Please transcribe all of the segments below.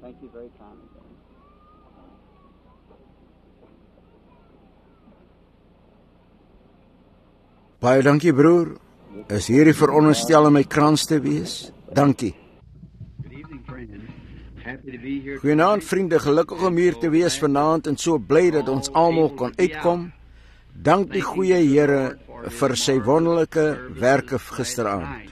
Thank you very kindly. Baie dankie broer. Is hierdie veronderstel om my krans te wees? Dankie. Goeienaand vriende, gelukkig om hier te wees vanaand en so bly dat ons almal kon uitkom. Dank die goeie Here vir sy wonderlike werke gisteraand.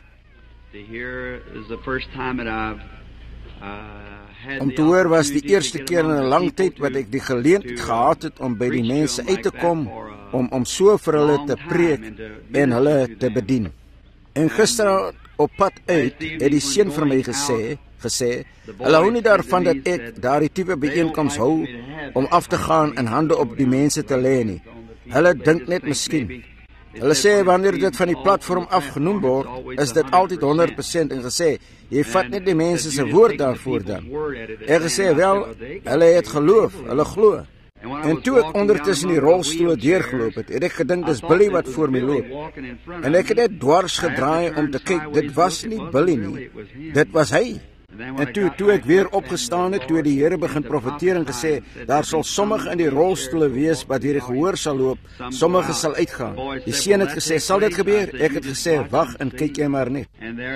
Om te hoor was die eerste keer in 'n lang tyd wat ek die geleentheid gehad het om by die mense uit te kom, om so vir hulle te preek en hulle te bedien. En gister op pad uit het die seun vir my gesê, hulle hou nie daarvan dat ek daardie tipe byeenkoms hou om af te gaan en hande op die mense te lê nie. Hulle dink net miskien. Hulle sê wanneer dit van die platform afgenoem word, is dit altyd 100% en gesê, jy vat net die mense se woord daarvoor dan. Ek gesê wel, hulle het geloof, hulle glo. En toe ek ondertussen die rolstoel deurgeloop het ek gedink dis Billy wat voor my loop. En ek het net dwars gedraai om te kyk, dit was nie Billy nie, dit was hy. En toe ek weer opgestaan het, toe die Here begin profeteer en gesê, daar sal sommige in die rolstoele wees wat deur die gehoor sal loop, sommige sal uitgaan. Die seun het gesê, sal dit gebeur? Ek het gesê, wag en kyk jy maar net.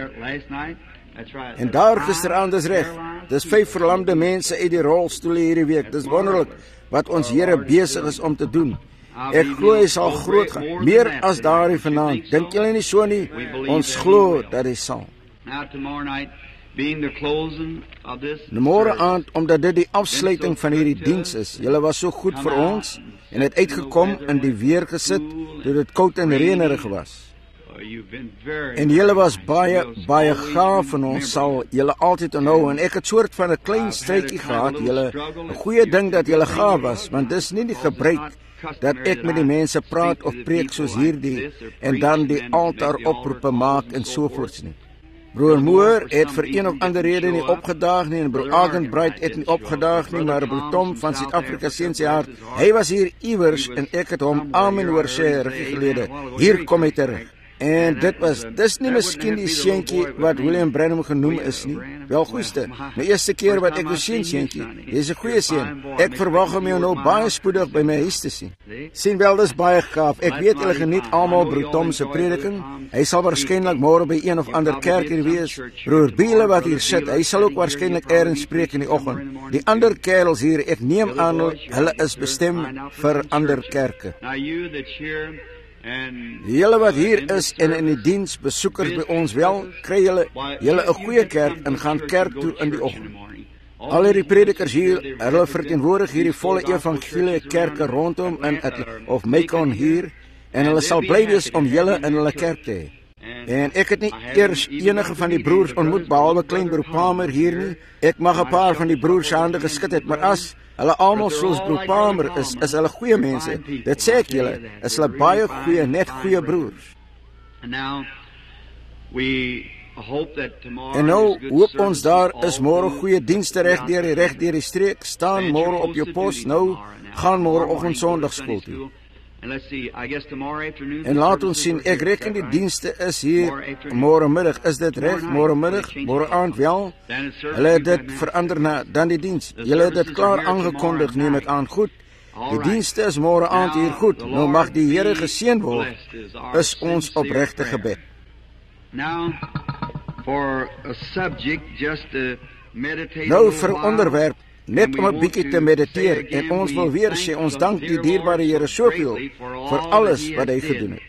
En daar gisteraand is reg, dis 5 verlamde mense uit die rolstoele hierdie week, dis wonderlik wat ons Here besig is om te doen. Ek glo hy sal groot gaan, meer as daardie vanaand. Dink julle nie so nie? Ons glo dat hy sal. Môre aand, omdat dit die afsluiting van hierdie diens is, julle was so goed vir ons en het uitgekom in die weer gesit toe dit koud en reënerig was. En julle was baie gaaf en ons sal julle altyd onthou. En ek het soort van 'n klein strydjie gehad, julle 'n goeie ding dat julle gaaf was, want dis nie die gebruik dat ek met die mense praat of preek soos hierdie en dan die altaar oproepe maak en so voorts nie. Broer Moore het vir een of ander rede nie opgedaag nie en broer Agenbright het nie opgedaag nie, maar broer Tom van Suid-Afrika sien sy hart. Hy was hier iewers en ek het hom amen hoor sê rukkie gelede. Hier kom hy terug. En dis nie miskien die seentjie wat William Branham genoem is nie. Wel goeiste, my eerste keer wat ek sien seentjie, jy's 'n goeie seun. Ek verwag om jou nou baie spoedig by my huis te sien. Sien wel, dis baie gaaf. Ek weet julle geniet almal broer Tom se prediking. Hy sal waarskynlik môre by een of ander kerk hier wees. Broer Biele wat hier sit, hy sal ook waarskynlik eers preek in die oggend. Die ander kerels hier, ek neem aan hulle is bestem vir ander kerke. Julle wat hier is en in die diens besoekers by ons wel, kry julle 'n goeie kerk en gaan kerk toe in die oggend. Al hierdie predikers hier, hulle verteenwoordig hierdie volle evangelie kerke rondom in of Macon hier en hulle sal bly wees om julle in hulle kerk te hê. En ek het nie eers enige van die broers ontmoet behalwe klein broer Palmer hier nie. Ek mag 'n paar van die broers se hande geskud het, maar as hulle almal soos broer Palmer is hulle goeie mense. Dit sê ek julle, is hulle baie goeie, net goeie broers. En nou hoop ons daar is môre goeie dienste reg deur die streek. Staan môre op jou pos, nou gaan môreoggend Sondagskool toe. En laat ons sien, ek reken die dienste is hier môre middag, is dit reg? Môre middag, môre aand wel? Hulle het dit verander na dan die diens. Julle het dit klaar aangekondig, neem ek aan. Goed, die dienste is môre aand hier goed. Nou mag die Here geseën word, is ons opregte gebed. Nou vir 'n onderwerp, net om 'n bietjie te mediteer en ons wil weer sê, ons dank die dierbare Here soveel vir alles wat hy gedoen het.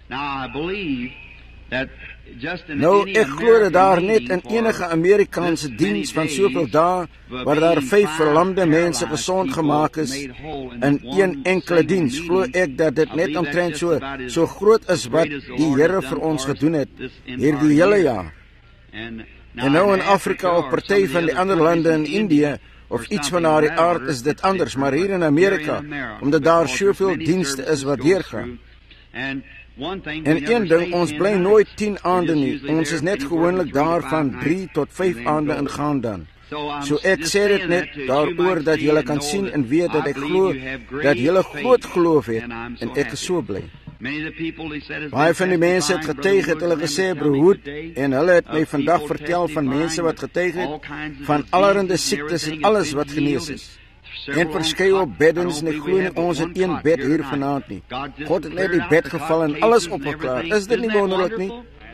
Nou, ek glo dat daar net in enige Amerikaanse diens van soveel dae, waar daar 5 verlamde mense gesond gemaak is, in een enkele diens, glo ek dat dit net omtrent so groot is wat die Here vir ons gedoen het, hierdie hele jaar. En nou in Afrika of party van die ander lande in Indië, of iets van daardie aard is dit anders, maar hier in Amerika, omdat daar soveel dienste is wat deurgaan. En een ding, ons bly nooit 10 aande nie, ons is net gewoonlik daar van 3 tot 5 aande ingaan dan. So ek sê dit net daaroor dat julle kan sien en weet dat ek glo dat julle groot geloof het en ek is so bly. Baie van die mense het getuig, het hulle gesê, broer Hoed, en hulle het my vandag vertel van mense wat getuig het, van allerhande siektes en alles wat genees is. En verskeie op beddens, en ek glo nie ons het een bed hier vanaand nie. God het net die bed geval en alles opgeklaar. Is dit nie wonderlik nie?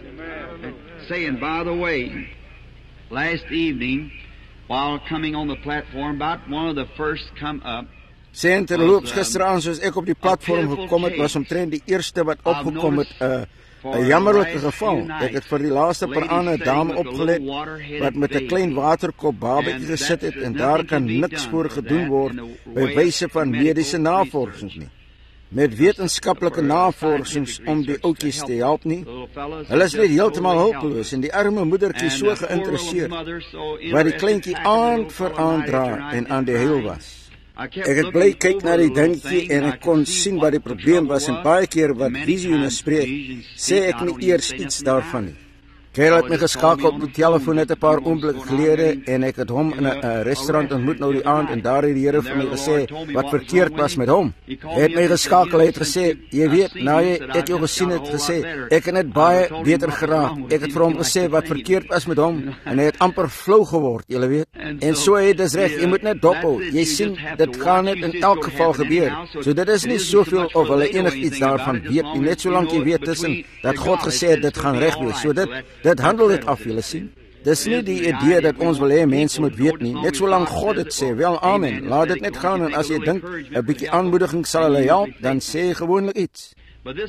Saying, by the way, last evening, while coming on the platform, about one of the first come up, sê en terloops gisteraan, soos ek op die platform gekom het, was omtrent die eerste wat opgekom het, 'n jammerlike geval. Ek het vir die laaste paar aande 'n dame opgelet, wat met 'n klein waterkop babatjie gesit het, en daar kan niks voor gedoen word, by wyse van mediese navorsings nie. Met wetenskaplike navorsings om die oudjies te help nie. Hulle is net heeltemal hulpeloos, en die arme moedertjie so geïnteresseerd, wat die kleintjie aand vir aand dra en aan die huil was. Ek het bly kyk na die dingetjie en ek kon sien wat die probleem was, en baie keer wat visioene spreek, sê ek nie eers iets daarvan nie. Kerel het my geskakel op die telefoon net 'n paar oomblikke gelede, en ek het hom in 'n restaurant ontmoet nou die aand, en daar het die Here vir my gesê wat verkeerd was met hom. Hy het my geskakel, hy het gesê, jy weet, nou ek jou gesien het, gesê, ek het net baie beter geraak. Ek het vir hom gesê wat verkeerd was met hom, en hy het amper flou geword, julle weet. En so het dis reg, jy moet net dophou. Jy sien, dit gaan net in elk geval gebeur. So dit is nie soveel of hulle enigiets daarvan weet nie, net solank jy weet tussen dat God gesê het dit gaan reg wees. So dit handel dit af, julle sien. Dis nie die idee dat ons wil hê mense moet weet nie, net solank God dit sê, wel amen, laat dit net gaan, en as jy dink, 'n bietjie aanmoediging sal hulle help, dan sê jy gewoonlik iets.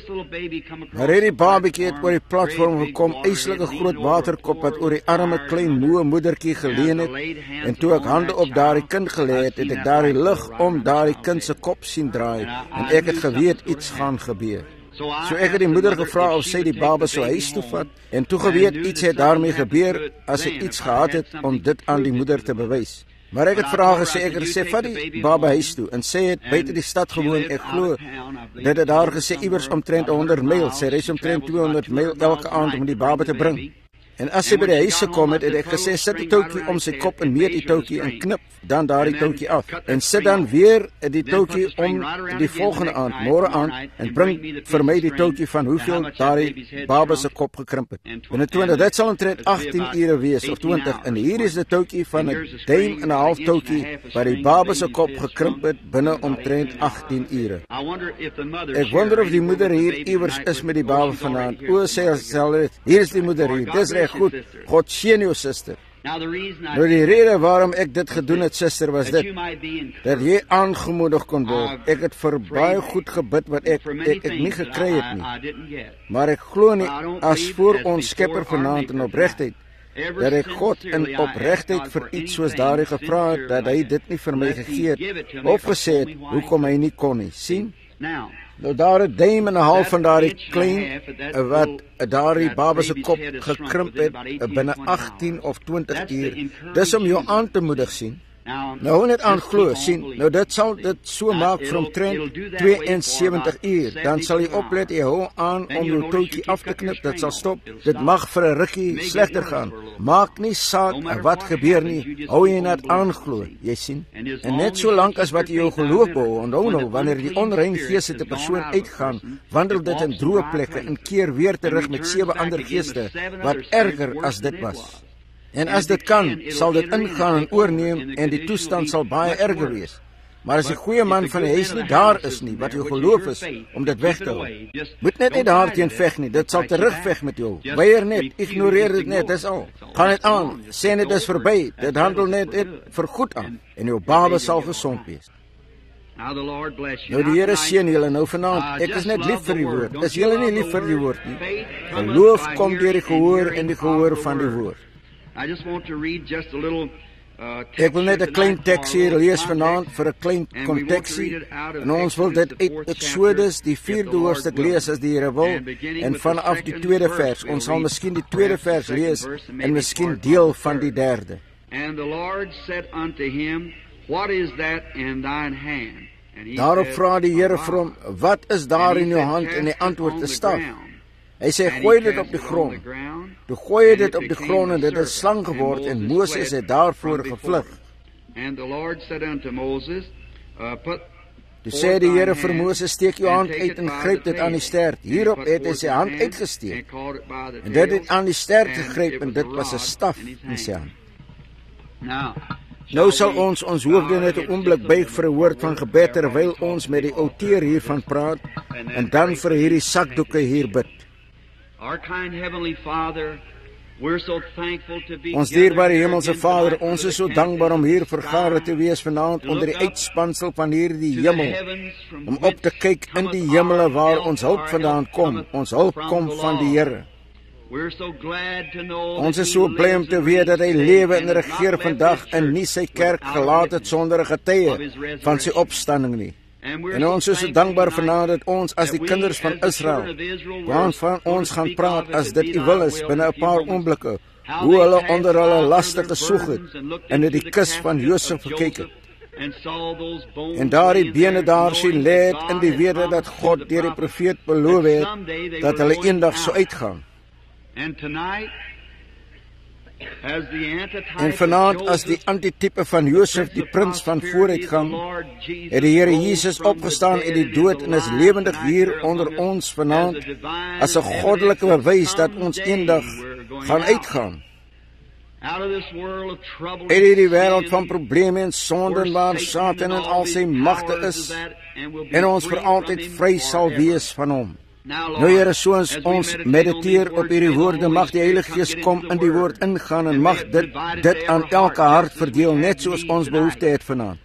Maar hierdie babatjie het oor die platform gekom, eislike groot waterkop wat oor die arme klein moe moedertjie geleen het, en toe ek hande op daardie kind gelê het, het ek daardie lig om daardie kind se kop sien draai, en ek het geweet iets gaan gebeur. So ek het die moeder gevra of sy die baba sou huis toe vat, en toe geweet iets het daarmee gebeur as ek iets gehad het om dit aan die moeder te bewys. Maar ek het vir haar gesê, ek het gesê, vat die baba huis toe, en sy het buite die stad gewoon, ek glo, dit het daar gesê, iewers omtrent 100 myl, sy reis omtrent 200 myl elke aand om die baba te bring. En as sy by die huis gekom het ek gesê, sit die touwtjie om sy kop en meet die touwtjie en knip dan daardie touwtjie af. En sit dan weer die touwtjie om die volgende aand, môre aand, en bring vir my die touwtjie van hoeveel daardie baba se kop gekrimp het. En het 20, dit sal omtrent 18 ure wees, of 20, en hier is die touwtjie van 'n duim en 'n half touwtjie, waar die baba se kop gekrimp het binne omtrent 18 ure. Ek wonder of die moeder hier iewers is met die baba vanaand. O, sê sal dit, hier is die moeder hier, dis reg goed, God seën jou suster. Nou die rede waarom ek dit gedoen het, suster, was dit, dat jy aangemoedig kon word. Ek het vir baie goed gebid wat ek nie gekry het nie. Maar ek glo nie, as voor ons Skepper vanaand in opregtheid, dat ek God in opregtheid vir iets soos daardie gevra het, dat hy dit nie vir my gegee het, of gesê het, hoekom hy nie kon nie, sien? Nou daar 'n duim en 'n half van daardie klein, wat daardie baba se kop gekrimp het, binne 18 of 20 uur, dis om jou aan te moedig, sien? Nou net aan glo, sien, nou dit sal dit so maak vir omtrent 72 uur, dan sal jy oplet, jy hou aan om jou touwtjie af te knip, dit sal stop, dit mag vir 'n rukkie slegter gaan, maak nie saak wat gebeur nie, hou jy net aan glo, jy sien, en net so lank as wat jy jou geloof behou, onthou nou, wanneer die onrein geeste te persoon uitgaan, wandel dit in droë plekke en keer weer terug met 7 ander geeste, wat erger as dit was. En as dit kan, sal dit ingaan en oorneem en die toestand sal baie erger wees. Maar as die goeie man van die huis nie daar is nie, wat jou geloof is, om dit weg te hou. Moet net nie daarteen veg nie, dit sal terugveg met jou. Weier net, ignoreer dit net, dis al. Gaan dit aan, sê net dis verby, dit handel net vir goed aan, en jou baba sal gesond wees. Nou die Here seën julle nou vanaand, ek is net lief vir die woord, is julle nie lief vir die woord nie? Geloof kom deur die gehoor en die gehoor van die woord. Ek wil net 'n klein teks hier lees vanaand vir 'n klein konteksie, en ons wil dit uit Exodus die 4de hoofstuk lees as die Here wil, en vanaf die 2de vers, ons sal miskien die 2de vers lees, en miskien deel van die 3de. Daarop vra die Here vir hom, wat is daar in jou hand, en hy antwoord 'n staf. Hy sê, gooi dit op die grond. Toe gooi hy dit op die grond en dit het 'n slang geword en Moses het daarvoor gevlug. Toe sê die Here vir Moses, steek jou hand uit en gryp dit aan die stert. Hierop het hy sy hand uitgesteek. En dit het aan die stert gegryp en dit was 'n staf in sy hand. Nou sal ons hoofde net 'n oomblik buig vir 'n woord van gebed terwyl ons met die outeur hiervan praat en dan vir hierdie sakdoeke hier bid. Ons dierbare hemelse Vader, ons is so dankbaar om hier vergade te wees vanaand onder die uitspansel van hierdie hemel, om op te kyk in die hemele waar ons hulp vandaan kom. Ons hulp kom van die Here. Ons is so bly om te weet dat hy lewe en regeer vandag en nie sy kerk gelaat het sonder 'n getuie van sy opstanding nie. En ons is so dankbaar vanaand dat ons as die kinders van Israel, waarvan ons gaan praat as dit U wil is binne 'n paar oomblikke, hoe hulle onder hulle laste gesoeg het en na die kus van Josef gekyk het. En daardie bene daar sien lê in die wete dat God deur die profeet beloof het dat hulle eendag sou uitgaan. En vanaand as die antitype van Josef, die prins van vooruitgang, het die Here Jesus opgestaan uit die dood en is lewendig hier onder ons vanaand as 'n goddelike bewys dat ons eendag gaan uitgaan. Uit hierdie wêreld van probleme en sonde waar Satan en al sy magte is en ons vir altyd vry sal wees van hom. Nou Here, soos ons mediteer op hierdie woorde, mag die Heilige Gees kom in die woord ingaan en mag dit aan elke hart verdeel, net soos ons behoefte het vanaand.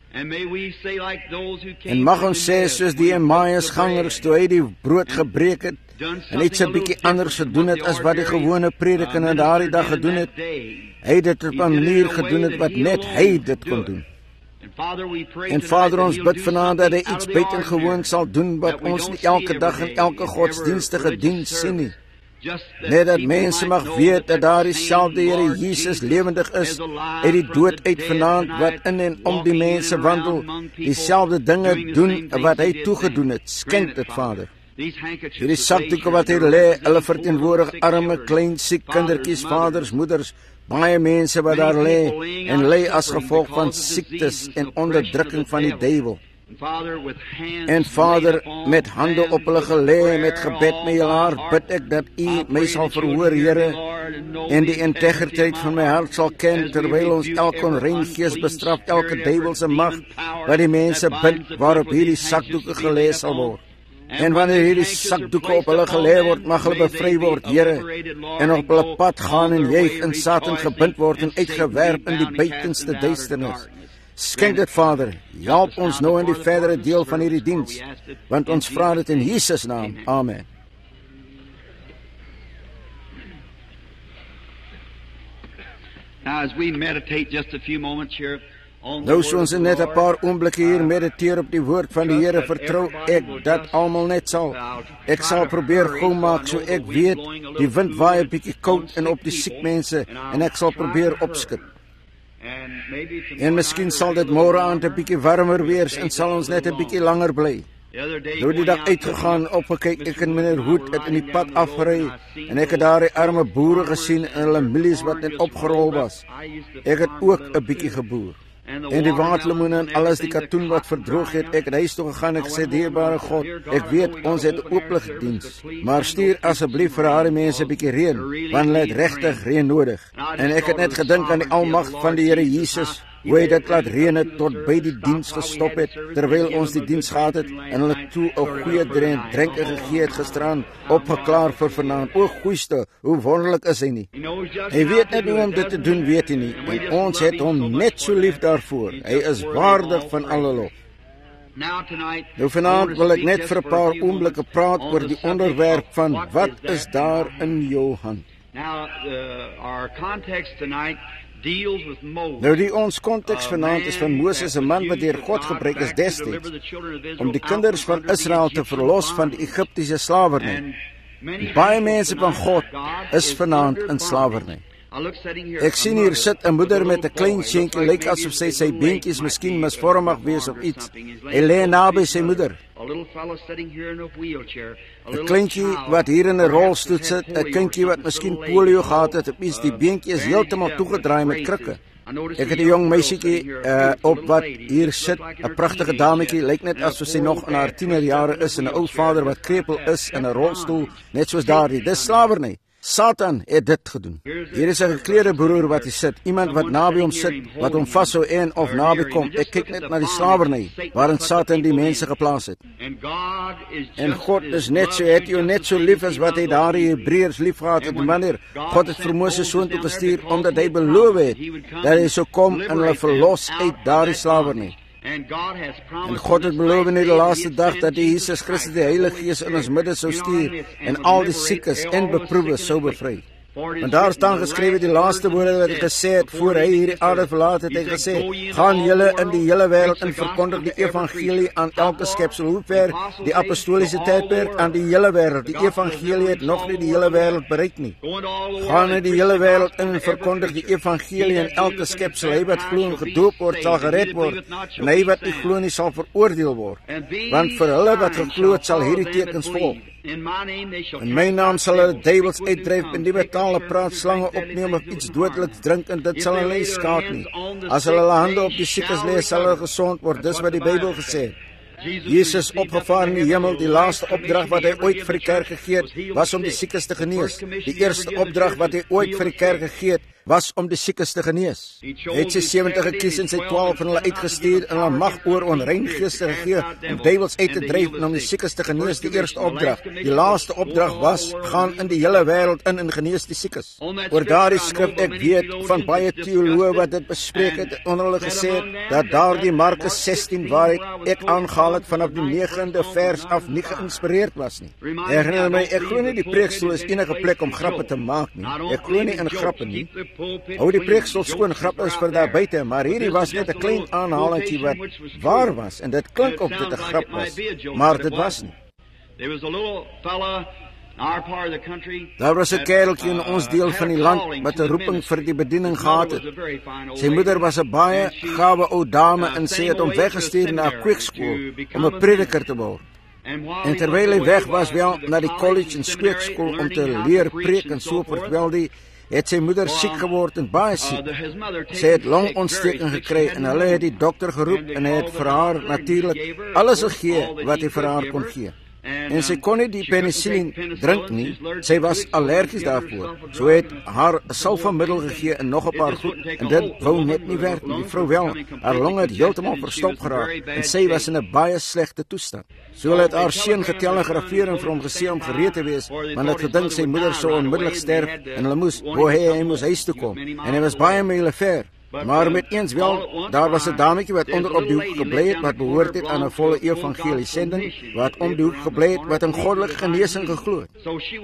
En mag ons sê soos die Emmaus gangers toe hy die brood gebreek het en iets 'n bietjie anders gedoen het as wat die gewone prediker in daardie dag gedoen het. Hy het dit op 'n manier gedoen het wat net hy dit kon doen. En Vader, ons bid vanaand dat hy iets buitengewoon sal doen wat ons nie elke dag in elke godsdienstige diens sien nie. Net dat mense mag weet dat daar dieselfde Here Jesus lewendig is uit die dood uit vanaand wat in en om die mense wandel, dieselfde dinge doen wat hy toegedoen het. Skenk dit, Vader. Hierdie sakdoeke wat hier lê, hulle verteenwoordig arme, klein, siek kindertjies, vaders, moeders, baie mense wat daar lê en ly as gevolg van siektes en onderdrukking van die duiwel. En Vader, met hande op hulle gelê, met gebed met julle hart, bid ek dat U my sal verhoor, Here, en die integriteit van my hart sal ken, terwyl ons elke onrein gees bestraf, elke duiwelse mag wat die mense bind waarop hierdie sakdoeke gelê sal word. En wanneer hierdie sakdoeke op hulle gelê word, mag hulle bevry word, Here, en op hulle pad gaan en juig in Satan gebind word en uitgewerp in die buitenste duisternis. Skenk dit, Vader. Help ons nou in die verdere deel van hierdie diens, want ons vra dit in Jesus naam. Amen. Now as we meditate just a few moments here, nou so ons net 'n paar oomblikke hier mediteer op die woord van die Here, vertrou ek dat almal net sal. Ek sal probeer gou maak so ek weet die wind waai 'n bietjie koud en op die siek mense en ek sal probeer opskud. En miskien sal dit môre aand 'n bietjie warmer wees en sal ons net 'n bietjie langer bly. Nou die dag uitgegaan, opgekyk, ek en meneer Hoed het in die pad afgery en ek het daar die arme boere gesien en hulle mielies wat net opgerol was. Ek het ook 'n bietjie geboer. En die waterlemoene en alles, die katoen wat verdroog het, ek het huis toe gegaan, ek sê, dierbare God, ek weet, ons het 'n ooplige diens, maar stuur asseblief vir haar mense 'n bietjie reën, want hulle het regtig reën nodig. En ek het net gedink aan die almag van die Here Jesus, hoe hy dit laat reën het tot by die diens gestop het, terwyl ons die diens gehad het, en hulle toe 'n goeie drenke gegee het gisteraan, opgeklaar vir vanaand. O goeiste, hoe wonderlik is hy nie. Hy weet net hoe om dit te doen, weet hy nie, en ons het hom net so lief daarvoor. Hy is waardig van alle lof. Nou vanaand wil ek net vir 'n paar oomblikke praat oor die onderwerp van wat is daar in jou hand. Nou die ons konteks vanaand is van Moses, 'n man wat deur God gebruik is destyds om die kinders van Israel te verlos van die Egiptiese slawerny. Baie mense van God is vanaand in slawerny. Ek sien hier sit 'n moeder met 'n klein seentjie, lyk asof sy beentjies miskien misvormig wees of iets. Hy lê naby sy moeder. 'n Kleintjie wat hier in 'n rolstoel sit, 'n kindjie wat miskien polio gehad het, op iets, die beentjie is heeltemal toegedraai met krikke. Ek het 'n jong meisietjie op wat hier sit, 'n pragtige dametjie, lyk net asof sy nog in haar tienerjare is en 'n ou vader wat krepeel is in 'n rolstoel, net soos daardie. Dis slawerny. Satan het dit gedoen. Hier is 'n geklede broer wat hier sit, iemand wat naby hom sit, wat hom vashou en of naby kom. Ek kyk net na die slawerny waarin Satan die mense geplaas het. En God is net so, het jou net so lief as wat hy daardie Hebreërs lief gehad het. Wanneer God het vir Moses soontoe gestuur, omdat hy beloof het dat hy sou kom en hulle verlos uit daardie slawerny. En God het beloof in die laaste dag dat die Jesus Christus die Heilige Gees in ons midde sou stuur en al die siekes en beproewes sou bevry. Want daar staan geskrewe die laaste woorde wat hy gesê het voor hy hierdie aarde verlaat het. Hy gesê, gaan julle in die hele wêreld en verkondig die evangelie aan elke skepsel. Hoe ver die apostoliese tydperk aan die hele wêreld. Die evangelie het nog nie die hele wêreld bereik nie. Gaan in die hele wêreld in en verkondig die evangelie aan elke skepsel. Hy wat glo en gedoop word sal gered word, en hy wat nie glo nie sal veroordeel word. Want vir hulle wat geglo het sal hierdie tekens volg. In my naam sal hulle duiwels uitdryf, en die betale praat, slange opneem of iets dodeliks drink, en dit sal hulle nie skaad nie. As hulle hande op die siekes lê, sal hulle gesond word. Dis wat die Bybel gesê het. Jesus opgevaar in die hemel, die laaste opdrag wat hy ooit vir die kerk gegee het, was om die siekes te genees. Die eerste opdrag wat hy ooit vir die kerk gegee het, was om die siekes te genees. Hy het sy 70 gekies en sy 12 van hulle uitgestuur en hulle mag oor onrein geeste gegee om duiwels uit te dryf en om die siekes te genees, die eerste opdrag. Die laaste opdrag was, gaan in die hele wêreld in en genees die siekes. Oor daardie skrif, ek weet van baie teoloë wat dit bespreek het, onder hulle gesê het, dat daardie Markus 16 waar ek aangehaal het vanaf die 9de vers af nie geïnspireerd was nie. Herinner my, ek glo nie die preekstoel is enige plek om grappe te maak nie. Ek glo nie in grappe nie. Hou die preekstoel skoon, grap is vir daar buite, maar hierdie was net 'n klein aanhalingkie wat waar was, en dit klink of dit 'n grap was, maar dit was nie. Daar was 'n kereltjie in ons deel van die land wat 'n roeping vir die bediening gehad het. Sy moeder was 'n baie gawe ou dame en sy het hom weggestuur na 'n kweekskool om 'n prediker te word. En terwyl hy weg was wel na die college en kweekskool om te leer preek en so voort, het sy moeder siek geword en baie siek. Sy het longontsteking gekry en hulle het die dokter geroep en hy het vir haar natuurlik alles gegee wat hy vir haar kon gee. En sy kon nie die penicillin drink nie, sy was allergies daarvoor. So het haar 'n salfamiddel gegee en nog 'n paar goed, en dit wou net nie werk nie. Die vrou wel, haar longe het heeltemal verstop geraak en sy was in 'n baie slegte toestand. So hulle het haar seun getelegrafeer en vir hom gesê om gereed te wees, want het gedink sy moeder sou onmiddellik sterf en hulle moes, hy moes huis toe kom. En hy was baie myle ver. Maar met eens wel, daar was 'n dametjie wat onder op die hoek gebly het, wat behoort het aan 'n volle evangelie sending, wat om die hoek gebly het, wat in goddelike genesing geglo het.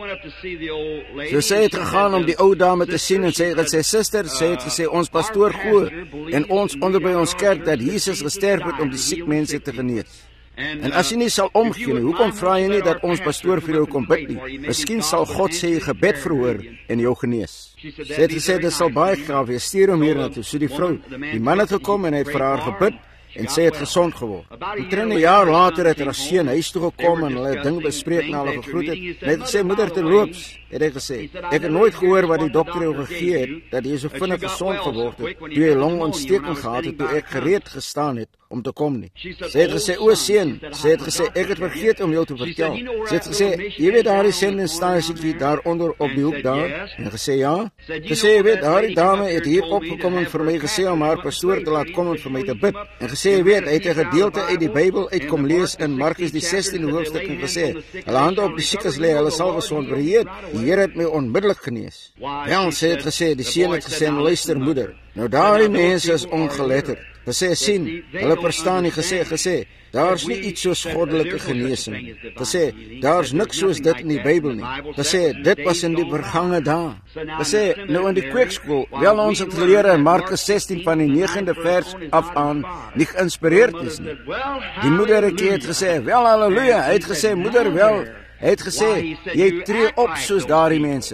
So sy het gegaan om die ou dame te sien en sy het gesê, suster, sy het gesê, ons pastoor glo en ons onder by ons kerk dat Jesus gesterf het om die siek mense te genees. En as jy nie sal omgee nie, hoekom vra jy nie dat ons pastoor vir jou kom bid nie? Miskien sal God sy gebed verhoor en jou genees. Sy het gesê, dit sal baie graag wees, stuur hom hier na toe. So die vrou, die man het gekom en het vir haar gebid en sy het gesond geword. Omtrent 'n jaar later het haar seun huis toe gekom en hulle het dinge bespreek na hulle gegroet het. Hy het gesê, moeder terloops, het hy gesê, ek het nooit gehoor wat die dokter jou gegee het, dat jy so vinnig gesond geword het, toe jy longontsteking gehad het, toe ek gereed gestaan het om te kom nie. Sy het gesê, o seun, sy het gesê, ek het vergeet om jou te vertel. Sy het gesê, jy weet daar die sendingstasie daaronder op die hoek daar? En gesê, ja. Gesê, jy weet, daardie dame het hier opgekom en vir my gesê om haar pastoor te laat kom en vir my te bid. En gesê, jy weet, hy het 'n gedeelte uit die Bybel uitkom lees in Markus die 16de hoofstuk en gesê, hulle hande op die siekes lê, hulle sal gesond word. Die Here het my onmiddellik genees. Wel, sy het gesê, die seun het gesê, luister moeder, nou daardie mense is ongeletterd. Gesê, sien, hulle verstaan nie, gesê, daar's nie iets soos goddelike genesing. Gesê, daar's niks soos dit in die Bybel nie. Gesê, dit was in die vergange dae. Gesê, nou in die kweekskool, wel ons het geleer in Markus 16 van die 9de vers af aan, nie geïnspireerd is nie. Die moeder het gesê, wel halleluja, hy het gesê, moeder wel, hy het gesê, jy tree op soos daardie mense.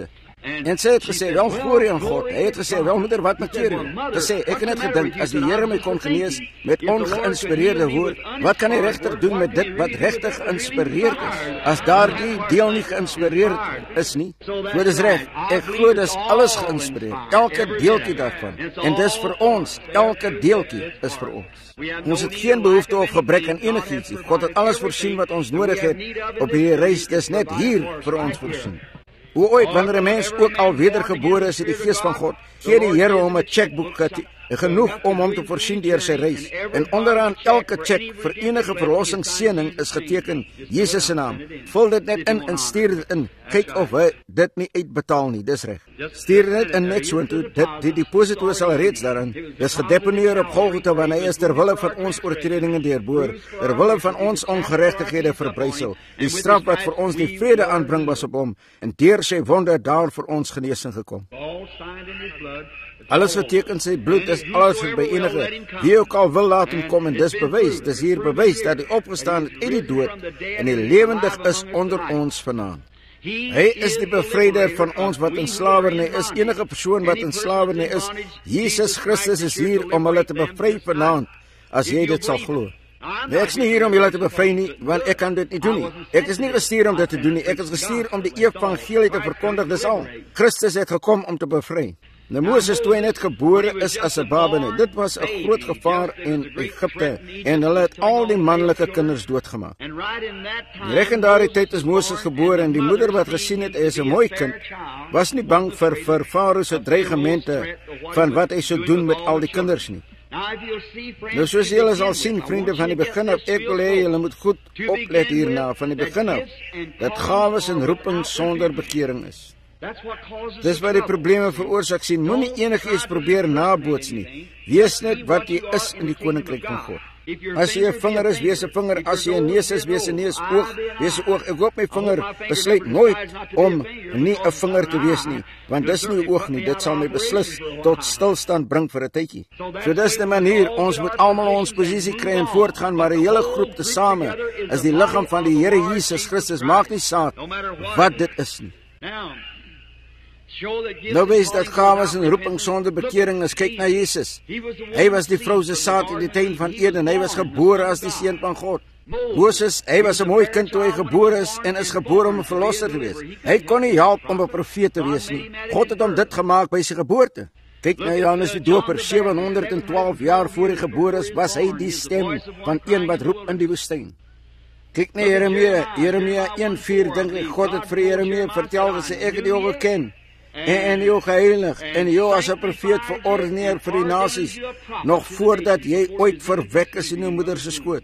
En sy het gesê, wel glorie aan God. Hy het gesê, wel moeder, wat maak jy? Gesê, ek het net gedink, as die Here my kon genees met ongeïnspireerde woord, wat kan hy regtig doen met dit wat regtig geïnspireerd is? As daardie deel nie geïnspireerd is nie, so dis reg, ek glo dis alles geïnspireerd, elke deeltjie daarvan. En dis vir ons, elke deeltjie is vir ons. Ons het geen behoefte of gebrek aan enigiets nie. God het alles voorsien wat ons nodig het op hierdie reis, dis net hier vir ons voorsien. Hoe ooit, wanneer 'n mens ook al wedergebore is in die gees van God, gee die Here hom 'n chequeboek genoeg om hom te voorsien deur sy reis. En onderaan elke cheque vir enige verlossingsseëning is geteken Jesus se naam. Vul dit net in en stuur dit in. Kyk of hy dit nie uitbetaal nie, dis reg. Stuur dit in net so toe, die deposito is al reeds daarin. Dis gedeponeer op Golgotha wanneer hy is ter wille van ons oortredinge deurboor, ter wille van ons ongeregtighede verbrysel. Die straf wat vir ons die vrede aanbring was op hom, en deur sy wonde daar vir ons genesing gekom. Alles wat teken sy bloed is alles vir by enige wie ook al wil laat hom kom, en dis bewys, dis hier bewys dat hy opgestaan het uit die dood en hy lewendig is onder ons vanaand. Hy is die bevryder van ons wat in slawerny is. Enige persoon wat in slawerny is, Jesus Christus is hier om hulle te bevry vanaand, as jy dit sal glo. Nee, ek is nie hier om julle te bevry nie, want ek kan dit nie doen nie. Ek is nie gestuur om dit te doen nie, ek is gestuur om die evangelie te verkondig, dis al. Christus het gekom om te bevry. Nou Moses, toe hy net gebore is as 'n baba, dit was 'n groot gevaar in Egipte, en hulle het al die manlike kinders doodgemaak. Reg in daardie tyd is Moses gebore, en die moeder wat gesien het hy is 'n mooi kind, was nie bang vir Farao se dreigemente van wat hy sou doen met al die kinders nie. Nou soos julle sal sien, vriende, van die begin af, ek wil hê julle moet goed oplet hierna, van die begin af, dat gawes en roeping sonder bekering is. Dis wat die probleme veroorsaak. Sien, moenie enigiets probeer naboots nie. Wees net wat jy is in die koninkryk van God. As jy 'n vinger is, wees 'n vinger. As jy 'n neus is, wees 'n neus. Oog, wees 'n oog. Ek hoop my vinger besluit nooit om nie 'n vinger te wees nie, want dis nie 'n oog nie. Dit sal my beslis tot stilstand bring vir 'n tydjie. So dis die manier, ons moet almal ons posisie kry en voortgaan, maar 'n hele groep tesame is die liggaam van die Here Jesus Christus. Maak nie saak wat dit is nie. Nou wees dat gawes en roeping sonder bekering is. Kyk na Jesus. Hy was die vrou se saad in die tuin van Eden. Hy was gebore as die seun van God. Moses, hy was 'n mooi kind toe hy gebore is en is gebore om 'n verlosser te wees. Hy kon nie help om 'n profeet te wees nie. God het hom dit gemaak by sy geboorte. Kyk na Johannes die Doper, 712 jaar voor hy gebore is, was hy die stem van een wat roep in die woestyn. Kyk na Jeremia 1:4, dink ek, God het vir Jeremia vertel dat sy ek het jou geken. En jou geheilig, en jou as 'n profeet verordeneer vir die nasies, nog voordat jy ooit verwek is in jou moeder se skoot.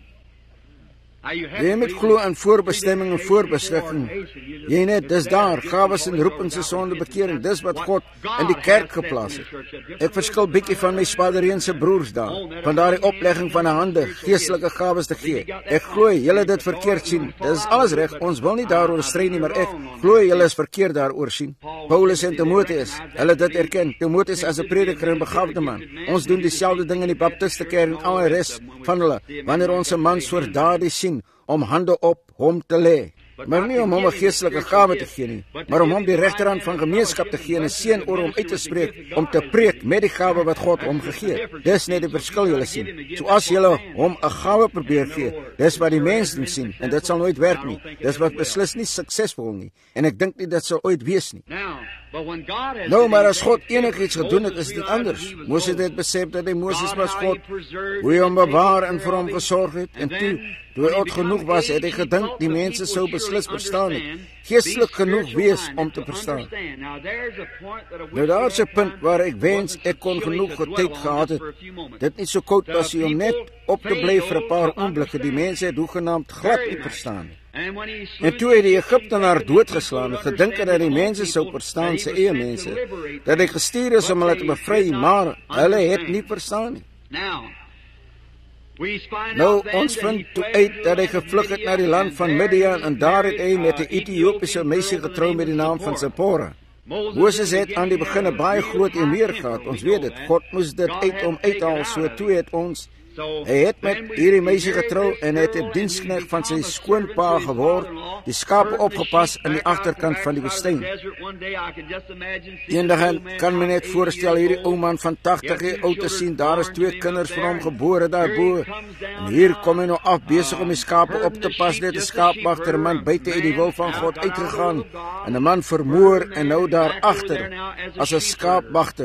Jy moet glo aan voorbestemming en voorbeskikking. Jy net, dis daar, gawes en roepings sonder bekering, dis wat God in die kerk geplaas het. Ek verskil bietjie van my spadereense broers daar, van daardie oplegging van 'n hande, geestelike gawes te gee. Ek glo julle dit verkeerd sien. Dit is alles reg, ons wil nie daaroor stry nie, maar ek glo julle is verkeerd daaroor sien. Paulus en Timoteus, hulle dit erken. Timoteus as 'n prediker en begaafde man. Ons doen dieselfde ding in die Baptistekerk en al die res van hulle, wanneer ons 'n man soort daardie sien, om hande op hom te lê. Maar nie om hom 'n geestelike gawe te gee nie, maar om hom die regterhand van gemeenskap te gee en 'n seën oor hom uit te spreek, om te preek met die gawe wat God hom gegee het. Dis net die verskil julle sien. So as julle hom 'n gawe probeer gee, dis wat die mense sien, en dit sal nooit werk nie. Dis wat beslis nie suksesvol nie, en ek dink nie dit sal ooit wees nie. Nou, maar as God enigiets gedoen het, is dit anders. Moses het besef dat hy Moses was God, hoe hy hom bewaar en vir hom gesorg het, en toe hy oud genoeg was, het hy gedink die mense sou beslis verstaan het, geestelik genoeg wees om te verstaan. Nou daar is 'n punt waar ek wens ek kon genoeg tyd gehad het, dit nie so koud was om net op te bly vir 'n paar oomblikke. Die mense het hoegenaamd glad nie verstaan nie. En toe hy die Egiptenaar doodgeslaan het, gedink dat die mense sou verstaan, sy eie mense, dat hy gestuur is om hulle te bevry, maar hulle het nie verstaan nie. Nou, ons vind toe uit dat hy gevlug het na die land van Midian, en daar het hy met 'n Ethiopiese meisie getrou met die naam van Zipporah. Moses het aan die begin 'n baie groot eer gehad, ons weet dit, God moes dit uithaal, so toe het ons, hy het met hierdie meisie getrou, en het 'n diensknegt van sy skoonpa geword, die skape opgepas in die agterkant van die woestyn. Eendag kan men net voorstel hierdie ou man van 80 jaar oud te sien, daar is 2 kinders vir hom gebore daarbo. En hier kom hy nou af besig om die skape op te pas, net 'n skaapwagter, 'n man buite uit die wil van God uitgegaan en 'n man vermoor en nou daar agter as 'n skaapwagter.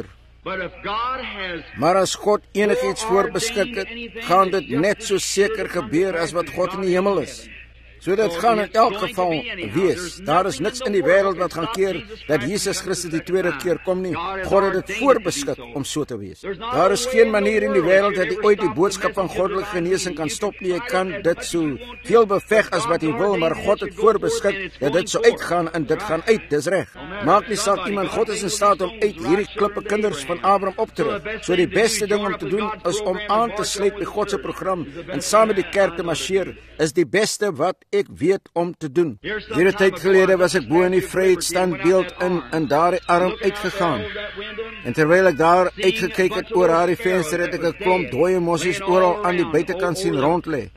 Maar as God enigiets voorbeskik het, gaan dit net so seker gebeur as wat God in die hemel is. So dit gaan in elk geval wees. Daar is niks in die wêreld wat gaan keer dat Jesus Christus die tweede keer kom nie. God het dit voorbeskik om so te wees. Daar is geen manier in die wêreld dat jy ooit die boodskap van goddelike genesing kan stop nie. Jy kan dit so veel beveg as wat jy wil, maar God het voorbeskik dat dit so uitgaan en dit gaan uit, dis reg. Maak nie saak iemand, God is in staat om uit hierdie klippe kinders van Abraham op te rig. So die beste ding om te doen is om aan te sluit by God se program en saam met die kerk te marcheer, is die beste wat ek weet om te doen. Hierdie tyd gelede was ek bo in die vryheidsstandbeeld in daardie arm uitgegaan. En terwyl ek daar uitgekyk het oor haar venster, het ek 'n klomp dooie mossies oral aan die buitekant sien rond lê.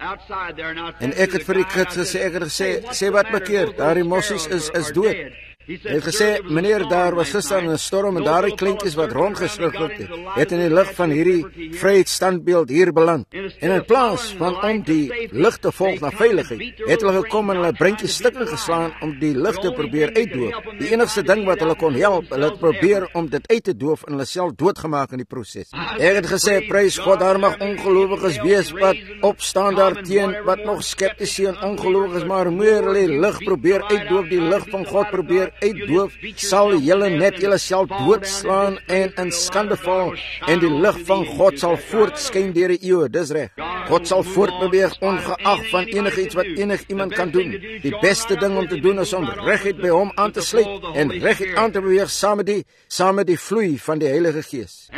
En ek het vir die kids gesê, sê wat bekeer, daardie mossies is dood. Hy het gesê, meneer, daar was gister 'n storm en daardie kleintjies wat rondgeslurp het in die lig van hierdie vryheidsstandbeeld hier beland. En in plaas van om die lig te volg na veiligheid, het hulle gekom en hulle breintjies stukke geslaan om die lig te probeer uitdoof. Die enigste ding wat hulle kon help, hulle het probeer om dit uit te doof en hulle self doodgemaak in die proses. Ek het gesê, prys God, daar mag ongelowiges wees wat opstaan daarteen, wat nog skeptiese en ongelowiges, maar meer hulle lig probeer uitdoof, die lig van God probeer uitdoof, sal julle net julleself doodslaan en in skande val, en die lig van God sal voortskyn deur die eeue, dis reg. God sal voortbeweeg ongeag van enigiets wat enigiemand kan doen. Die beste ding om te doen is om reguit by hom aan te sluit en reguit aan te beweeg saam met die vloei van die Heilige Gees.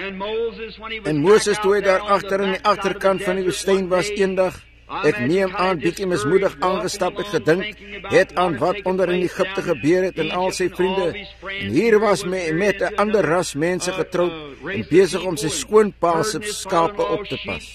En Moses, toe hy daar agter in die agterkant van die woestyn was eendag, ek neem aan bietjie mismoedig aangestap het, gedink het aan wat onder in Egipte gebeur het en al sy vriende. En hier was met 'n ander ras mense getroud en besig om sy skoonpa se skape op te pas.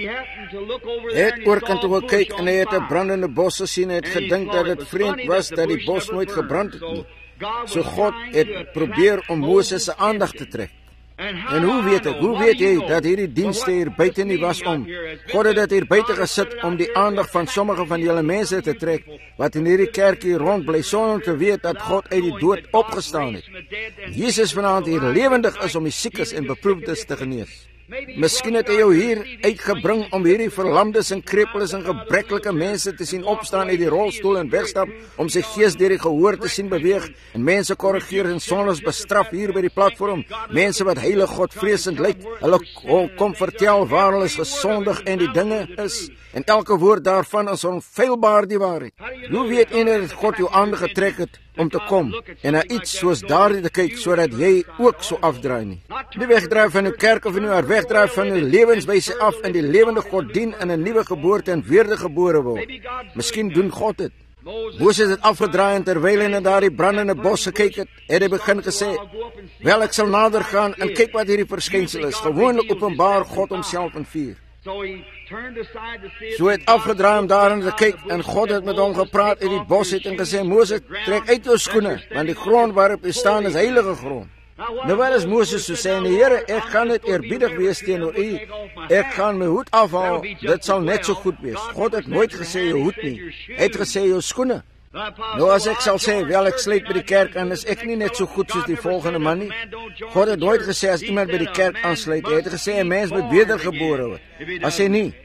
Hy het oorkant toe gekyk en hy het 'n brandende bos gesien en het gedink dat dit vreemd was dat die bos nooit gebrand het nie. So God het probeer om Moses se aandag te trek. En hoe weet jy dat hierdie dienste hier buite nie was om? God het dit hier buite gesit om die aandag van sommige van julle mense te trek, wat in hierdie kerk hier rondbly, sonder om te weet dat God uit die dood opgestaan het. Jesus vanaand hier lewendig is om die siekes en beproefdes te genees. Miskien het hy jou hier uitgebring om hierdie verlamdes en krepeles en gebreklike mense te sien opstaan uit die rolstoel en wegstap, om sy gees deur die gehoor te sien beweeg en mense korrigeer en sondes bestraf hier by die platform. Mense wat heilig Godvreesend lyk, hulle kom vertel waar hulle is gesondig en die dinge is, en elke woord daarvan is onfeilbaar die waarheid. Hoe weet jy dat God jou aangetrek het om te kom en na iets soos daardie te kyk, sodat jy ook so afdraai nie? Nie wegdraai van jou kerk of nie, maar wegdraai van jou lewenswyse af en die lewende God dien in 'n nuwe geboorte en wedergebore word. Miskien doen God dit. Moses het afgedraai en terwyl hy na daardie brandende bos gekyk het, het hy begin gesê, wel, ek sal nader gaan en kyk wat hierdie verskynsel is. Gewoonlik openbaar God homself in vuur. So het afgedraai om daarin te kyk en God het met hom gepraat uit die bos het en gesê, Moses, trek uit jou skoene, want die grond waarop jy staan is heilige grond. Nou wat is Moses so sê, nee Here, ek gaan net eerbiedig wees teenoor u, ek gaan my hoed afhaal, dit sal net so goed wees. God het nooit gesê jou hoed nie, hy het gesê jou skoene. Nou as ek sal sê, wel, ek sluit by die kerk en is ek nie net so goed soos die volgende man nie. God het nooit gesê as iemand by die kerk aansluit, hy het gesê 'n mens moet wedergebore word. As hy nie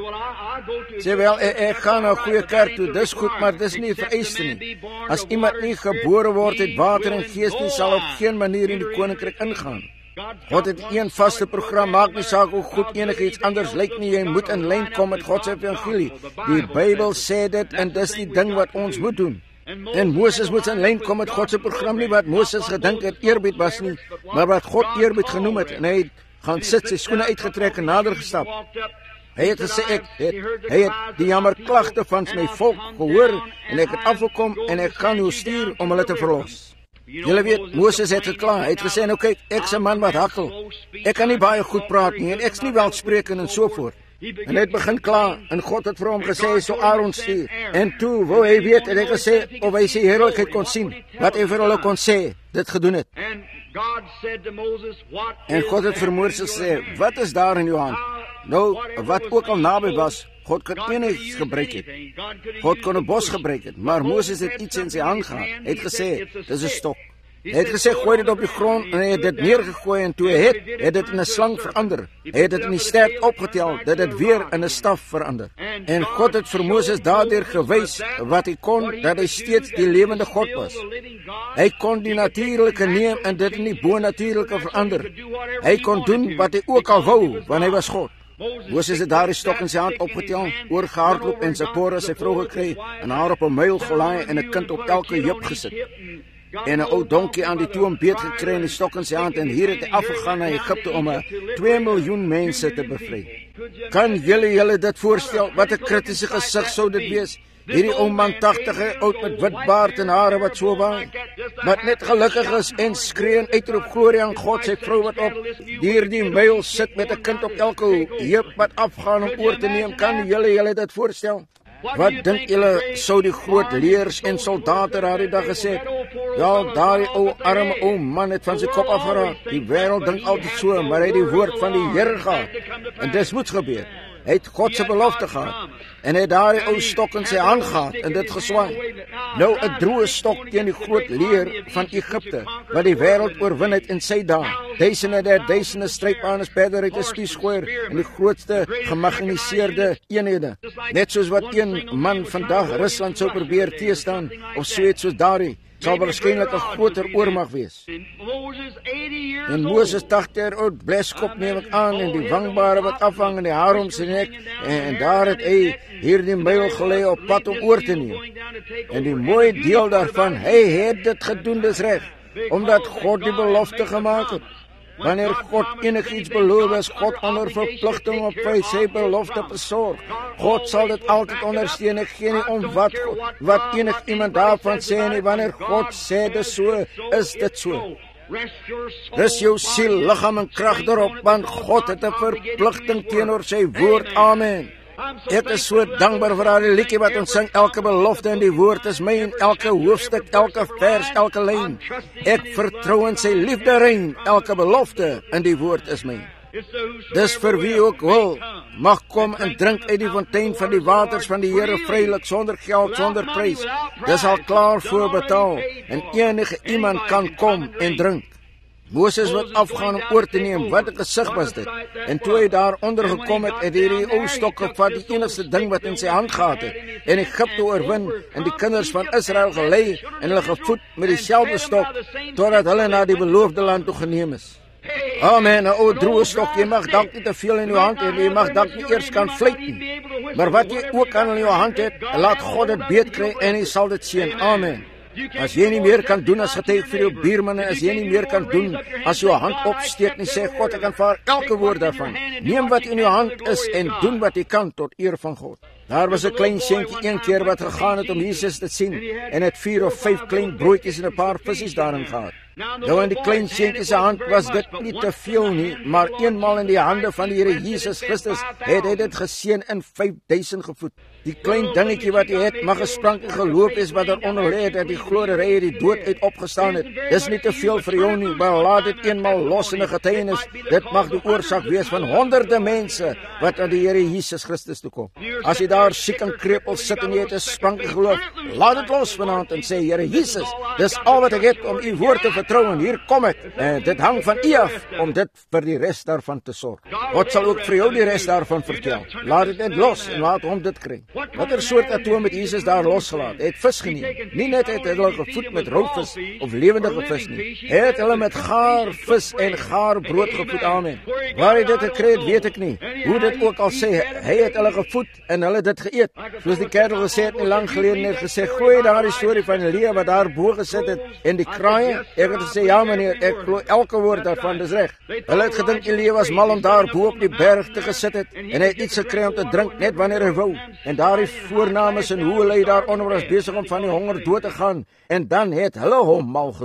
sê, wel, ek gaan na 'n goeie kerk toe, dis goed, maar dis nie vereiste nie. As iemand nie gebore word uit water en gees nie, sal op geen manier in die koninkryk ingaan. God het een vaste program, maak nie saak hoe goed enigiets anders lyk nie, jy moet in lyn kom met God se evangelie. Die Bybel sê dit en dis die ding wat ons moet doen. En Moses moet in lyn kom met God se program, nie wat Moses gedink het eerbied was nie, maar wat God eerbied genoem het. En hy het gaan sit, sy skoene uitgetrek en nader gestap. Hy het gesê, hy het die jammerklagte van my volk gehoor en ek het afgekom en ek gaan jou stuur om hulle te verlos. Julle weet, Moses het gekla, hy het gesê, nou kyk, ek's 'n man wat hakkel. Ek kan nie baie goed praat nie en ek's nie welsprekend en so voort. En hy het begin kla, en God het vir hom gesê, hy sou Aaron stuur. En toe wou hy weet, en hy gesê, of hy sy heerlikheid kon sien, wat hy vir hulle kon sê, dit gedoen het. En God het vir Moses gesê, wat is daar in jou hand? Nou, wat ook al naby was, God kon enigiets gebruik het. God kon 'n bos gebruik het, maar Moses het iets in sy hand gehad. Hy het gesê, dis 'n stok. Hy het gesê, gooi dit op die grond, en hy het dit neergegooi, en toe hy het dit in 'n slang verander. Hy het dit in die stert opgetel, dat dit weer in 'n staf verander. En God het vir Moses daardeur gewys wat hy kon, dat hy steeds die lewende God was. Hy kon die natuurlike neem en dit in die bonatuurlike verander. Hy kon doen wat hy ook al wou, want hy was God. Moses het daar die stok in sy hand opgetel, oorgehardloop en Zipporah sy vrou gekry, en haar op 'n muil gelaai en 'n kind op elke heup gesit. En 'n ou donkie aan die toom beet gekry en die stok in sy hand, en hier het hy afgegaan na Egipte om 2 miljoen mense te bevry. Kan julle dit voorstel, wat 'n kritiese gesig sou dit wees? Hierdie ou man 80 oud met wit baard en hare wat so waai, wat net gelukkig is en skree en uitroep glorie aan God, sy vrou wat op deur die muil sit met 'n kind op elke heup wat afgaan om oor te neem. Kan julle dit voorstel? Wat dink julle sou die groot leers en soldate daardie dag gesê het? Ja, daai ou arme ou man het van sy kop afgeraak. Die wêreld dink altyd so, maar hy het die woord van die Here gehad. En dis moet gebeur. Hy het God se belofte gehad. En hy het daai ou stok in sy hand gehad en dit geswaai. Nou 'n droë stok teen die groot leer van Egipte, wat die wêreld oorwin het in sy dae. Duisende strypaarne verder uit 'n spiesgooier en die grootste gemechaniseerde eenhede. Net soos wat een man vandag Rusland sou probeer teestaan, of so iets soos daardie, sal waarskynlik 'n groter oormag wees. En Moses 80 jaar oud, bleskop neem ek aan, en die wangbare wat afhang in die haar om sy nek, en daar het hy hierdie muil gelê op pad om oor te neem. En die mooie deel daarvan, hy het dit gedoen, dis reg, omdat God die belofte gemaak het. Wanneer God enigiets beloof, is God onder verpligting op sy belofte besorg. God sal dit altyd ondersteun. Ek gee nie om wat enig iemand daarvan sê nie. Wanneer God sê dit so, is dit so. Rus jou siel, liggaam en krag daarop, want God het 'n verpligting teenoor sy woord. Amen. Ek is so dankbaar vir daardie liedjie wat ons sing, elke belofte in die woord is my, en elke hoofstuk, elke vers, elke lyn. Ek vertrou in sy liefde rein, elke belofte in die woord is my. Dis vir wie ook wil, mag kom en drink uit die fontein van die waters van die Here vrylik, sonder geld, sonder prys. Dis al klaar voorbetaal, en enige iemand kan kom en drink. Moses wat afgaan om oor te neem, wat 'n gesig was dit. En toe hy daar onder gekom het, het hy die ou stok gevat, die enigste ding wat in sy hand gehad het, en Egipte oorwin, en die kinders van Israel gelei, en hulle gevoed met dieselfde stok, totdat hulle na die beloofde land toe geneem is. Amen, 'n ou droë stok, jy mag dalk nie te veel in jou hand hê, jy mag dalk nie eers kan fluit nie, maar wat jy ook aan in jou hand het, laat God dit beet kry, en hy sal dit seën. Amen. As jy nie meer kan doen as getuig vir jou buurman, en as jy nie meer kan doen as jou hand opsteek nie, sê God, ek aanvaar elke woord daarvan. Neem wat in jou hand is en doen wat jy kan tot eer van God. Daar was 'n klein seentjie een keer wat gegaan het om Jesus te sien, en het 4 of 5 klein broodjies en 'n paar visse daarin gehad. Nou in die klein seentjie se hand was dit nie te veel nie, maar eenmal in die hande van die Here Jesus Christus het hy dit geseën en 5000 gevoed. Die klein dingetjie wat hy het, mag 'n sprankie geloof is wat daaronder lê, dat die glorie die dood uit opgestaan het. Dis nie te veel vir jou nie, maar laat dit eenmal los in 'n getuienis. Dit mag die oorsaak wees van honderde mense wat aan die Here Jesus Christus toe kom. As jy daar siek en krepeel sit en jy het 'n sprankie geloof, laat dit los vanaand en sê, Here Jesus, dis al wat ek het om u woord te vertrou, en hier kom ek. Dit hang van u af om dit vir die res daarvan te sorg. God sal ook vir jou die res daarvan vertel. Laat dit net los en laat hom dit kry. Watter soort atoom het Jesus daar losgelaat? Hy het vis geneem. Nie net het hy hulle gevoed met roofvis of lewendige vis nie. Hy het hulle met gaar vis en gaar brood gevoed. Amen. Waar hy dit gekry het, weet ek nie. Hoe dit ook al sê, hy het hulle gevoed en hulle dit geëet. Soos die kerel gesê het nie lang gelede, het gesê, gooi daar die storie van Elia wat daar bo gesit het en die kraaie. Ek het gesê, ja meneer, ek glo elke woord daarvan, dis reg. Hulle het gedink Elia was mal om daar bo op die berg te gesit het, en hy het iets gekry om te drink net wanneer hy wou. En daar die voornames en hoe hulle daaronder was besig om van die honger dood te gaan, en dan het hulle hom mal genoem.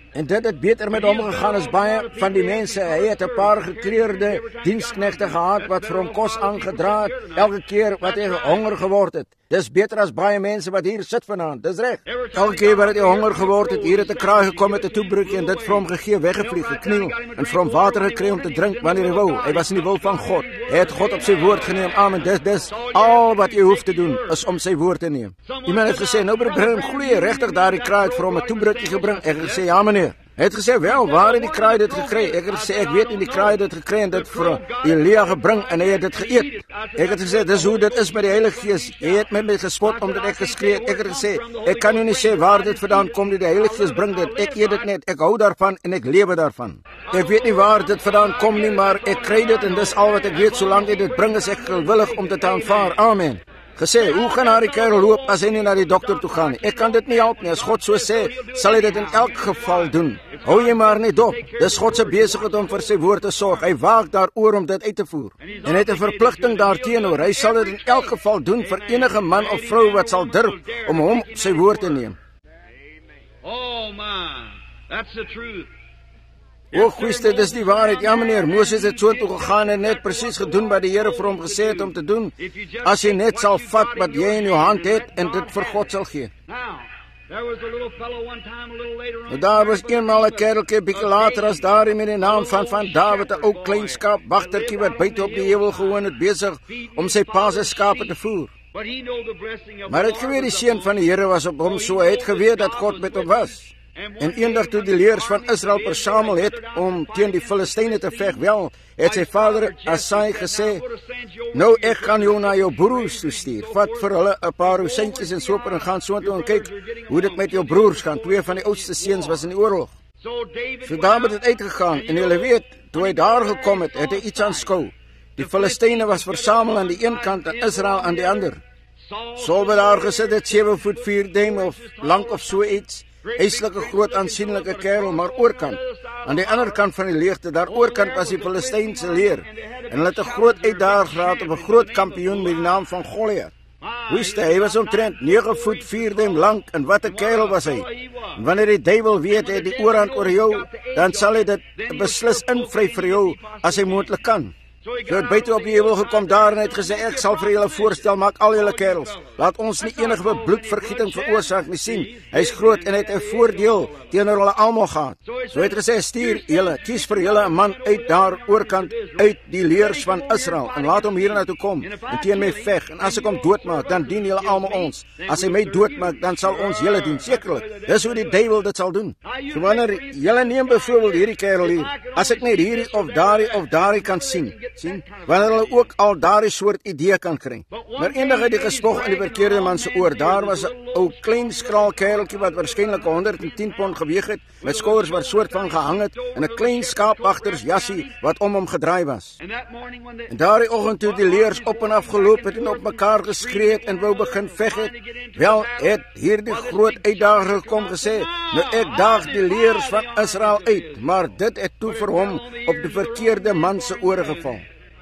En dit het beter met hom gegaan as baie van die mense. Hy het 'n paar gekleurde diensknegte gehad wat vir hom kos aangedra het elke keer wat hy honger geword het. Dis beter as baie mense wat hier sit vanaand. Dis reg. Elke keer wat hy honger geword het, hier het 'n kraai gekom met 'n toebroodjie en dit vir hom gegee, weggevlieg, gekniel en vir hom water gekry om te drink wanneer hy wou. Hy was in die wil van God. Hy het God op sy woord geneem. Amen. Dis al wat jy hoef te doen is om sy woord te neem. Iemand het gesê, nou Branham, glo jy regtig daardie kraai het vir hom 'n toebroodjie gebring? Ek het gesê, ja meneer. Hy het gesê, wel, waar het die kraai dit gekry? Ek het gesê, ek weet nie, die kraai dit gekry en dit vir Elia gebring en hy het dit geëet. Ek het gesê, dis hoe dit is met die Heilige Gees. Jy het met my gespot omdat ek geskree het. Ek het gesê, ek kan jou nie sê waar dit vandaan kom nie. Die Heilige Gees bring dit. Ek eet dit net. Ek hou daarvan en ek lewe daarvan. Ek weet nie waar dit vandaan kom nie, maar ek kry dit en dis al wat ek weet. Solank hy dit bring, is ek gewillig om dit te aanvaar. Amen. Gesê, hoe gaan haar die kerel loop as hy nie na die dokter toe gaan nie? Ek kan dit nie help nie. As God so sê, sal hy dit in elk geval doen. Hou jy maar net op. Dis God se besigheid om vir sy woord te sorg. Hy waak daaroor om dit uit te voer. En hy het 'n verpligting daarteenoor. Hy sal dit in elk geval doen vir enige man of vrou wat sal durf om hom op sy woord te neem. Oh man, that's the truth. O, Christus, dis die waarheid. Ja meneer, Moses het so toe gegaan en net presies gedoen wat die Here vir hom gesê het om te doen. As jy net sal vat wat jy in jou hand het en dit vir God sal gee. Daar was eenmaal 'n kereltjie bietjie later as daarin met die naam van Dawid, 'n ou klein skaapwagtertjie wat buite op die heuwel gewoon het besig om sy pa se skape te voer. Maar het geweet die seun van die Here was op hom, so hy het geweet dat God met hom was. En eendag toe die leiers van Israel versamel het om teen die Filistyne te veg, wel, het sy vader Asai gesê, nou ek gaan jou na jou broers toe stuur, vat vir hulle 'n paar rosentjies en soper en gaan soontoe en kyk hoe dit met jou broers gaan. 2 van die oudste seuns was in die oorlog. So Dawid het uitgegaan en julle weet, toe hy daar gekom het, het hy iets aanskou. Die Filistyne was versamel aan die een kant en Israel aan die ander. Saul het daar gesit, het 7 voet 4 duim of lank of so iets. Eislike groot aansienlike kerel, maar oorkant. Aan die ander kant van die leegte, daar oorkant was die Filistynse leer. En hulle het 'n groot uitdager gehad op 'n groot kampioen met die naam van Goliat. Wiste, hy was omtrent 9 voet 4 duim lank en wat 'n kerel was hy. En wanneer die duiwel weet hy het die oorhand oor jou, dan sal hy dit beslis invryf vir jou as hy moontlik kan. So het buite op die heuwel gekom daar en het gesê, ek sal vir julle voorstel, maak al julle kerels. Laat ons nie enige bloedvergieting veroorsaak nie, sien. Hy's groot en het 'n voordeel teenoor hulle almal gehad. So het gesê, stuur julle, kies vir julle 'n man uit daar oorkant, uit die leers van Israel, en laat hom hier na toe kom, en teen my veg, en as ek hom doodmaak, dan dien julle almal ons. As hy my doodmaak, dan sal ons julle dien, sekerlik. Dis hoe die duiwel dit sal doen. So wanneer julle neem byvoorbeeld hierdie kerel hier, as ek net hierdie of daardie kan sien, wanneer hulle ook al daardie soort idee kan kry. Maar eendag het die gespog in die verkeerde man se oor. Daar was 'n ou klein skraal kereltjie wat waarskynlik 110 pond geweg het, met skouers wat soort van gehang het en 'n klein skaapwagtersjassie wat om hom gedraai was. En daardie oggend toe die leers op en af geloop het en op mekaar geskree het en wou begin veg het, wel het hierdie groot uitdager gekom gesê, nou ek daag die leers van Israel uit, maar dit het toe vir hom op die verkeerde man se ore geval.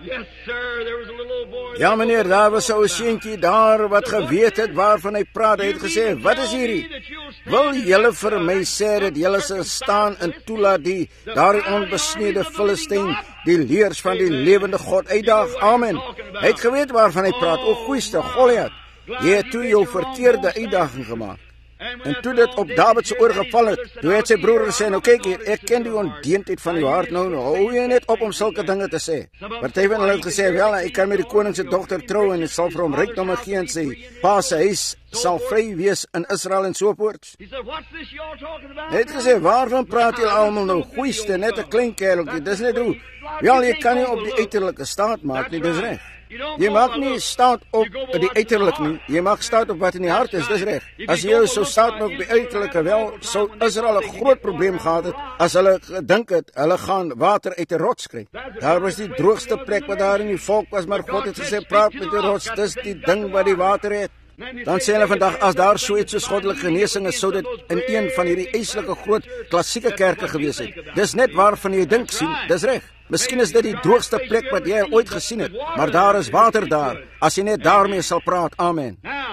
Ja meneer, daar was 'n seentjie daar wat geweet het waarvan hy praat. Hy het gesê, wat is hierdie? Wil julle vir my sê dat julle sal staan en toelaat daardie onbesnede Filistyn die leers van die lewende God uitdaag? Amen. Hy het geweet waarvan hy praat. O goeie Goliat, jy het toe jou verkeerde uitdaging gemaak. En toe dit op Dawid se oor geval het, toe het sy broer gesê, nou kyk hier, ek ken die ondeentheid van jou hart, nou hou jy net op om sulke dinge te sê. Party van hulle het gesê, wel, ek kan met die koning se dogter trou en ek sal vir hom rykdom gee en sy pa se huis sal vry wees in Israel en so voort. Hy het gesê, waarvan praat julle almal nou? Goeiste, net 'n klein kereltjie, dis net hoe. Wel, jy kan nie op die uiterlike staat maak nie, dis reg. Jy maak nie staat op die uiterlik nie, jy maak staat op wat in die hart is, dis reg. As jy so staat maak op die uiterlike, wel, sou Israel 'n groot probleem gehad het, as hulle gedink het, hulle gaan water uit 'n rots kry. Daar was die droogste plek wat daar in die volk was, maar God het gesê, praat met die rots, dis die ding wat die water het. Dan sê hulle vandag, as daar so iets soos goddelike genesing is, sou dit in een van hierdie eislike groot klassieke kerke gewees het. Dis net waarvan jy dink, sien, dis reg. Miskien is dit die droogste plek wat jy ooit gesien het, maar daar is water daar, as jy net daarmee sal praat, amen.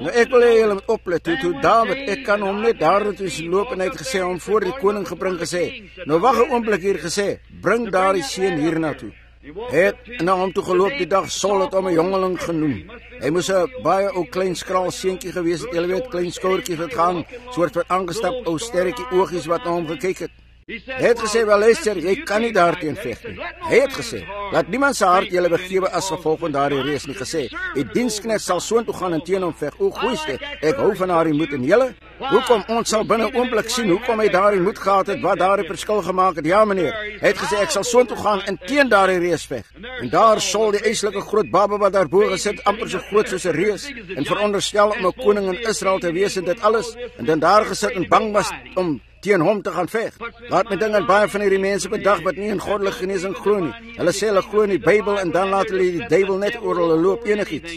Nou ek wil hê julle moet oplet, toe Dawid, ek kan hom net daar toe loop en hy het gesê, hom voor die koning gebring gesê, nou wag 'n oomblik hier gesê, bring daar die seun hier na toe. Hy het na hom toe geloop die dag, Saul het hom 'n jongeling genoem. Hy moes 'n baie ou klein skraal seentjie gewees het, julle weet, klein skouertjies wat gaan, soort van aangestap, ou sterretjie oogies wat na hom gekyk het. Hy het gesê, wel luister, jy kan nie daarteen veg nie. Hy het gesê, laat niemand sy hart julle begewe as gevolg van daardie reis nie gesê. Die diensknegt sal soontoe gaan en teen hom veg. O goeiste, ek hou van daardie moed en julle. Hoekom ons sal binne 'n oomblik sien hoekom hy daardie moed gehad het, wat daardie verskil gemaak het. Ja meneer, hy het gesê ek sal soontoe gaan en teen daardie reis veg. En daar Saul, die eislike groot baba wat daarbo gesit, amper so groot soos 'n reus en veronderstel om 'n koning in Israel te wees en dit alles, en dan daar gesit en bang was om teen hom te gaan veg. Laat my ding aan baie van hierdie mense vandag wat nie in goddelike genesing glo nie. Hulle sê hulle glo in die Bybel en dan laat hulle die duiwel net oor hulle loop enigiets.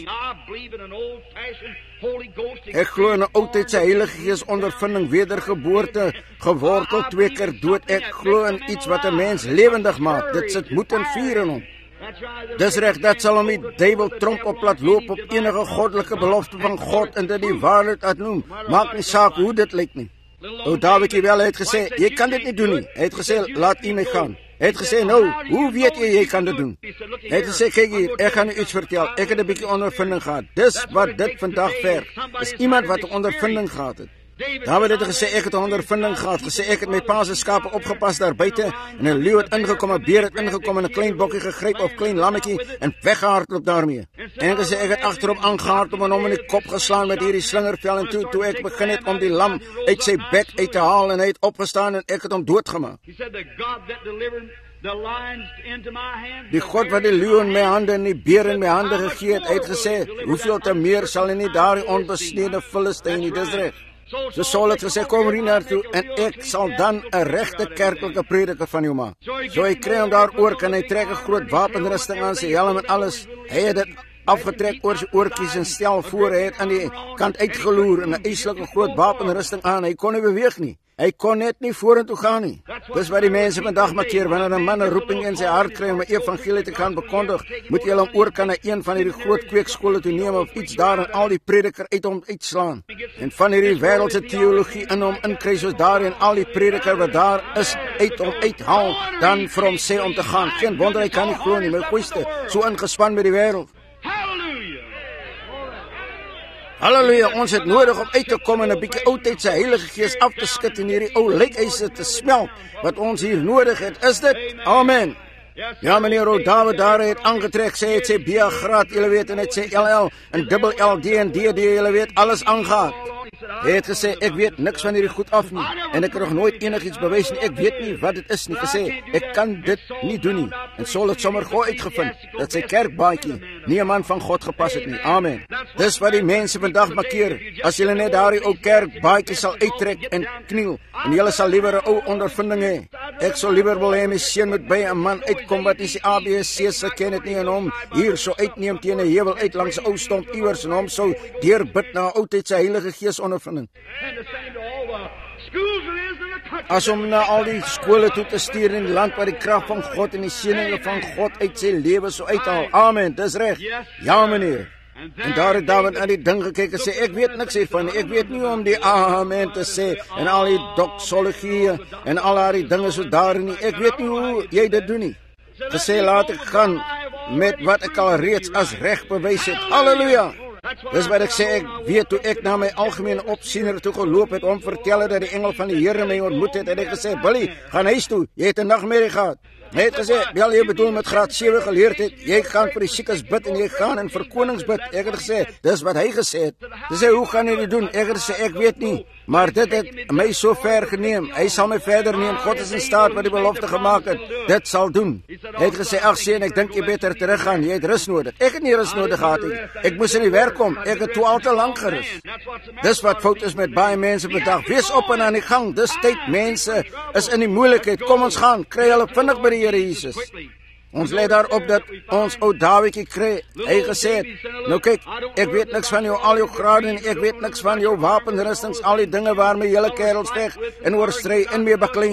Ek glo in 'n oudtydse Heilige Gees ondervinding, wedergeboorte, gewortel, 2 keer dood. Ek glo in iets wat 'n mens lewendig maak. Dit sit moed en vuur in hom. Dis reg, dat sal hom die duiwel tromp op laat loop op enige goddelike belofte van God en dit die waarheid uitnoem. Maak nie saak hoe dit lyk nie. O Dawid wel, hy het gesê, jy kan dit nie doen nie. Hy het gesê, laat u my gaan. Hy het gesê, nou, hoe weet jy kan dit doen? Hy het gesê, kyk hier, ek gaan u iets vertel. Ek het 'n bietjie ondervinding gehad. Dis wat dit vandag verg. Is iemand wat 'n ondervinding gehad het. Dawid het gesê, ek het 'n ondervinding gehad. Gesê, ek het my pa se skape opgepas daar buite en 'n leeu het ingekom, 'n beer het ingekom en 'n klein bokkie gegryp of klein lammetjie en weggehardloop daarmee. En gesê, ek het agterop aangehardloop en hom in die kop geslaan met hierdie slingervel en toe ek begin het om die lam uit sy bek uit te haal en hy het opgestaan en ek het hom doodgemaak. Die God wat die leeu in my hande en die beer in my hande gegee het, hy het gesê, hoeveel te meer sal hy nie daardie onbesnede Filistyn nie, dis reg. So Saul het gesê, kom hier naartoe en ek sal dan 'n regte kerklike prediker van jou maak. So hy kry hom daar oor en hy trek 'n groot wapenrusting aan, sy helm en alles. Hy het dit afgetrek oor sy oortjies en stel voor, hy het aan die kant uitgeloer en 'n eislike groot wapenrusting aan. Hy kon nie beweeg nie. Hy kon net nie vorentoe gaan nie. Dis wat die mense vandag maak hier, wanneer 'n man 'n roeping in sy hart kry om 'n evangelie te gaan bekondig, moet jy hom oor kan na een van hierdie groot kweekskole toe neem of iets daar en al die prediker uit hom uitslaan. En van hierdie wêreldse teologie in hom inkry soos daar en al die prediker wat daar is uit hom uithaal, dan vir hom sê om te gaan. Geen wonder hy kan nie glo nie, my goeiste, so ingespan met die wêreld. Halleluja, ons het nodig om uit te kom en 'n bietjie oudtydse Heilige Gees af te skud en hierdie ou lykeise te smelt wat ons hier nodig het. Is dit? Amen. Ja meneer, o Dawid daar het aangetrek, sê het sy B-graad, julle weet, en het sê LL en dubbel LD en DD, julle weet, alles aangehaak. Hy het gesê, ek weet niks van hierdie goed af nie en ek het nog nooit enigiets bewys nie. Ek weet nie wat dit is nie. Gesê, ek kan dit nie doen nie. En Saul het sommer gou uitgevind dat sy kerkbaadjie nie 'n man van God gepas het nie. Amen. Dis wat die mense vandag markeer. As julle net daardie ou kerkbaadjie sal uittrek en kniel en julle sal liewer 'n ou ondervinding hê. Ek sou liewer wil hê my seun moet by 'n man uitkom wat nie sy ABC's geken het nie en hom hier so uitneem teen 'n heuwel uit langs 'n ou stomp iewers en hom sou deurbid na 'n oudtydse Heilige Gees ondervinding. As om na al die skole toe te stuur in die land waar die krag van God en die seëninge van God uit sy lewe so uithaal. Amen, dis reg. Ja meneer. En daar het Dawid aan die ding gekyk en sê, ek weet niks hiervan nie. Ek weet nie om die amen te sê en al die doxologie en al die dinge so daar nie. Ek weet nie hoe jy dit doen nie. Gesê, laat ek gaan met wat ek al reeds as reg bewys het. Halleluja. Dis wat ek sê, ek weet toe ek na my algemene opsiener toe geloop het om vertel het dat die engel van die Here my ontmoet het en hy gesê, Billy, gaan huis toe, jy het 'n nagmerrie gehad. Hy het gesê, wel jy bedoel met graad 7 geleerdheid, jy gaan vir die siekes bid en jy gaan in verkonings bid. Ek het gesê, dis wat hy gesê het. Hy sê, hoe gaan jy dit doen? Ek het gesê, ek weet nie, maar dit het my so ver geneem. Hy sal my verder neem. God is in staat wat die belofte gemaak het. Dit sal doen. Hy het gesê, ag seun, ek dink jy beter teruggaan. Jy het rus nodig. Ek het nie rus nodig gehad nie. Ek moes in die werk kom. Ek het toe al te lank gerus. Dis wat fout is met baie mense vandag. Wees op en aan die gang. Dis tyd, mense is in die moeilikheid. Kom ons gaan, kry hulle vinnig by die Here Jesus. Ons lê daarop dat ons ou Dawidjie kry. Hy gesê het, nou kyk, ek weet niks van jou al jou grade en ek weet niks van jou wapenrustings, al die dinge waarmee julle kerels veg en oorstry en mee beklei nie.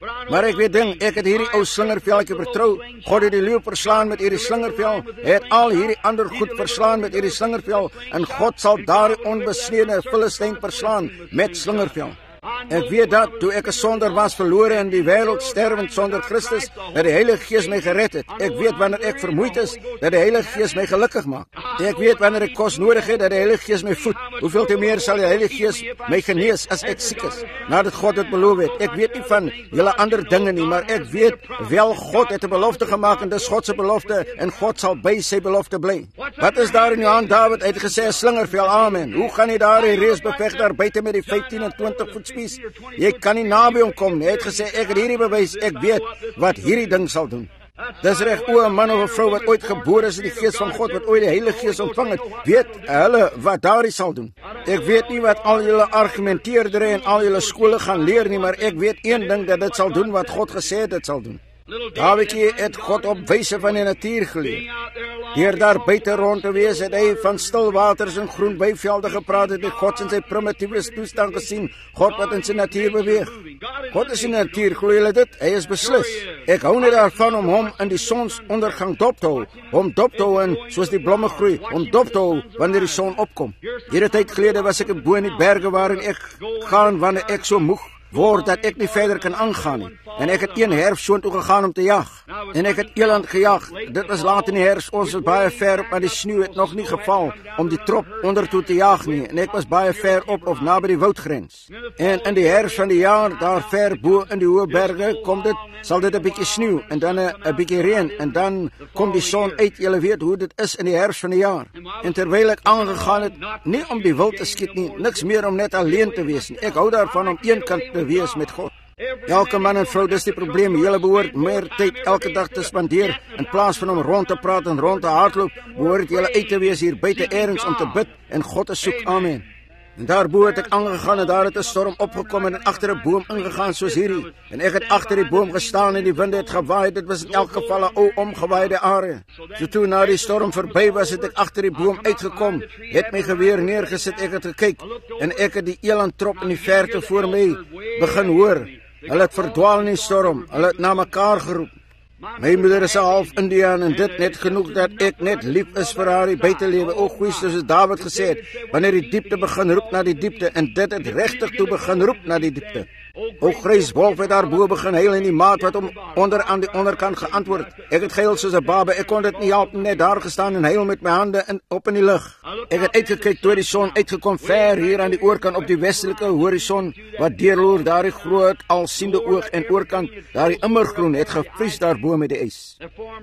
Maar ek weet ding, ek het hierdie ou slingervelletjie vertrou. God het die leeu verslaan met hierdie slingervel. Hy het al hierdie ander goed verslaan met hierdie slingervel. En God sal daardie onbesnede Filistyn verslaan met slingervel. Ek weet dat, toe ek 'n sonder was, verlore in die wêreld, sterwend sonder Christus, dat die Heilige Gees my gered het. Ek weet wanneer ek vermoeid is, dat die Heilige Gees my gelukkig maak. Ek weet wanneer ek kos nodig het, dat die Heilige Gees my voed. Hoeveel te meer sal die Heilige Gees my genees as ek siek is, nadat God dit beloof het. Ek weet nie van julle ander dinge nie, maar ek weet wel God het 'n belofte gemaak en dis God se belofte en God sal by sy belofte bly. Wat is daar in jou hand, Dawid? Hy het gesê 'n slingervel, amen. Hoe gaan jy daar die reus beveg daar buite met die 15 en 20 voet spies? Jy kan nie naby hom kom nie. Hy het gesê, ek het hierdie bewys, ek weet wat hierdie ding sal doen. Dis reg, o 'n man of 'n vrou wat ooit gebore is in die Gees van God, wat ooit die Heilige Gees ontvang het, weet hulle wat daardie sal doen. Ek weet nie wat al julle argumenteerdere en al julle skole gaan leer nie, maar ek weet een ding, dat dit sal doen wat God gesê het dit sal doen. Davidjie het God op wyse van die natuur geleer. Deur daar buite rond te wees, het hy van stil waters en groen weivelde gepraat, het hy God in sy primitiewe toestand gesien, God wat in sy natuur beweeg. God is in die natuur, glo julle dit? Hy is beslis. Ek hou net daarvan om hom in die sonsondergang dop te hou, hom dop te hou en soos die blomme groei, hom dop te hou wanneer die son opkom. Hierdie tyd gelede was ek bo in die berge waarin ek gaan wanneer ek so moeg word dat ek nie verder kan aangaan nie. En ek het een herfst soontoe gegaan om te jag. En ek het eland gejag. Dit was laat in die herfst, ons was baie ver op, maar die sneeu het nog nie geval om die trop ondertoe te jag nie. En ek was baie ver op of naby die woudgrens. En in die herfst van die jaar, daar ver bo in die hoë berge, sal dit 'n bietjie sneeu en dan 'n bietjie reën en dan kom die son uit. Julle weet hoe dit is in die herfst van die jaar. En terwyl ek aangegaan het, nie om die wild te skiet nie, niks meer om net alleen te wees nie. Ek hou daarvan om eenkant te wees met God. Elke man en vrou, dis die probleem. Julle behoort meer tyd elke dag te spandeer in plaas van om rond te praat en rond te hardloop. Behoort julle uit te wees hier buite ergens om te bid en God te soek. Amen. En daarbo het ek aangegaan en daar het 'n storm opgekom en agter 'n boom ingegaan soos hierdie. En ek het agter die boom gestaan en die wind het gewaai. Dit was in elk geval 'n ou omgewaaide area. So toe na die storm verby was, het ek agter die boom uitgekom, het my geweer neergesit, ek het gekyk en ek het die elandtrop in die verte voor my begin hoor. Hulle het verdwaal in die storm, hulle het na mekaar geroep. My moeder is 'n half Indiaan en dit net genoeg dat ek net lief is vir haar buitelewe. O goeie, soos Dawid gesê het, wanneer die diepte begin roep na die diepte, en dit het regtig toe begin roep na die diepte. O grys wolf het daarbo begin huil en die maat wat hom onder aan die onderkant geantwoord. Ek het gehuil soos 'n baba, ek kon dit nie help, net daar gestaan en huil met my hande op in die lug. Ek het uitgekyk toe die son uitgekom ver hier aan die oorkant op die westelike horison wat deurloer daardie groot alsiende oog en oorkant daardie immergroen het gevries daarbo met die ys.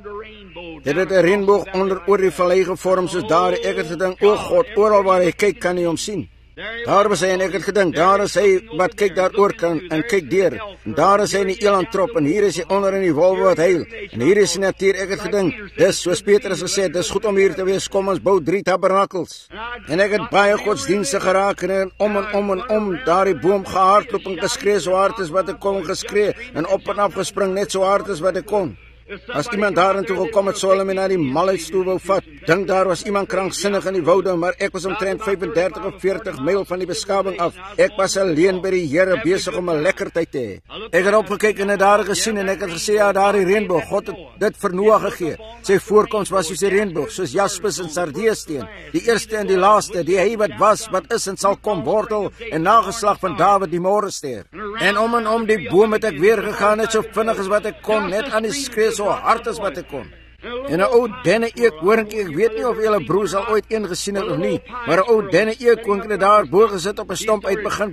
Dit het 'n reënboog oor die vallei gevorm soos daar. Ek het gedink, o God, oral waar hy kyk kan hy hom sien. Daar was hy en ek het gedink, daar is hy wat kyk daar oorkant en kyk deur. En daar is hy in die elandtrop en hier is hy onder in die wolwe wat huil. En hier is die natuur. Ek het gedink, dis soos Petrus gesê het, dis goed om hier te wees, kom ons bou 3 tabernakels. En ek het baie godsdienstig geraak en om daardie boom gehardloop en geskree so hard as wat ek kon geskree en op en af gespring net so hard as wat ek kon. As iemand daarin toe gekom het, sou hulle my na die malheidstoel wou vat. Dink daar was iemand kranksinnig in die woude, maar ek was omtrent 35 of 40 myl van die beskawing af. Ek was alleen by die Here besig om 'n lekker tyd te hê. Ek het opgekyk en het daar gesien en ek het gesê, ja, daardie reënboog, God het dit vir Noag gegee. Sy voorkoms was soos 'n reënboog, soos jaspis en sardiesteen. Die eerste en die laaste, die hy wat was, wat is en sal kom, wortel en nageslag van Dawid die môrester. En om die boom het ek weer gegaan, net so vinnig as wat ek kon, net aan die skree so hard as wat ek kon. En 'n ou denne eekhoorntjie, ek weet nie of julle broers al ooit een gesien het of nie, maar 'n ou denne eekhoorntjie het daar bo gesit op 'n stomp uit begin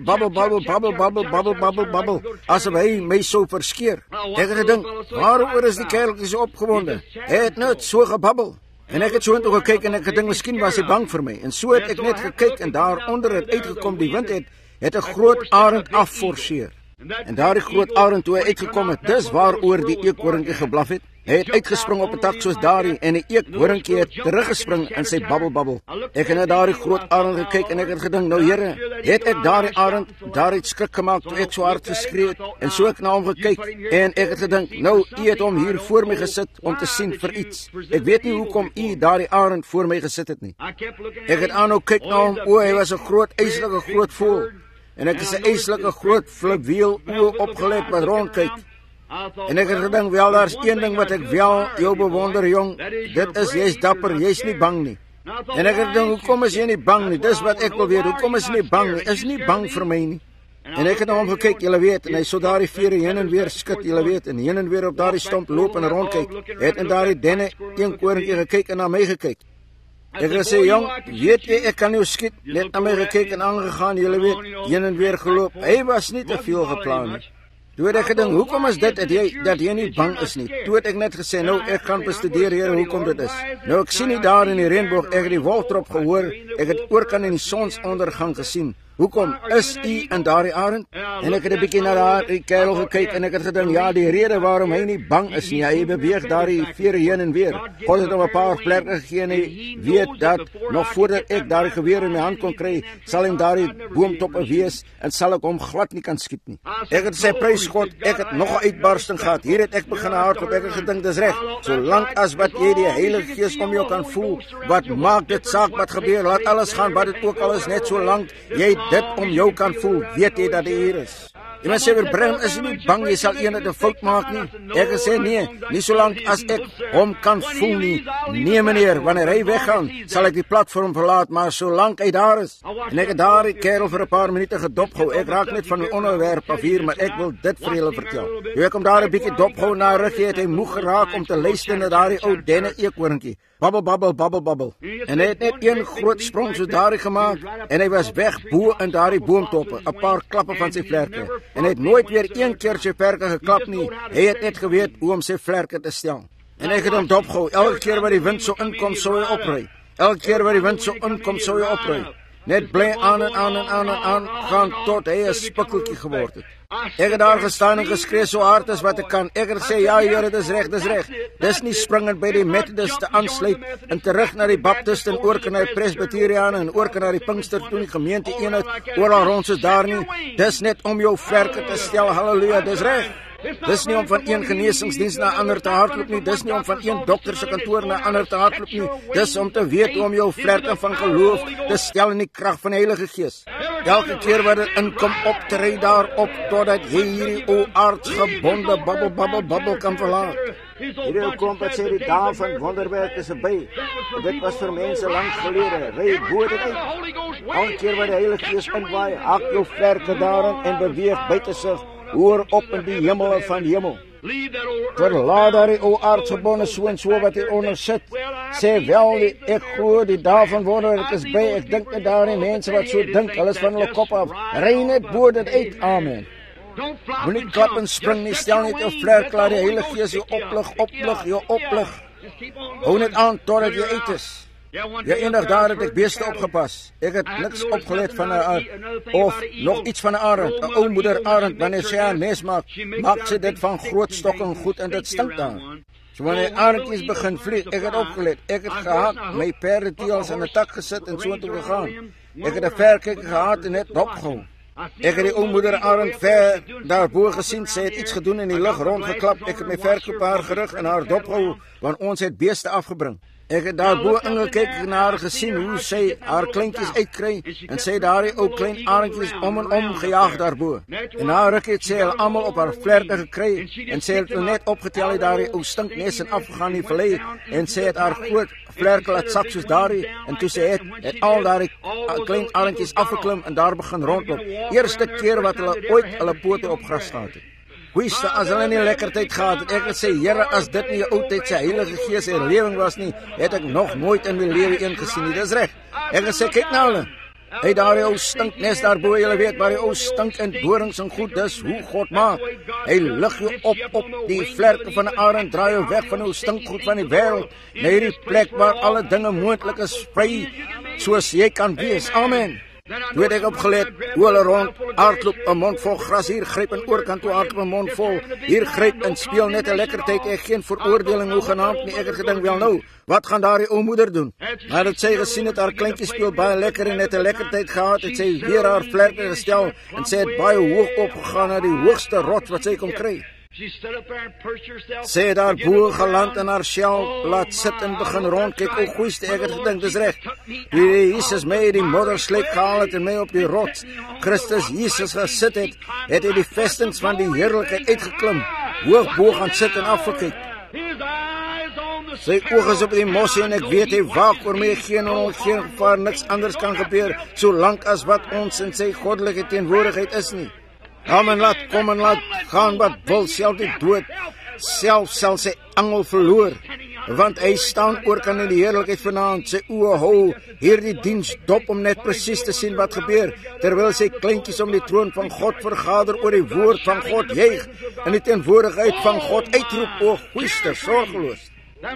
babbel, asof hy my sou verskeer. Ek het gedink, waaroor is die kereltjie so opgewonde? Hy het net so gebabbel. En ek het so intoe gekyk en ek gedink, miskien was hy bang vir my. En so het ek net gekyk en daaronder het uitgekom, die wind het 'n groot arend afforceer. En daardie groot arend toe hy uitgekom het, dis waaroor die eekhoorntjie geblaf het. Hy het uitgespring op 'n tak soos daardie en die eekhoorntjie het teruggespring in sy babbel. Ek het na daardie groot arend gekyk en ek het gedink, nou Here, het ek daardie arend daardie skrik gemaak toe ek so hard geskree het en so ek na hom gekyk en ek het gedink, nou U het hom hier voor my gesit om te sien vir iets. Ek weet nie hoekom U daardie arend voor my gesit het nie. Ek het aanhou kyk na hom, o, hy was 'n groot eislike groot voël. En ek is 'n eislike groot fluweel oë opgelet wat rondkyk. En ek het gedink, wel, daar is een ding wat ek wel jou bewonder, jong, dit is, jy is dapper, jy is nie bang nie. En ek het gedink, hoekom is jy nie bang nie? Dis wat ek wil weet, hoekom is jy nie bang nie? Is nie bang vir my nie. En ek het na hom gekyk, julle weet, en hy so daar die vere heen en weer skit, julle weet, en heen en weer op daar die stomp loop en rondkyk. Het in daar die denne een koringkie gekyk en na my gekyk. Ek het gesê, jong, weet jy, ek kan jou skiet, net na my gekyk en aangegaan, julle weet, heen en weer geloop. Hy was nie te veel geplan nie. Toe het ek gedink, hoekom is dit dat jy nie bang is nie? Toe het ek net gesê, nou, ek gaan bestudeer, Here, hoekom dit is. Nou, ek sien nie daar in die reënboog, ek het die wolktrop gehoor, ek het oorkant in die sonsondergang gesien. Hoekom is u in daardie arend? En ek het 'n bietjie na daardie kerel gekyk en ek het gedink, ja, die rede waarom hy nie bang is nie, hy beweeg daardie vere heen en weer. God het hom 'n paar plekke gegee en hy weet dat nog voordat ek daardie geweer in my hand kon kry, sal hy daardie boomtoppe wees en sal ek hom glad nie kan skiet nie. Ek het sê, prys God, ek het nog 'n uitbarsting gehad. Hier het ek begin hardloop. Ek het gedink, dis reg. Solank as wat jy die Heilige Gees om jou kan voel, wat maak dit saak wat gebeur? Laat alles gaan wat dit ook al is, net solank jy dit om jou kan voel, weet jy dat hy hier is. Iemand sê, Branham, is nie bang, jy sal eendag 'n fout maak nie. Ek het gesê, nee, nie solank as ek hom kan voel nie. Nee, meneer, wanneer hy weggaan, sal ek die platform verlaat, maar solank hy daar is. En ek het daar die kerel vir 'n paar minute gedopgehou. Ek raak net van die onderwerp af hier, maar ek wil dit vir julle vertel. Ek kom daar 'n bietjie dopgehou na ruggie, het hy moeg geraak om te luister na daardie ou denne eekhoorntjie. Babbel, babbel, babbel, babbel. En hy het net een groot sprong so daardie gemaak, en hy was weg bo in daardie boomtoppe, 'n paar klappe van sy vlerke. En hy het nooit weer een keer sy vlerke geklap nie. Hy het net geweet hoe om sy vlerke te stel. En ek het hom dopgehou. Elke keer wat die wind so inkom, sou hy opry. Elke keer wat die wind so inkom, sou hy opry. Net bly aan en aan en aan en aan gaan tot hy 'n spikkeltjie geword het. Ek het daar gestaan en geskree so hard as wat ek kan. Ek het gesê, ja, Here, dis reg, dis reg. Dis nie springend by die Methodiste aansluit en terug na die Baptiste en oor na die Presbyteriane en oor na die Pinkster toe die gemeente eenheid oral rond soos daar nie. Dis net om jou vlerke te stel. Halleluja, dis reg. Dis nie om van een genesingsdiens na ander te hardloop nie. Dis nie om van een dokter se kantoor na ander te hardloop nie. Dis om te weet om jou vlerke van geloof te stel in die krag van die Heilige Gees. Elke keer wat dit inkom, optree daarop totdat jy hierdie aardsgebonde babbel kan verlaat. Hierdie kom wat sê die dae van wonderwerke is verby. Dit was vir mense lank gelede. Ry bo dit uit. Elke keer wat die Heilige Gees inwaai, hak jou vlerke daarin en beweeg buite sig. Hoor op in die hemel van die hemel. Verlaat daar die ou aardsgebonde so en so wat hier onder sit. Sê wel, ek glo die dae van wonderwerk is by. Ek dink net daar die mense wat so dink, hulle is van hulle kop af. Ry net bo dit uit. Amen. Moenie klap en spring nie, stel net jou vlerk, laat die Heilige Gees jou oplig. Hou net aan totdat jy uit is. Ja, eendag daar het ek beeste opgepas. Ek het niks opgelet van 'n of nog iets van 'n arend. 'n Ou moeder arend, wanneer sy haar nes maak sy dit van groot stokke en goed en dit stink daar. So wanneer arendjies begin vlieg, ek het opgelet. Ek het gehad, my perdeteels in 'n tak gesit en so toe gegaan. Ek het 'n verkyk gehad en net opgehou. Ek het die ou moeder arend ver daarbo gesien, sy het iets gedoen in die lug rondgeklap. Ek het my verkyk op haar gerig en haar dopgehou, want ons het beeste afgebring. Ek het daarbo ingekyk en haar gesien hoe sy haar kleintjies uitkry en sy daardie ou klein arendjies om en om gejaag daarbo. En na ruk het sy hulle almal op haar vlerke gekry en sy het net opgetel het daardie ou stinknes en afgegaan die vallei en sy het haar groot vlerke laat sak soos daardie en toe sy het al daardie klein arendjies afgeklim en daar begin rondloop. Eerste keer wat hulle ooit hulle pote op gras gehad het. Hoeste, as hulle nie lekker tyd gehad het, ek het sê, Here, as dit nie 'n ou tyd sy Heilige Gees en lewing was nie, het ek nog nooit in my lewe een gesien nie. Dis reg. Ek het sê, kyk na hulle. Hy daar die ou stinknes daarbo, julle weet waar die ou stink en dorings en goed, dis hoe God maak. Hy lig jou op die vlerke van 'n arend, draai jou weg van die ou stinkgoed van die wêreld, na hierdie plek waar alle dinge moontlik is, vry soos jy kan wees. Amen. Toe het ek opgelet, hoe hulle rond, hardloop 'n mond vol gras, hier gryp en oorkant toe hardloop 'n mond vol, hier gryp en speel net 'n lekker tyd, ek geen veroordeling hoegenaamd nie, ek het gedink, wel nou, wat gaan daar die ou moeder doen? Maar het sy gesien het haar kleintjie speel baie lekker en het 'n lekker tyd gehad, het sy weer haar vlerke gestel en sy het baie hoog opgegaan na die hoogste rots wat sy kon kry. Sy het daar bo geland en haar sel laat sit en begin rondkyk. O goeiste, ek het gedink, dis reg. Die Jesus my die moddersleep gehaal het en my op die rots Christus Jesus gesit het, het hy die vestings van die heerlikheid uitgeklim. hoog bo gaan sit en afgekyk. Sy oog is op die mossie en ek weet hy waak oor my, geen gevaar, niks anders kan gebeur, solank as wat ons in sy goddelike teenwoordigheid is nie. Kom en laat gaan wat wil, self die dood, self sal sy angel verloor, want hy staan oor kan in die heerlikheid vanaand, sy oë hou hierdie diens dop om net presies te sien wat gebeur, terwyl sy kleintjies om die troon van God vergader oor die woord van God juig, in die teenwoordigheid van God uitroep, o goeister, sorgeloos.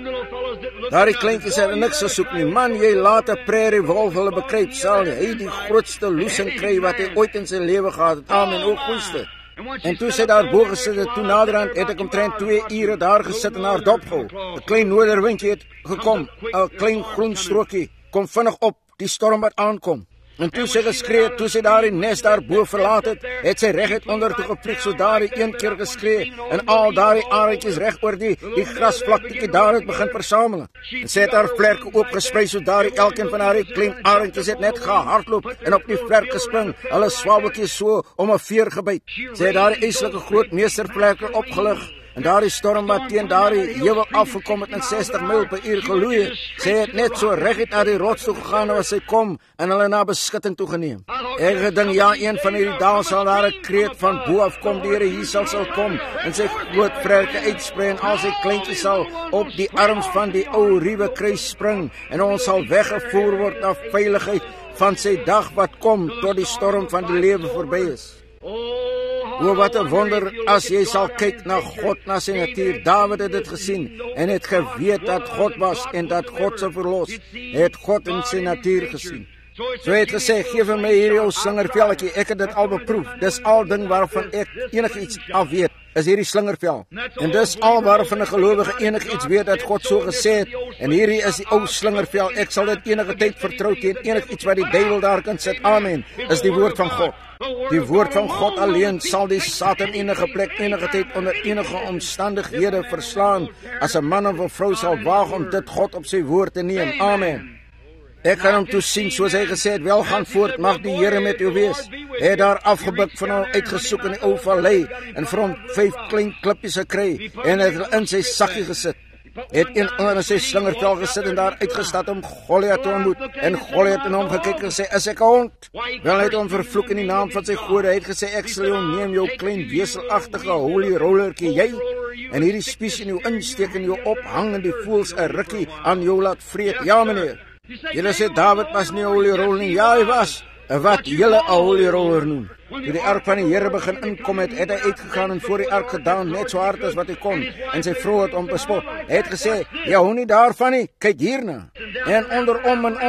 Daar die kleintjies het niks gesoek nie, man, jy laat 'n prairie wolf hulle bekruip, sal hy die grootste loosing kry wat hy ooit in sy lewe gehad het, amen, o goeister. En toe sy daar bo gesit het, toe naderhand het ek omtrent 2 ure daar gesit en haar dop gehou. 'n Klein noorderwindjie het gekom, 'n klein groen strookie, kom vinnig op, die storm wat aankom. En toe sy geskree, toe sy daar die nes daarbo verlaat het sy reguit onder toe gevlieg, so daar die een keer geskree, en al daar die arendjies reg oor die grasvlaktetjie daar het begin versamel. En sy het haar vlerke oopgesprei, so daar die elkeen van haar klein arendjies het net gehardloop en op die vlerk gespring, hulle swabeltjies so om 'n veer gebyt. Sy het daar die eislike groot meestervlerke opgelig, en daar die storm wat teen daar die heuwel afgekom het in 60 myl per uur geloei het, sy het net so reguit na die rots toe gegaan as sy kom, en hulle na beskutting toegeneem. Ek gedink, ja, een van hierdie dae sal daar 'n kreet van bo af kom, die Here Jesus sal kom, en sy groot vlerke uitsprei, en al sy kleintjies sal op die arms van die ou ruwe kruis spring, en ons sal weggevoer word na veiligheid van sy dag wat kom, tot die storm van die lewe verby is. O, wat 'n wonder as jy sal kyk na God, na sy natuur. Dawid het dit gesien en het geweet dat God was en dat God sou verlos. Hy het God in sy natuur gesien. So het gesê, gee vir my hierdie ou slingervelletjie, ek het dit al beproef. Dis al ding waarvan ek enigiets af weet, is hierdie slingervel. En dis al waarvan 'n gelowige enigiets weet dat God so gesê het, en hierdie is die ou slingervel. Ek sal dit enige tyd vertrou teen enigiets wat die duiwel daar kan sit. Amen, is die woord van God. Die woord van God alleen sal die Satan enige plek, enige tyd, onder enige omstandighede verslaan, as 'n man of 'n vrou sal waag om dit God op sy woord te neem. Amen. Ek kan hom toe sien, soos hy gesê het, wel gaan voort, mag die Here met u wees. Hy het daar afgebuk van hom uitgesoek in die ou vallei, en vir hom 5 klein klippies gekry, en het in sy sakkie gesit. Het een onder in sy slingervel gesit en daar uitgestap om Goliat te ontmoet, en Goliat in hom gekyk en sê, is ek 'n hond? Wel, hy het hom vervloek in die naam van sy gode. Hy het gesê, ek sal jou neem, jou klein weselagtige holy rollertjie, jy, en hierdie spies in jou insteek en jou ophang, en die voels 'n rukkie aan jou laat vreet. Ja, meneer. Julle sê Dawid was nie 'n holy roller nie. Ja, hy was. Wat julle 'n holy roller noem. Toe die ark van die Here begin inkom het hy uitgegaan en voor die ark gedaan, net so hard as wat hy kon, en sy vrou het hom bespot. Hy het gesê, jy hou nie daarvan nie, kyk hierna. En onder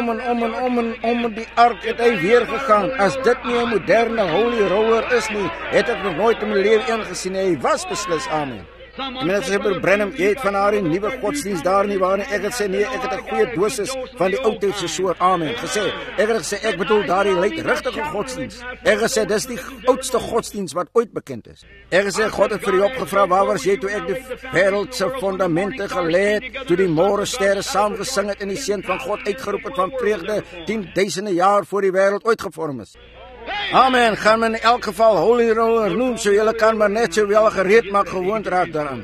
om die ark het hy weer gegaan. As dit nie 'n moderne holy roller is nie, het ek nog nooit in my lewe een gesien. Hy was beslis. Amen. En mense sê, Brother Branham, jy het van haar die nuwe godsdienst daar nie waar nie. Ek het sê, nee, ek het 'n goeie dosis van die oudtydse soort. Amen. Ek het gesê, ek bedoel daar die luidrigtige godsdienst. Ek het gesê, dis die oudste godsdienst wat ooit bekend is. Ek het gesê, God het vir jou opgevra, waar was jy toe ek die wêreldse fondamente gelê het, toe die môre sterre saam gesing het en die seun van God uitgeroep het van vreugde 10.000 jaar voor die wêreld ooit gevorm is. Amen, gaan men in elk geval holy roller noem, so julle kan maar net so wel gereed maak, gewoond raak daaraan.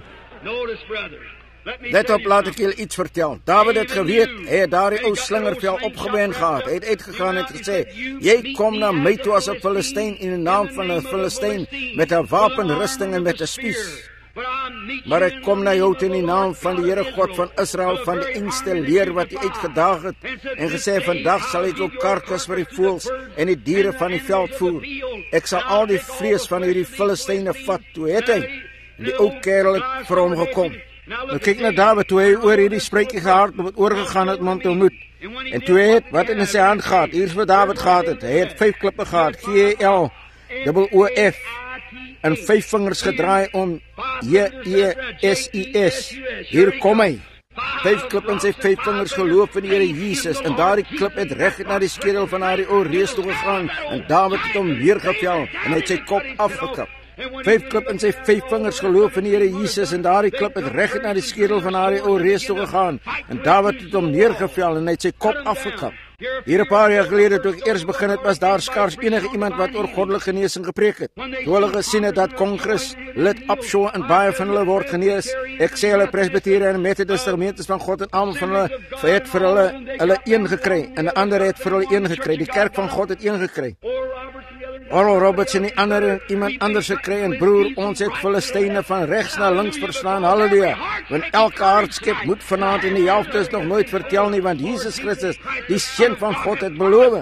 Let op, laat ek julle iets vertel. Dawid het geweet, hy het daar die ou slingervel opgewen gehad. Hy het uitgegaan en het gesê, jy kom na my toe as 'n Filistyn in die naam van 'n Filistyn, met 'n wapenrusting en met 'n spies. Maar ek kom na jou in die naam van die Here God van Israel, van die engste leer wat hy uitgedaag het, en gesê, vandag sal ek jou karkas vir die voëls en die diere van die veld voer. Ek sal al die vlees van hierdie Filistyne vat. Toe het hy, en die ou kerel het vir hom gekom. Nou kyk na Dawid, toe hy oor hierdie spreekie gehardloop het, oorgegaan het om hom te ontmoet. En toe hy het, wat in sy hand gehad, hier is wat Dawid gehad het, hy het 5 klippe gehad, G-L-O-O-F, en 5 vingers gedraai om J-E-S-I-S. Hier kom hy. 5 klip in sy 5 vingers geloof in die Here Jesus, en daardie klip het reg na die skedel van haar ou reus toe gegaan, en Dawid het hom neergevel, en hy het sy kop afgekap. 5 klip in sy 5 vingers geloof in die Here Jesus, en daardie klip het reg na die skedel van haar ou reus toe gegaan, en Dawid het hom neergevel, en hy het sy kop afgekap. Hier 'n paar jaar gelede toe ek eers begin het, was daar skaars enige iemand wat oor goddelike genesing gepreek het. Toe hulle gesien het dat Kongres, lid Upshaw en baie van hulle word genees, ek sê hulle Presbyterië en Methodiste gemeentes van God en almal van hulle het vir hulle een gekry en 'n ander het vir hulle een gekry. Die kerk van God het een gekry. Oral Roberts en die ander iemand anders gekry en broer, ons het Filistyne van regs na links verslaan. Halleluja. Want elke hartskep moet vanaand in die helfte is nog nooit vertel nie, want Jesus Christus, die Seun van God, het beloof.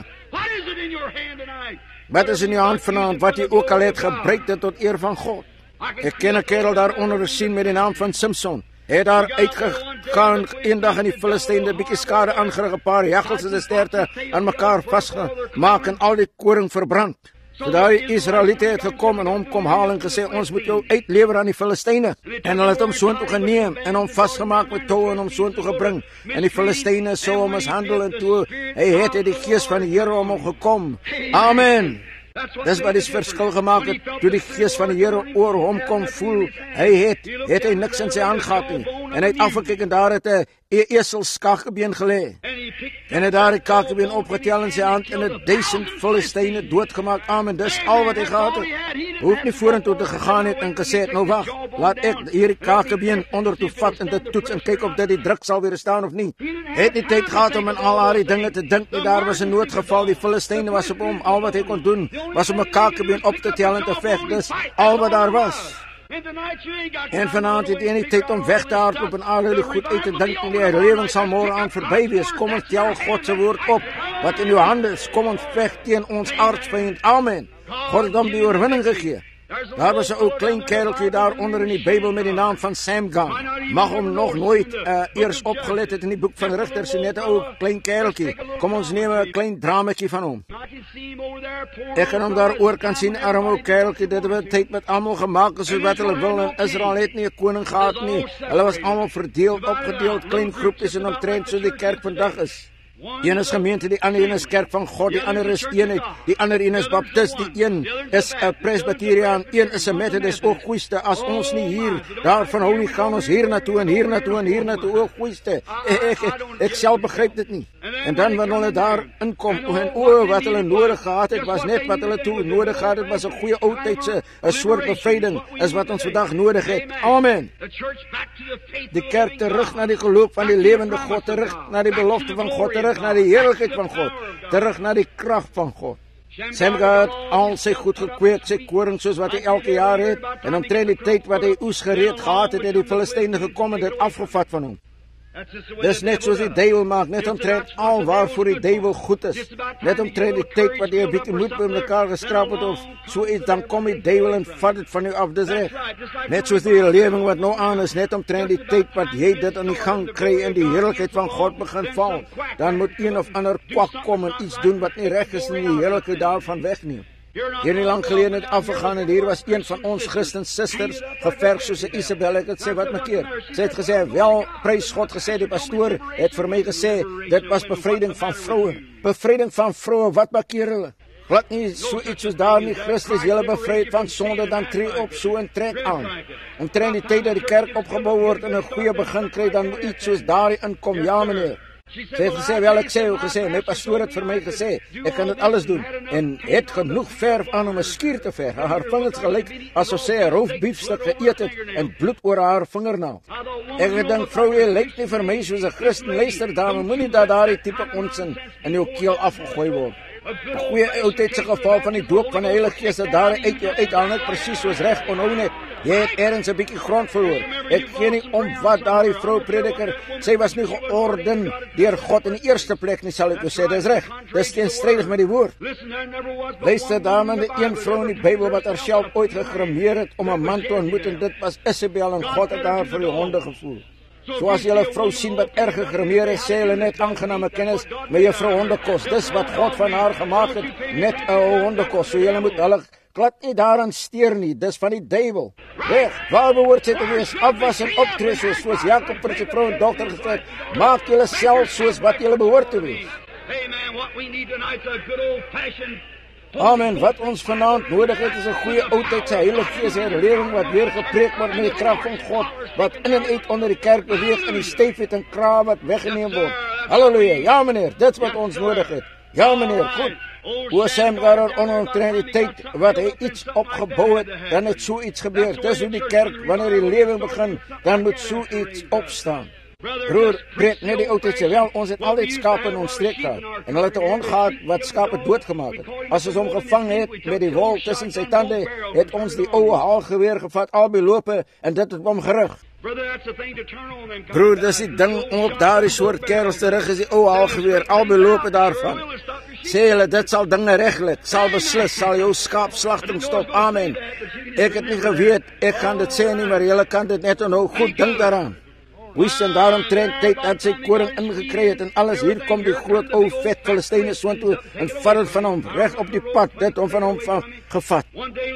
Wat is in jou hand vanaand, wat jy ook al het, gebruik dit tot eer van God. Ek ken 'n kerel daaronder sien met die naam van Simpson. Hy het daar uitgegaan eendag in die Filistyne 'n bietjie skade aangerig, 'n paar jaggels en 'n sterte aan mekaar vasgemaak en al die koring verbrand. So daai Israeliete het gekom en hom kom haal en gesê, ons moet jou uitlewer aan die Filistyne. En hulle het hom soontoe geneem en hom vasgemaak met toue en hom soontoe gebring. En die Filistyne sou hom mishandel en toe hy het die gees van die Here om hom gekom. Amen. Dis wat die verskil gemaak het, toe die gees van die Here oor hom kom voel. Hy het niks in sy hand gehad nie. En hy het afgekyk en daar het 'n esel skakebeen gelê. En het daar die kakebeen opgetel in sy hand en 1000 Filistyne doodgemaak. Amen, dis al wat hy gehad het. Hoef nie vorentoe te gegaan het en gesê het, nou wag, laat ek hierdie kakebeen onder toe vat en dit toets en kyk of dit die druk sal weerstaan of nie. Hy het nie tyd gehad om aan al die dinge te dink nie. Daar was 'n noodgeval, die Filistyne was op hom. Al wat hy kon doen was om 'n kakebeen op te tel en te veg. Dis al wat daar was. En vanaand het jy nie tyd om weg te hardloop en al die goed uit te dink nie. Die lewing sal môre aan verby wees. Kom ons tel God se woord op wat in jou hande is. Kom ons veg teen ons aardsvyand. Amen. God het hom die oorwinning gegee. Daar was 'n ou klein kereltjie daar onder in die Bybel met die naam van Samgar. Mag hom nog nooit eers opgelet het in die boek van Rigters, net 'n ou klein kereltjie. Kom ons neem 'n klein dramatjie van hom. Ek kan hom daar oor kan sien, arme ou kereltjie. Dit was 'n tyd met almal gemaak soos wat hulle wil en Israel het nie 'n koning gehad nie. Hulle was almal verdeel, opgedeel, klein groepies en omtrent soos die kerk vandag is. Een is gemeente, die ander een is kerk van God, die ander is eenheid, die ander een is baptist, die een is 'n Presbyteriaan, een is 'n Methodist, o goeiste, as ons nie hier daarvan hou nie, gaan ons hier na toe en hier na toe en hier na toe, o goeiste. Ek self begryp dit nie. En dan wanneer hulle daar inkom en wat hulle nodig gehad het, was net wat hulle toe nodig gehad het, was 'n goeie oudtydse 'n soort bevryding is wat ons vandag nodig het. Amen. Die kerk terug na die geloof van die lewende God, terug na die belofte van God, terug na die heerlikheid van God, terug na die krag van God. Samgar het al sy goed gekweek, sy koring soos wat hy elke jaar het, en omtrent die tyd wat hy oes gereed gehad het, het die Filistyne gekom en dit afgevat van hom. Dis net soos die duiwel maak, net omtrent al waarvoor die duiwel goed is. Net omtrent die tyd wat jy 'n bietjie moed by mekaar geskraap het of so iets, dan kom die duiwel en vat dit van jou af. Dis reg. Net soos die lewing wat nou aan is, net omtrent die tyd wat jy dit aan die gang kry en die heerlikheid van God begin val, dan moet een of ander kwak kom en iets doen wat nie reg is en die heerlikheid daarvan wegneem. Hier nie lang gelede het afgegaan en hier was een van ons Christen susters, geverg soos 'n Isabel, ek het sê wat makeer. Sy het gesê, wel, prys God, gesê, die pastoor het vir my gesê, dit was bevryding van vroue. Bevryding van vroue, wat makeer hulle? Glad nie so iets soos daar nie, Christus julle bevryd van sonde, dan tree op so en trek aan. Omtrent die tyd dat die kerk opgebou word en 'n goeie begin kry, dan moet iets soos daar inkom, ja meneer. Sy het gesê, wel ek sê, my pastoor het vir my gesê, ek kan dit alles doen, en het genoeg verf aan om 'n skuur te verf. Haar vingers gelyk asof sy 'n roofbiefstuk geëet het en bloed oor haar vingernaal. Ek het gedink, vrou, jy lyk nie vir my soos 'n Christen. Luister, dame, moenie dat daardie tipe onsin in jou keel afgegooi word. 'n Goeie oudtydse geval van die doop van die Heilige Gees, dat daar uit jou uithaal net presies soos reg onhou net. Jy het ergens 'n bietjie grond verloor. Ek gee nie om wat daardie vrou prediker, sy was nie georden deur God in die eerste plek nie, sal ek jou sê, dis reg. Dis teenstrydig met die woord. Luister, dame, die een vrou in die Bybel wat haarself ooit gegrimeer het om 'n man te ontmoet, en dit was Isabel, en God het haar vir die honde gevoel. Soos julle vrou sien wat erg gegrimeer is, sê hulle net aangename kennis met juffrou hondekos. Dis wat God van haar gemaak het, net 'n hondekos. So julle moet hulle glad nie daaraan steur nie, dis van die duiwel. Weg, waar behoort sy te wees? Afwas en optree soos Jakob vir sy vrou en dogter gesê het, maak julle self soos wat julle behoort te wees. Amen, wat ons vanaand nodig het is 'n goeie oudtydse Heilige Gees herlewing wat weer gepreek word met die krag van God, wat in en uit onder die kerk beweeg in die styfheid en kraam wat weggeneem word. Halleluja, ja meneer, dit wat ons nodig het. Ja meneer, goed. Oor Samgar onontrent die tyd wat hy iets opgebou het, dan het so iets gebeur. Dis hoe die kerk, wanneer die lewing begin, dan moet so iets opstaan. Broer, breek net die oudheidse, wel, ons het altyd skape in ons streek gehad, en hulle het 'n hond gehad wat skape doodgemaak het. As ons hom gevang het met die wol tussen sy tande, het ons die ou haalgeweer gevat, albei lope, en dit het hom gerig. Broer, dis die ding om op daardie soort kerels te rig, is die ou haalgeweer, albei lope daarvan. Sê hulle, dit sal dinge reglet, sal beslis, sal jou skaapslagting stop, amen. Ek het nie geweet, ek kan dit sê nie, maar julle kan dit net onhou, goed dink daaraan. Wies en daarom trend tyd dat sy koring ingekry het en alles, hier kom die groot ou vet Filistyne soontoe en vat het van hom reg op die pad, dit om van hom gevat.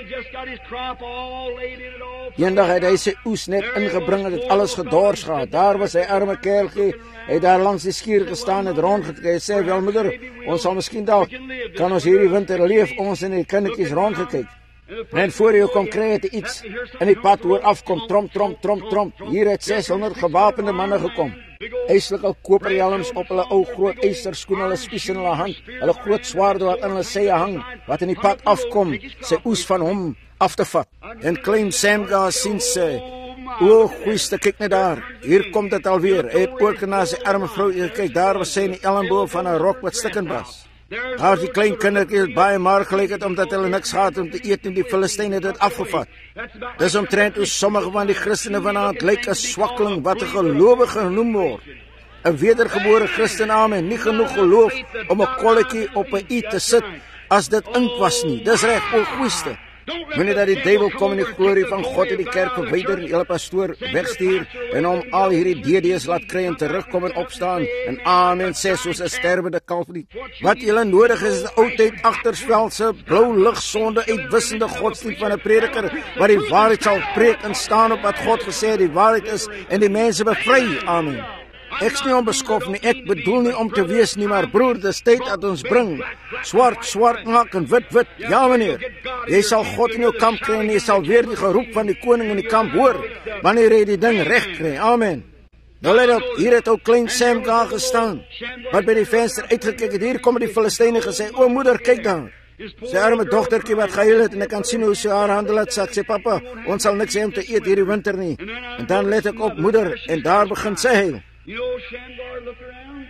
Eendag het hy sy oes net ingebring en het alles gedors gehad. Daar was hy arme kereltjie, hy het daar langs die skuur gestaan en rondgekyk. Hy sê, wel moeder, ons sal miskien dalk, kan ons hierdie winter leef, ons en die kindertjies rondgekyk. En voor jy kom kry het iets in die pad hoor afkom, tromp, tromp, tromp, tromp. Hier het 600 gewapende manne gekom. Eislike koperhelms op hulle ou groot eysterskoene, hulle spies in hulle hand, hulle groot swaarde wat in hulle sye hang, wat in die pad afkom, sy oes van hom af te vat. En klein Samgar sien sê, o, goeieste, kyk net daar, hier kom dit alweer. Hy het ook na sy arme vrou gekyk, daar was sy in die elmboog van 'n rok wat stikkend was. Daar die klein kindertjies het baie maar gelyk het, omdat hulle niks gehad om te eet en die Filistyne het dit afgevat. Dis omtrent hoe sommige van die Christene vanaand lyk 'n swakkeling wat 'n gelowige genoem word. 'n Wedergebore Christen, amen, nie genoeg geloof om 'n kolletjie op 'n i te sit as dit ink was nie. Dis reg, o goeieste. Wanneer dat die duiwel kom en die glorie van God in die kerk verwyder, die hele pastoor wegstuur en hom al hierdie DD's laat kry en terugkom en opstaan en amen sê soos 'n sterwende kalf. Wat julle nodig is 'n oudheid agtersvelse, blou lig sonde uitwissende godsdienst van 'n prediker wat die waarheid sal preek en staan op wat God gesê het die waarheid is en die mense bevry, amen. Ek is nie onbeskof nie, ek bedoel nie om te wees nie, maar broer, dis tyd dat ons bring. Swart, swart maak en wit, wit, ja meneer. Jy sal God in jou kamp kry en jy sal weer die geroep van die koning in die kamp hoor, wanneer jy die ding recht kry, amen. Nou let op, hier het ook klein Samgar gestaan, wat by die venster uitgekyk het, hier kom die Filistyne gesê, o moeder, kyk dan. Sy arme dochtertjie wat gehuil het en ek kan sien hoe sy haar hande laat sak, sê papa, ons sal niks hê om te eet hierdie winter nie. En dan let ek op moeder, en daar begin sy huil. Shamgar looked around.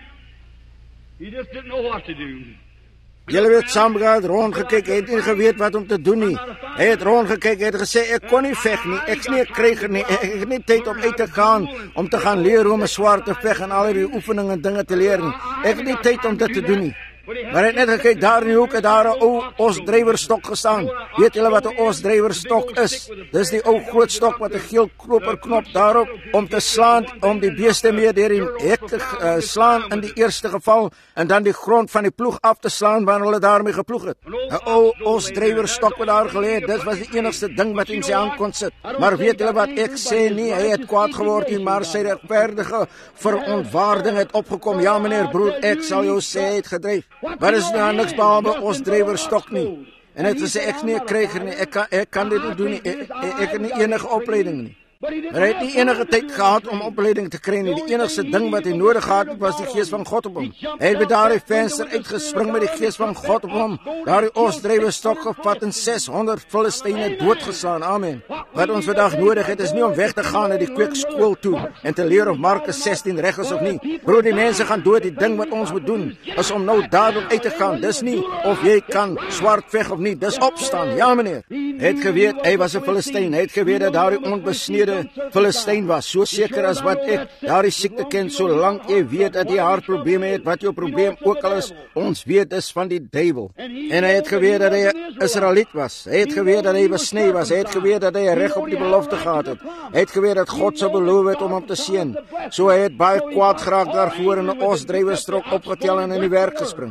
He just didn't know what to do. Julle weet, Samgar het rondgekyk, hy het nie geweet wat om te doen nie. Hy het rondgekyk, hy het gesê, ek kon nie veg nie, ek is nie 'n kryger nie, ek het nie tyd om uit te gaan, om te gaan leer hoe om 'n swaard te veg en al die oefeninge en dinge te leer nie. Ek het nie tyd om dit te doen nie. Maar hy het net gekyk, daar in die hoek het daar 'n ou osdrywerstok gestaan. Weet julle wat 'n osdrywerstok is? Dis die ou groot stok wat 'n geel koperknop daarop om te slaan, om die beeste mee deur die hek te slaan in die eerste geval, en dan die grond van die ploeg af te slaan wanneer hulle daarmee geploeg het. 'n ou osdrywerstok wat daar gelê het, dit was die enigste ding wat in sy hand kon sit. Maar weet julle wat ek sê nie, hy het kwaad geword nie, maar sy regverdige verontwaarding het opgekom. Ja meneer broer, ek sal jou sê, hy het gedryf. Maar is nou niks behalwe ons drywerstok nie. En het gesê, ek is nie 'n kryger nie, ek kan dit nie doen nie, ek het nie enige opleiding nie. Maar hy het nie enige tyd gehad om opleiding te kry nie. Die enigste ding wat hy nodig gehad het, was die gees van God op hom. Hy het by daardie venster uitgespring met die gees van God op hom, daardie osdrywerstok gevat en 600 Filistyne doodgeslaan, amen. Wat ons vandag nodig het, is nie om weg te gaan na die kweekskool toe en te leer of Markus 16 reg is of nie. Broer, die mense gaan dood. Die ding wat ons moet doen, is om nou daarop uit te gaan. Dis nie of jy kan swart veg of nie, dis opstaan, ja meneer. Hy het geweet, hy was 'n Filistyn, hy het geweet dat daardie onbesnede Filistyn was, so seker as wat ek daardie siekte ken, solank jy weet dat jy hartprobleme het, wat jou probleem ook al is, ons weet is van die duiwel. En hy het geweet dat hy 'n Israeliet was, hy het geweet dat hy besny was, hy het geweet dat hy reg op die belofte gehad het, hy het geweet dat God sy beloof het om hom te seën, so hy het baie kwaad geraak daarvoor en 'n osdrywerstok opgetel en in die werk gespring.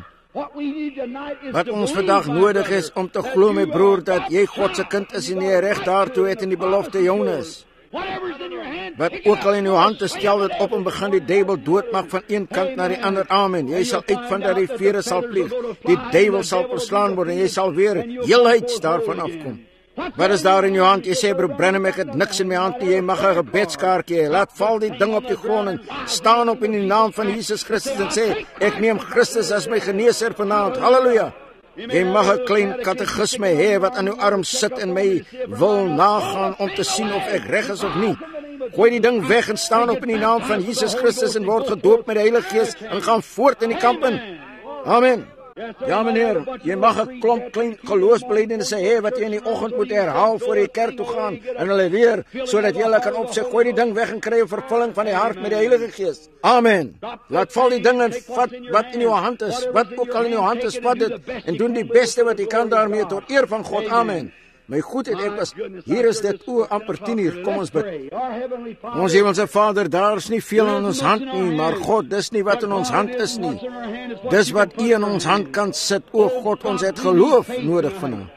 Wat ons vandag nodig is om te glo, my broer, dat jy God se kind is en jy reg daartoe het in die belofte joune is. Wat ook al in jou hand is, stel dit op en begin die duiwel doodmaak van een kant na die ander, amen. Jy sal uitvind dat die vere sal vlieg, die duiwel sal verslaan word en jy sal weer heelheid daarvan afkom. Wat is daar in jou hand? Jy sê, broer Branham, ek het niks in my hand nie. Jy mag 'n gebedskaartjie hê. Laat val die ding op die grond en staan op in die naam van Jesus Christus en sê, ek neem Christus as my geneeser vanaand. Halleluja. Jy mag 'n klein katekisme hê wat aan jou arm sit en my wil nagaan om te sien of ek reg is of nie. Gooi die ding weg en staan op in die naam van Jesus Christus en word gedoop met die Heilige Gees en gaan voort in die kamp in. Amen. Ja meneer, jy mag 'n klomp klein geloofsbelijdenisse hê wat jy in die oggend moet herhaal voor jy kerk toe gaan en hulle leer, sodat jy hulle kan opsê, gooi die ding weg en kry 'n vervulling van die hart met die Heilige Gees. Amen. Laat val die ding en vat wat in jou hand is, wat ook al in jou hand is, vat dit en doen die beste wat jy kan daarmee tot eer van God. Amen. My goedheid, ek was, hier is dit amper 10:00, kom ons bid. Ons Hemelse Vader, daar is nie veel in ons hand nie, maar God, dis nie wat in ons hand is nie. Dis wat U in ons hand kan sit. O God, ons het geloof nodig vanaand.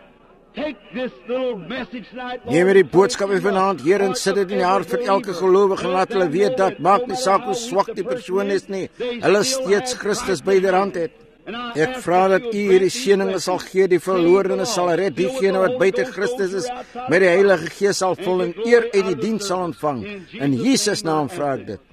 Neem hierdie boodskap vanaand, Here, en sit dit in die hart vir elke gelowige en laat hulle weet dat, maak nie saak hoe swak die persoon is nie, hulle steeds Christus byderhand het. Ek vra dat U hierdie seëninge sal gee, die verlorenes sal red, diegene wat buite Christus is, met die Heilige Gees sal vul en eer uit die diens sal ontvang. In Jesus naam vra ek dit.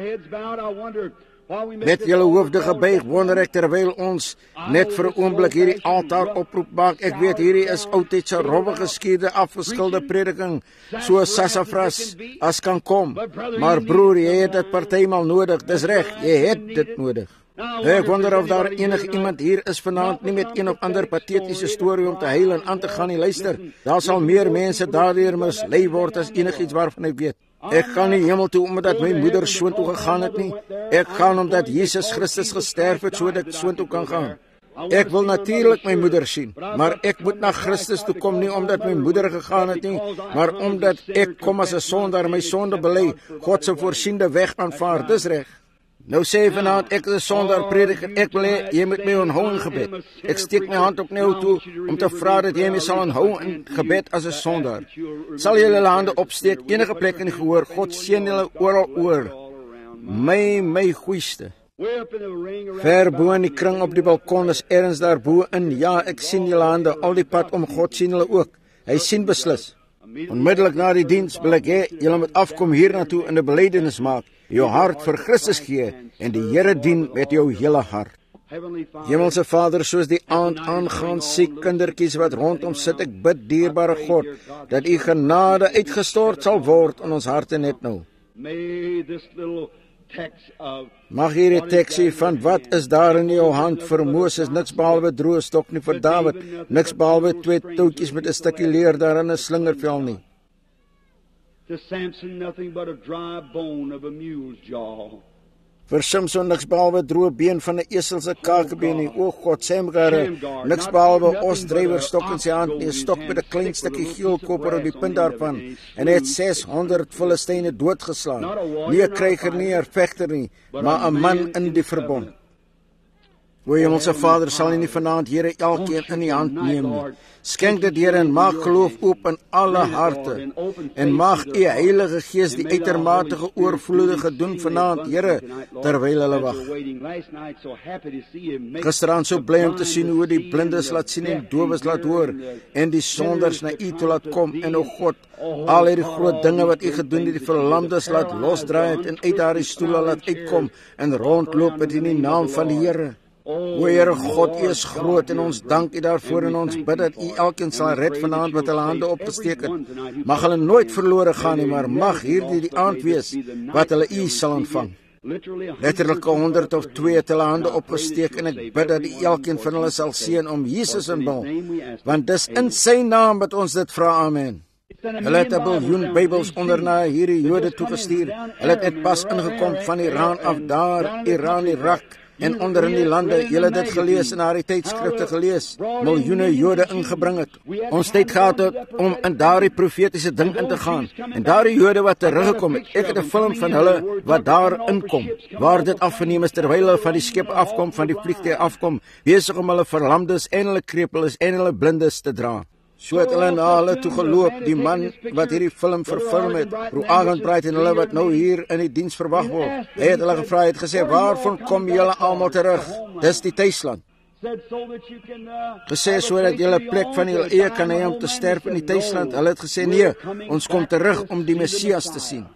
Met julle hoofde gebuig, wonder ek terwyl ons net vir 'n oomblik hierdie altaar oproep maak. Ek weet hierdie is oudtydse rowwe geskiede afgeskilde prediking, so sassafras as kan kom. Maar broer, jy het dit partymal nodig. Dis reg, jy het dit nodig. Ek wonder of daar enige iemand hier is vanaand nie met een of ander patetiese storie om te huil en aan te gaan nie. Luister, daar sal meer mense daardeur mislei word as enigiets waarvan ek weet. Ek gaan nie hemel toe omdat my moeder soontoe gegaan het nie. Ek gaan omdat Jesus Christus gesterf het sodat ek soontoe kan gaan. Ek wil natuurlik my moeder sien, maar ek moet na Christus toe kom nie omdat my moeder gegaan het nie, maar omdat ek kom as 'n sondaar, my sonde bely, God se voorsiende weg aanvaar. Dis reg. Nou sê vanaand, ek is 'n sondaar prediker, ek wil hê jy moet my onthou in gebed. Ek steek my hand op jou toe om te vra dat jy my sal onthou in gebed as 'n sondaar. Sal jy julle hande opsteek enige plek in die gehoor, God seën julle oral oor. My goeieste. Ver bo in die kring op die balkon is ergens daarbo in, ja, ek sien julle hande, al die pad om, God sien hulle ook. Hy sien beslis. Onmiddellik na die diens wil ek hê, julle moet afkom hier na toe en 'n belydenis maak, jou hart vir Christus gee en die Here dien met jou hele hart. Hemelse Vader, soos die aand aangaan, siek kindertjies wat rondom sit, ek bid, dierbare God, dat U genade uitgestort sal word in ons harte net nou. Mag hierdie teksie van wat is daar in jou hand vir Moses, niks behalwe droë stok nie, vir Dawid, niks behalwe 2 touwtjies met 'n stukkie leer daarin 'n slingervel nie. To Samson nothing but a dry bone of a mule's jaw. Vir Samson niks behalwe droë been van 'n esel se kakebeen nie. O God, Semgar, niks behalwe osdrywerstok in sy hand nie, 'n stok met 'n klein stukkie geel koper op die punt daarvan. En hy het 600 Filistyne doodgeslaan. Nie 'n kryger nie, 'n vegter nie, maar 'n man in die verbond. O Hemelse Vader, sal U nie vanaand, Here, elkeen in U hand neem nie. Skenk dit, Here, en maak geloof oop in alle harte. En mag U Heilige Gees die uitermate oorvloedige doen vanaand, Here, terwyl hulle wag. Gisteraan so bly om te sien hoe die blindes laat sien en dowes laat hoor en die sonders na U toe laat kom. En o God, al hierdie groot dinge wat U gedoen het, die verlamdes laat losdraai het en uit daardie stoele laat uitkom en rondloop in die naam van die Here. O Here God, U is groot en ons dank U daarvoor en ons bid dat U elkeen sal red vanaand wat hulle hande opgesteek het. Mag hulle nooit verlore gaan nie, maar mag hierdie die aand wees wat hulle U sal ontvang. Letterlik 100 of 2 het hulle hande opgesteek en ek bid dat U elkeen van hulle sal seën om Jesus in wil, want dis in Sy naam dat ons dit vra, amen. Hulle het 1 biljoen Bybels onderna hierdie Jode toegestuur. Hulle het net pas ingekom van Iran af daar, Iran, Irak, en onder in die lande, julle het dit gelees en haar tydskrifte gelees, miljoene Jode ingebring het. Ons tyd gehad het om in daardie profetiese ding in te gaan. En daardie Jode wat teruggekom het, ek het 'n film van hulle wat daar inkom, waar dit afgeneem is terwyl hulle van die skip afkom, van die vliegtuig afkom, besig om hulle verlamdes en hulle krepeles en hulle blindes te dra. So het hulle na hulle toe geloop, die man wat hierdie film verfilm het, Roe Arendbright en hulle wat nou hier in die diens verwag word. Hy het hulle gevra, het gesê, waarvan kom julle almal terug? Dis die tuisland. Gesê sodat jy 'n plek van jou eie kan hê om te sterf in die tuisland. Hulle het gesê nee, ons kom terug om die Messias te sien.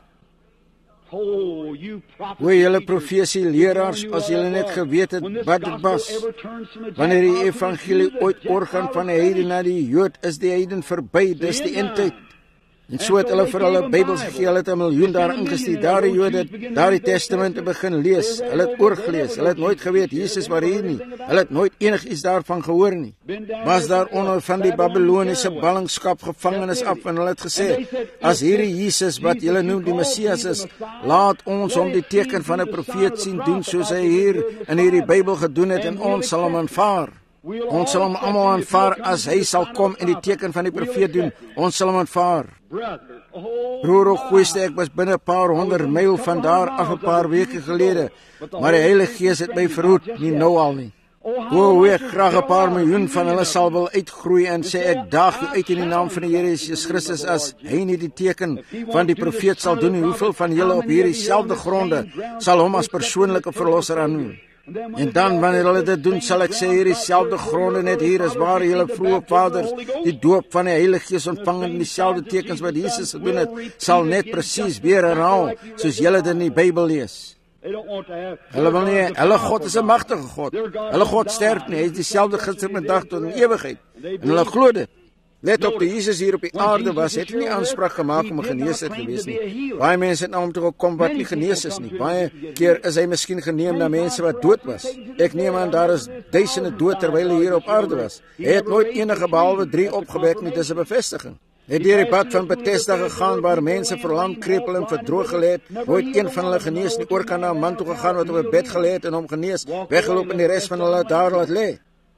O julle profesieleraars, as julle net geweet het wat dit was. Wanneer die evangelie ooit oorgaan van 'n heiden na die Jood, is die heiden verby, dis die eindtyd. En so het hulle vir hulle Bybels gegee, hulle het 'n miljoen daar ingestuur. Daardie Jode het daardie testamente begin lees. Hulle het oorgelees. Hulle het nooit geweet Jesus was hier nie. Hulle het nooit enigiets daarvan gehoor nie. Was daar onder van die Babiloniese ballingskap gevangenes af en hulle het gesê, as hierdie Jesus wat julle noem die Messias is, laat ons hom die teken van 'n profeet sien doen soos hy hier in hierdie Bybel gedoen het en ons sal hom aanvaar. Ons sal hom almal aanvaar as hy sal kom en die teken van die profeet doen. Ons sal hom aanvaar. Broer, ek was binne 'n paar 100 myl van daar af 'n paar weke gelede, maar die Heilige Gees het my verhoed, nie nou al nie. O, ek graag 'n paar miljoen van hulle sal wil uitgroei en sê ek daag u uit in die naam van die Here Jesus Christus as hy nie die teken van die profeet sal doen. Hoeveel van julle op hierdie selfde gronde sal hom as persoonlike verlosser aanneem? En dan, wanneer hulle dit doen, sal ek sê, hierdie selfde gronde net hier is waar julle vroeë vaders die doop van die Heilige Gees ontvang en dieselfde tekens wat Jesus gedoen het, sal net presies weer herhaal, soos julle dit in die Bybel lees. Hulle wil nie, hulle God is 'n magtige God. Hulle God sterf nie, hy is dieselfde gister, vandag tot in ewigheid. En hulle glo dit. Let op, die Jesus hier op die aarde was, het nie aanspraak gemaak om 'n geneesheer te wees nie. Baie mense het na hom toe gekom wat nie genees is nie. Baie keer is hy miskien geneem na mense wat dood was. Ek neem aan daar is duisende dood terwyl hy hier op aarde was. Hy het nooit enige behalwe 3 opgewek nie, dis 'n bevestiging. Hy het deur die pad van Bethesda gegaan waar mense verlam, krepeel en verdroog gelê het. Nooit een van hulle genees nie. Oorkant na 'n man toe gegaan wat op 'n bed gelê het en hom genees. Weggeloop en die res van hulle daar laat lê.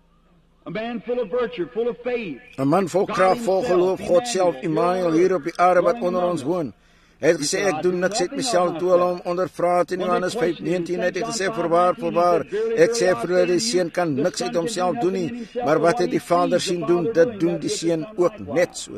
'n man vol krag, vol geloof, God self, Immanuel hier op die aarde wat onder ons woon. Hy het gesê, ek doen niks uit myself, toe hulle hom ondervra het in Johannes 5:19 het hy gesê, voorwaar, ek sê vir hulle, die Seun kan niks uit homself doen nie, maar wat hy die Vader sien doen, dit doen die Seun ook net so.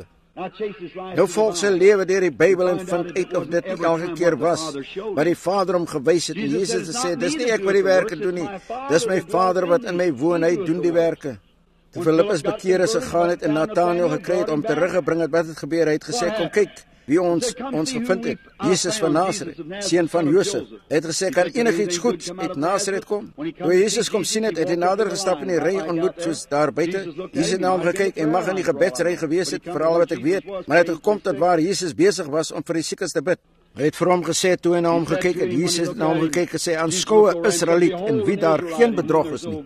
Nou volg sy lewe deur die Bybel en vind uit of dit nie elke keer was, wat die Vader hom gewys het, en Jesus het gesê, dis nie ek wat die werke doen nie, dis my Vader wat in my woon, hy doen die werke. Toe Filippus bekeer is gegaan het en Nathanael gekry het om teruggebring het wat het gebeur, hy het gesê, kom kyk, wie ons gevind het, Jesus van Nasaret, seun van Josef. Hy het gesê, kan enigiets goeds uit Nasaret kom? Toe Jesus kom sien het hy nader gestap in die ry ontmoet soos daar buite. Jesus het na hom gekyk en mag in die gebedsry gewees het, vir al wat ek weet, maar hy het gekom tot waar Jesus besig was om vir die siekes te bid. Hy het vir hom gesê, toe hy na hom gekyk het, Jesus het na hom gekyk en gesê, aanskoue Israeliet, in wie daar geen bedrog is nie.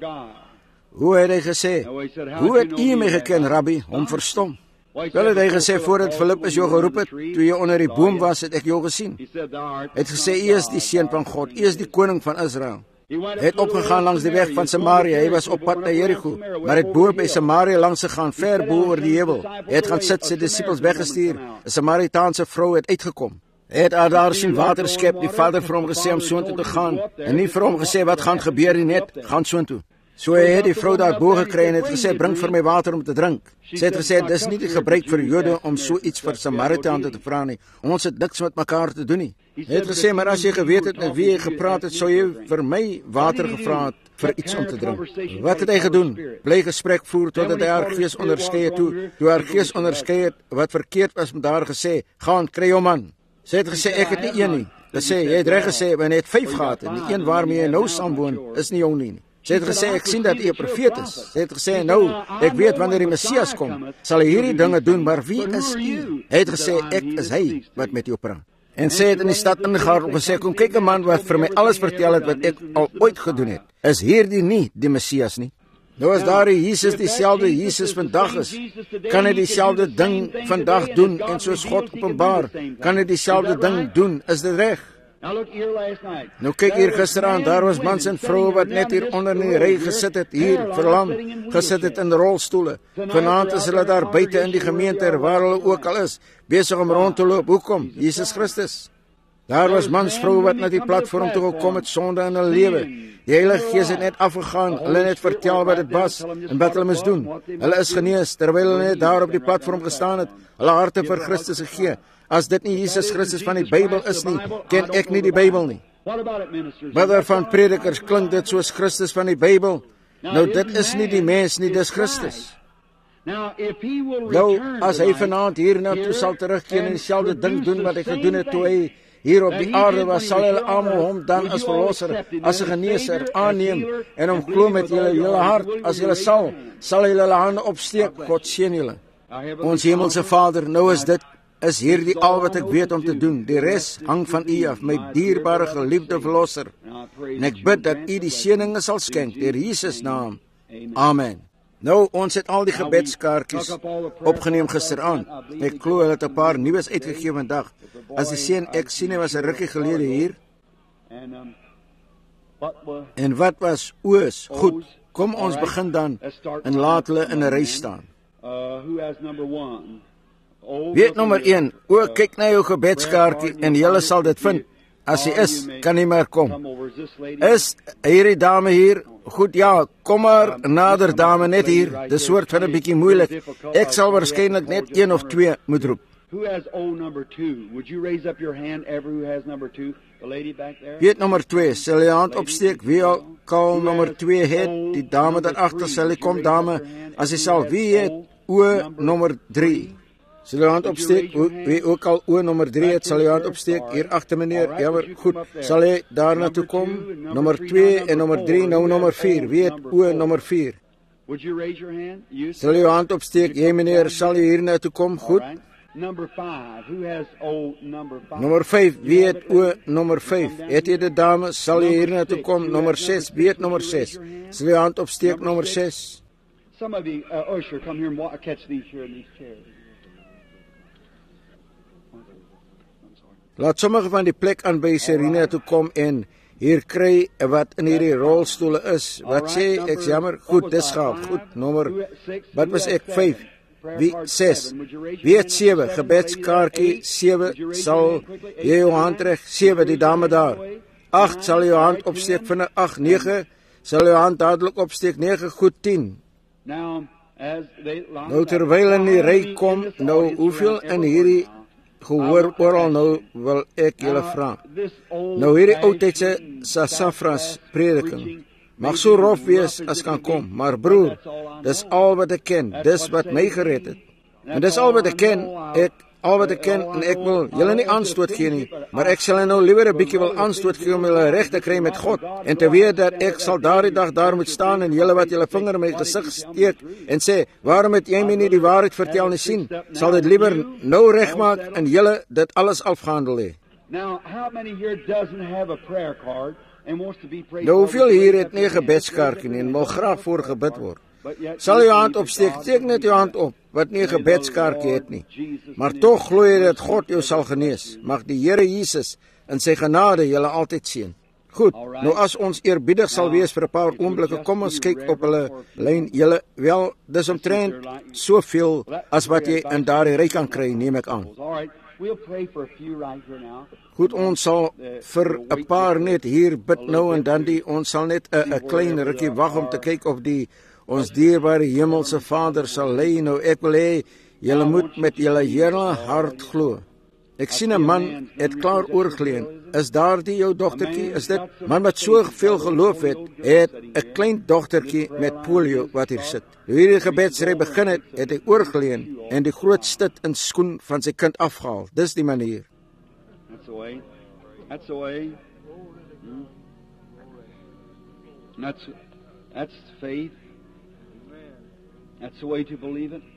Hoe het hy gesê, hoe het u my geken, Rabbi, hom verstom? Wel het hy gesê, voordat Filippus jou geroep het, toe jy onder die boom was, het ek jou gesien. Hy het gesê, u is die seun van God, u is die koning van Israel. Hy het opgegaan langs die weg van Samaria, hy was op pad na Jericho, maar het bo by Samaria langs gegaan, ver bo oor die heuwel. Hy het gaan sit, sy disippels weggestuur, 'n Samaritaanse vrou het uitgekom. Hy het daar sien water skep, die Vader vir hom gesê om soontoe te gaan, en nie vir hom gesê, wat gaan gebeur nie, net, gaan soontoe. So hy het die vrou daar bo gekry en het gesê, bring vir my water om te drink. Sy het gesê, dis nie die gebruik vir Jode om so iets vir Samaritane te vra nie. Ons het niks met mekaar te doen nie. Hy het gesê, maar as jy geweet het met wie jy gepraat het, sou jy vir my water gevra het vir iets om te drink. Wat het hy gedoen? Bly gesprek voer totdat hy haar gees onderskei het toe haar gees onderskei het wat verkeerd was met haar gesê, gaan, kry jou man. Sy het gesê, ek het nie een nie. Hy sê, jy het reg gesê, want hy het 5 gehad en die een waarmee hy nou saamwoon is nie jou nie. Sy het gesê, ek sien dat u 'n profeet is. Sy het gesê, nou, ek weet wanneer die Messias kom, sal hy hierdie dinge doen, maar wie is u? Hy het gesê, ek is hy wat met jou praat. En sy het in die stad ingegaan en gesê, kom kyk 'n man wat vir my alles vertel het wat ek al ooit gedoen het. Is hierdie nie die Messias nie? Nou as daar die Jesus dieselfde Jesus vandag is, kan hy dieselfde ding vandag doen en soos God openbaar, kan hy dieselfde ding doen, is dit reg? Nou kyk hier gisteraan, daar was mans en vroue wat net hier onder in die ry gesit het, hier verlam, gesit het in rolstoele. Vanaand is hulle daar buite in die gemeente, waar hulle ook al is, besig om rond te loop. Hoekom? Jesus Christus. Daar was mans, vroue wat na die platform toe gekom het, sonde in hulle lewe. Die Heilige Gees het net afgegaan, hulle net vertel wat dit was en wat hulle moes doen. Hulle is genees, terwyl hulle net daar op die platform gestaan het, hulle harte vir Christus gegee. As dit nie Jesus Christus van die Bybel is nie, ken ek nie die Bybel nie. Wat daarvan predikers klink dit soos Christus van die Bybel? Nou dit is nie die mens nie, dis Christus. Nou, as hy vanaand hiernatoe sal terugkeer en dieselfde ding doen wat hy gedoen het toe hy hier op die aarde was, sal hulle almal hom dan as verlosser, as 'n geneeser aanneem en hom glo met julle hele hart. As julle sal julle hulle hande opsteek. God seën julle. Ons hemelse Vader, nou is hierdie al wat ek weet om te doen. Die res hang van U af, my dierbare geliefde verlosser. En ek bid dat U die seëninge sal skenk deur Jesus naam. Amen. Nou, ons het al die gebedskaartjies opgeneem gisteraand. Ek glo hulle het 'n paar nuus uitgegee vandag. As die seën ek sien hy was 'n rukkie gelede hier. En wat was oos? Goed, kom ons begin dan en laat hulle in 'n ry staan. Wie het nommer 1? O, kyk na jou gebedskaartjie en julle sal dit vind. As hy is, kan nie meer kom. Is hierdie dame hier? Goed, ja, kom maar nader dame, net hier. Dis soort van 'n bietjie moeilik. Ek sal waarskynlik net 1 of 2 moet roep. Wie het nommer 2? Sal jy hand opsteek? Wie al nommer 2 het? Die dame daar agter, sal jy kom dame. As jy sal, wie het o nommer 3? Sal jy hand opsteek? Wie ook al o nommer 3 het, sal jy hand opsteek. Hier agter meneer, jammer, goed. Sal jy daar na toe kom? Nommer 2 en nommer 3, nou nommer 4. Wie het o nommer 4? Sal jy hand opsteek? Jy meneer, sal jy hier na toe kom? Goed. Nommer 5, wie het o nommer 5? Het jy die dame, sal jy hier na toe kom? Nommer 6, wie het nommer 6? Sal jy hand opsteek, nommer 6? Some of you, usher, come here and catch these here in these chairs. Laat sommige van die plek aan by Serena toe kom en hier kry wat in hierdie rolstoele is. Wat sê ek? Jammer. Goed, dis gaaf. Goed, nommer. Wat was ek? 5. Wie 6? Wie het 7? Gebedskaartjie 7 sal jy jou hand reg. 7 die dame daar. 8 sal jy jou hand opsteek vinnig. 8 9 sal jy jou hand dadelik opsteek. 9 goed 10. Nou terwyl in die ry kom, nou hoeveel in hierdie gehoor oral nou wil ek julle vra. Nou hierdie oudtydse sassafras prediking mag so rof wees as kan kom, maar broer, dis al wat ek ken, dis wat my gered het. En dis al wat ek ken, en ek wil julle nie aanstoot gee nie, maar ek sal nou liewer 'n bietjie wil aanstoot gee om julle reg te kry met God, en te weet dat ek sal daardie dag daar moet staan en julle wat julle vinger in my gesig steek en sê, waarom het jy my nie die waarheid vertel nie sien, sal dit liewer nou regmaak en julle dit alles afgehandel hê. Nou hoeveel hier het nie 'n gebedskaartjie nie en wil graag voor gebid word? Sal jy hand opsteek, steek net jou hand op, wat nie 'n gebedskaartjie het nie. Maar tog glo jy dat God jou sal genees. Mag die Here Jesus in sy genade julle altyd seën. Goed, nou as ons eerbiedig sal wees vir 'n paar oomblikke, kom ons kyk op hulle lyn. Julle, wel, dis omtrent soveel as wat jy in daardie ry kan kry, neem ek aan. Goed, ons sal vir 'n paar net hier bid nou en dan ons sal net 'n klein rukkie wag om te kyk of ons dierbare hemelse Vader sal lei. Nou ek wil hê julle moet met julle hele hart glo. Ek sien 'n man het klaar oorgeleen. Is daardie jou dogtertjie? Is dit man wat so veel geloof het 'n klein dogtertjie met polio wat hier sit. Toe hierdie gebedsry begin het hy oorgeleen en die groot stit in skoen van sy kind afgehaal. Dis die manier. That's the way. That's faith. That's the way to believe it.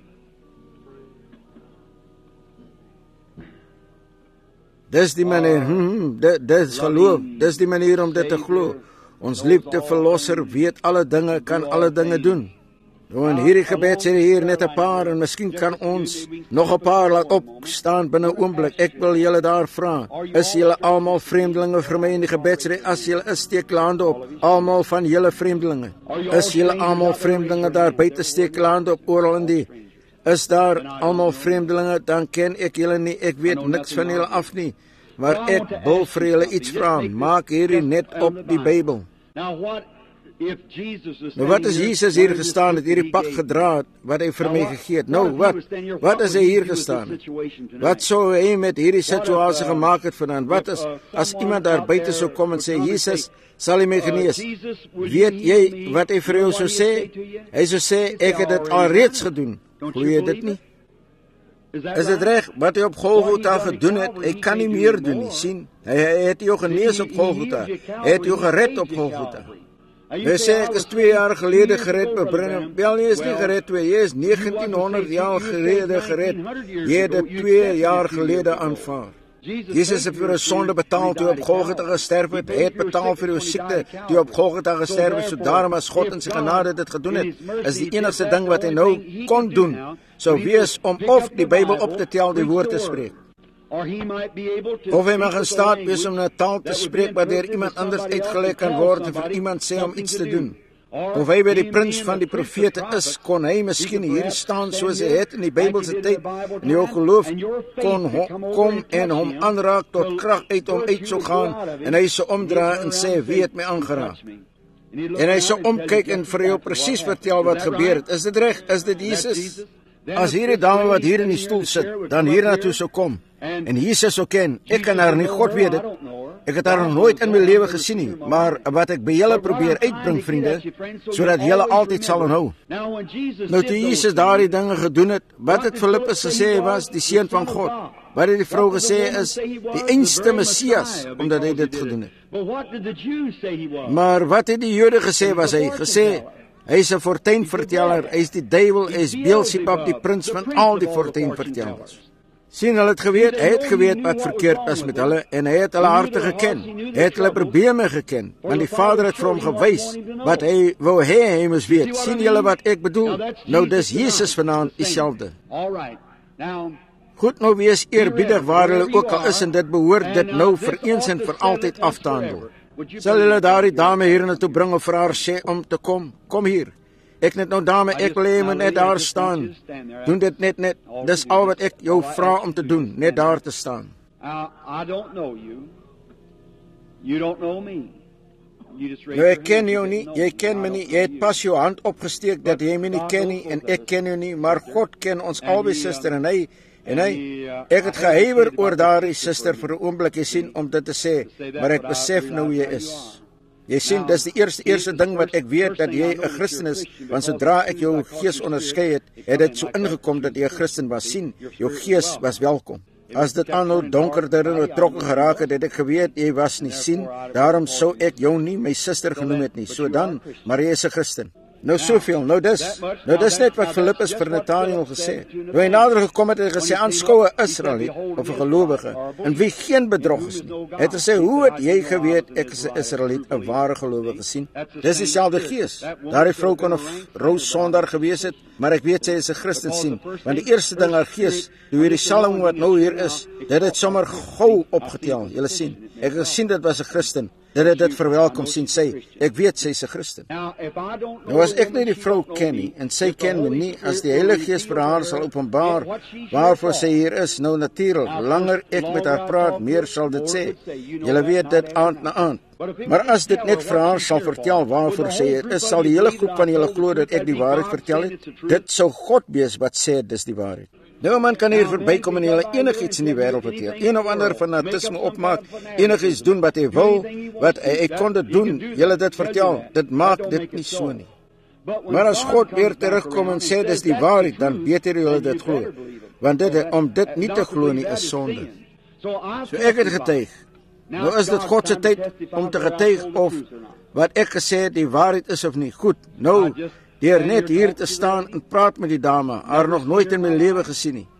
Dis die manier, dis geloof, dis die manier om dit te glo. Ons liefde verlosser weet alle dinge, kan alle dinge doen. Nou in hierdie gebed sê hier net 'n paar en miskien kan ons nog 'n paar laat opstaan binne 'n oomblik. Ek wil julle daar vra, is julle almal vreemdelinge vir my in die gebedsry? As julle is, steek julle hande op. Almal van julle vreemdelinge. Is julle almal vreemdelinge daar buite, steek julle hande op oral in die. Is daar almal vreemdelinge, dan ken ek julle nie, ek weet niks van julle af nie. Maar ek wil vir julle iets vra, maak hierdie net op die Bybel. Nou wat is Jesus hier gestaan het, hierdie pak gedra het, wat hy vir my gegee het? Nou wat is hy hier gestaan het? Wat sou hy met hierdie situasie gemaak het vandaan? Wat is, as iemand daar buite sou kom en sê, Jesus, sal hy my genees? Weet jy wat hy vir jou sou sê? Hy sou sê, ek het dit alreeds gedoen. Glo jy dit nie? Is dit reg, wat hy op Golgotha gedoen het, hy kan nie meer doen nie, sien? Hy het jou genees op Golgotha, hy het jou gered op Golgotha. Hy sê, ek is 2 jaar gelede gered, maar Branham, wel nie is nie gered 2, jy is 1900 jaar gelede gered, jy het dit 2 jaar gelede aanvaar. Jesus het vir jou sonde betaal toe op Golgotha gesterf het, hy het betaal vir jou siekte toe op Golgotha gesterf het, so daarom as God in sy genade dit gedoen het, is die enigste ding wat hy nou kon doen, sou wees om of die Bybel op te tel, die woord te spreek. Of hy mag in staat wees om 'n taal te spreek wat deur iemand anders uitgelek kan word en vir iemand sê om iets te doen. Of hy by die prins van die profete is, kon hy miskien hier staan soos hy het in die Bybelse tyd, en jou geloof kon kom en hom aanraak tot krag uit om uit sou gaan, en hy sou omdraai en sê, wie het my aangeraak? En hy sou omkyk en vir jou presies vertel wat gebeur het. Is dit reg? Is dit Jesus? As hierdie dame wat hier in die stoel sit, dan hier naartoe sou kom, en Jesus sou ken, ek kan haar nie, God weet dit, ek het haar nog nooit in my lewe gesien nie, maar wat ek by julle probeer uitbring, vriende, sodat julle altyd sal onthou. Nou toe Jesus daardie dinge gedoen het, wat het Filippus gesê hy was, die seun van God? Wat het die vrou gesê is, die einste Messias, omdat hy dit gedoen het. Maar wat het die Jode gesê was hy? Gesê, hy is 'n fortuinverteller, hy is die duiwel, hy is Beelzebub, die prins van al die fortuinvertellers. Sien, hulle het geweet wat verkeerd is met hulle, en hy het hulle harte geken, hy het hulle probleme geken, want die Vader het vir hom gewys, wat hy wou hy moes weet. Sien julle wat ek bedoel? Nou dis Jesus vanaand dieselfde. Goed, nou wees eerbiedig waar hulle ook al is, en dit behoort dit nou vir eens en vir altyd af te handel. Sal julle daardie dame hier na toe bring of vir haar sê om te kom? Kom hier. Ek net nou dame, ek wil hê net daar staan. Doen dit net. Dis al wat ek jou vra om te doen, net daar te staan. Nou ek ken jou nie, jy ken my nie, jy het pas jou hand opgesteek dat jy my nie ken nie, en ek ken jou nie, maar God ken ons albei, suster, en hy, ek het gehuiwer oor daardie suster vir 'n oomblik, jy sien, om dit te sê, maar ek besef nou jy is. Jy sien, dis die eerste ding wat ek weet, dat jy 'n Christen is, want sodra ek jou gees onderskei het dit so ingekom dat jy 'n Christen was. Sien, jou gees was welkom. As dit aanhou donkerder en betrokke geraak het ek geweet, jy was nie. Sien, daarom sou ek jou nie my suster genoem het nie, so dan, maar jy is 'n Christen. Nou soveel, nou dis net wat Filippus vir Nathanael gesê het. Nou hy nader gekom het, hy gesê, aanskouwe Israeliet, of 'n gelowige, in wie geen bedrog is nie. Hy het gesê, hoe het jy geweet, ek is 'n Israeliet, 'n ware gelowige, sien? Dis dieselfde gees. Daardie vrou kon 'n roos sondaar gewees het, maar ek weet sy is 'n Christen, sien, want die eerste ding haar gees, hoe hierdie salwing wat nou hier is, dit het sommer gou opgetel, julle sien. Ek het gesien dit was 'n Christen. Dit verwelkom, sien sy, ek weet sy is 'n Christen. Nou as ek nie die vrou ken nie, en sy ken my nie, as die Heilige Gees vir haar sal openbaar, waarvoor sy hier is, nou natuurlik, langer ek met haar praat, meer sal dit sê, julle weet dit aand na aand. Maar as dit net vir haar sal vertel waarvoor sy hier is, sal die hele groep van julle glo dat ek die waarheid vertel het, dit sou God wees wat sê, dis die waarheid. Nou, man kan hier verbykom en julle enigiets in die wêreld vertel, een of ander fanatisme opmaak, enigiets doen wat hy wil, wat hy kon dit doen, julle dit vertel, dit maak dit nie so nie. Maar as God weer terugkom en sê, dis die waarheid, dan beter julle dit glo, want om dit nie te glo nie is sonde. So ek het getuig, nou is dit God se tyd om te getuig of wat ek gesê het die waarheid is of nie. Goed, nou, deur net hier te staan en praat met die dame, haar nog nooit in my lewe gesien nie.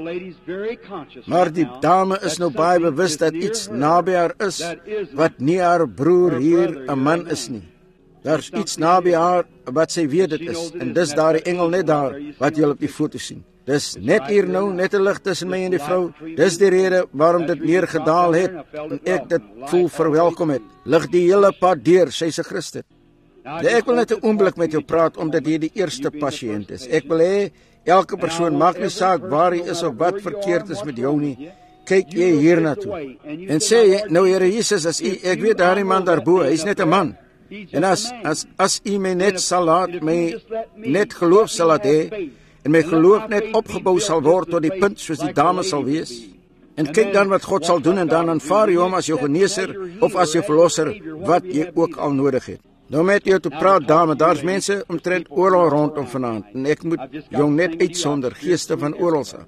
Maar die dame is nou baie bewus dat iets naby haar is, wat nie haar broer hier 'n man is nie. Daar's iets naby haar wat sy weet dit is, en dis daardie engel net daar, wat jy op die foto sien. Dis net hier nou, net 'n lig tussen my en die vrou, dis die rede waarom dit neergedaal het, en ek dit voel verwelkom het. Lig die hele pad deur, sy's 'n Christen. Ek wil net 'n oomblik met jou praat, omdat jy die eerste pasiënt is. Ek wil hê, elke persoon, maak nie saak waar hy is of wat verkeerd is met jou nie, kyk jy hier na toe, en sê, nou Here Jesus, as ek weet daardie man daarbo, hy's net 'n man, En as u my net sal laat, my net geloof sal laat hê, en my geloof net opgebou sal word tot die punt soos die dame sal wees, en kyk dan wat God sal doen, en dan aanvaar jy hom as jou geneeser, of as jou verlosser, wat jy ook al nodig het. Nou met jou te praat, dame, daar's mense omtrent oral rondom vanaand, en ek moet jou net uitsonder, geeste van oral af.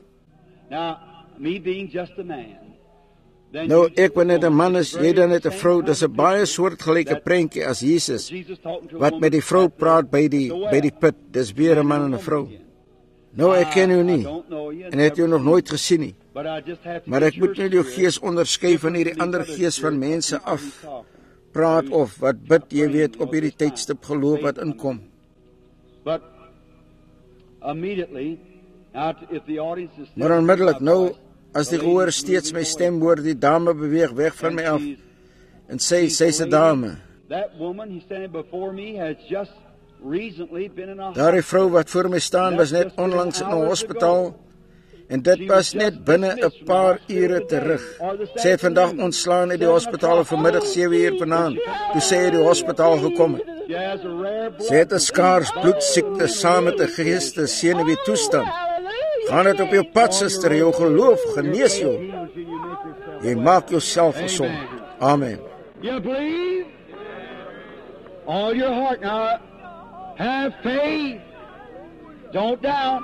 Nou, ek ben net 'n man is, jy dan net 'n vrou, dis 'n baie soortgelyke prentjie as Jesus, wat met die vrou praat by die put, dis weer 'n man en 'n vrou. Nou, ek ken jou nie, en het jou nog nooit gesien nie, maar ek moet net jou gees onderskei van hierdie ander gees van mense af, praat of wat bid, jy weet, op hierdie tydstip geloof wat inkom. Maar onmiddellik, nou, as die gehoor steeds my stem hoor, die dame beweeg weg van my af, en sy's 'n dame. Daardie vrou wat voor my staan, was net onlangs in 'n hospitaal, en dit was net binne 'n paar ure terug. Sy het vandag ontslaan uit die hospitaal vanmiddag 7 uur vanaand, toe sy uit die hospitaal gekom het. Sy het 'n skaars bloedsiekte saam met 'n geeste senuwee toestand. Gaan dit op jou pad, suster, jou geloof genees jou. Jy maak jouself gesond. Amen. You believe? All your heart. Now, have faith. Don't doubt.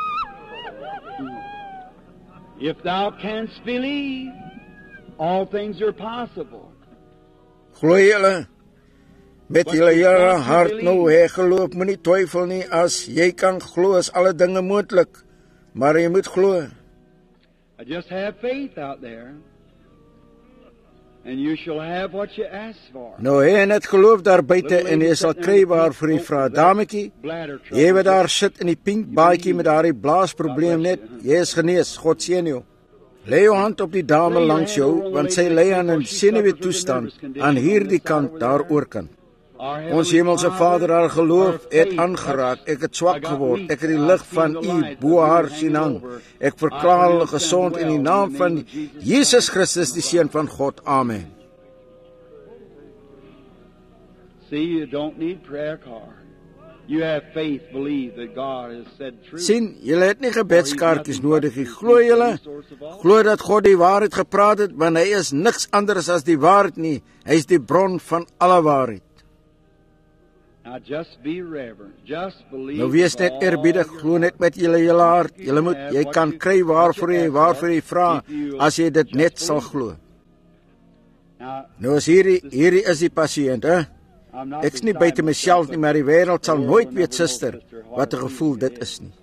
If thou canst believe, all things are possible. Glo julle, met julle hele hart nou, hy geloof, moenie twyfel nie, as jy kan glo, is alle dinge moontlik, maar jy moet glo. Just have faith out there, and you shall have what you ask for. Nou, hy het geloof daar buite, en jy sal kry waarvoor jy vra. Dametjie, jy wat daar sit in die pink baadjie met daardie blaasprobleem net, jy is genees, God seën jou. Lê jou hand op die dame langs jou, want sy lê aan 'n senuwee toestand, aan hierdie kant, daar oorkant. Ons hemelse Vader, haar geloof het aangeraak, ek het swak geword, ek het die lig van u bo haar sien hang. Ek verklaar hulle gesond in die naam van Jesus Christus, die Seun van God. Amen. See, you don't need prayer card. You have faith, believe that God has said truth. Sien, julle het nie gebedskaartjies nodig nie. Glo julle, glo dat God die waarheid gepraat het, want hy is niks anders as die waarheid nie. Hy is die bron van alle waarheid. Now just be reverent. Just believe. Nou wees net eerbiedig, glo net met julle hele hart. Jy kan kry waarvoor jy vra, as jy dit net sal glo. Nou is hierdie is die pasiënt, hè? Ek's nie buite myself nie, maar die wêreld sal nooit weet, suster, wat 'n gevoel dit is nie.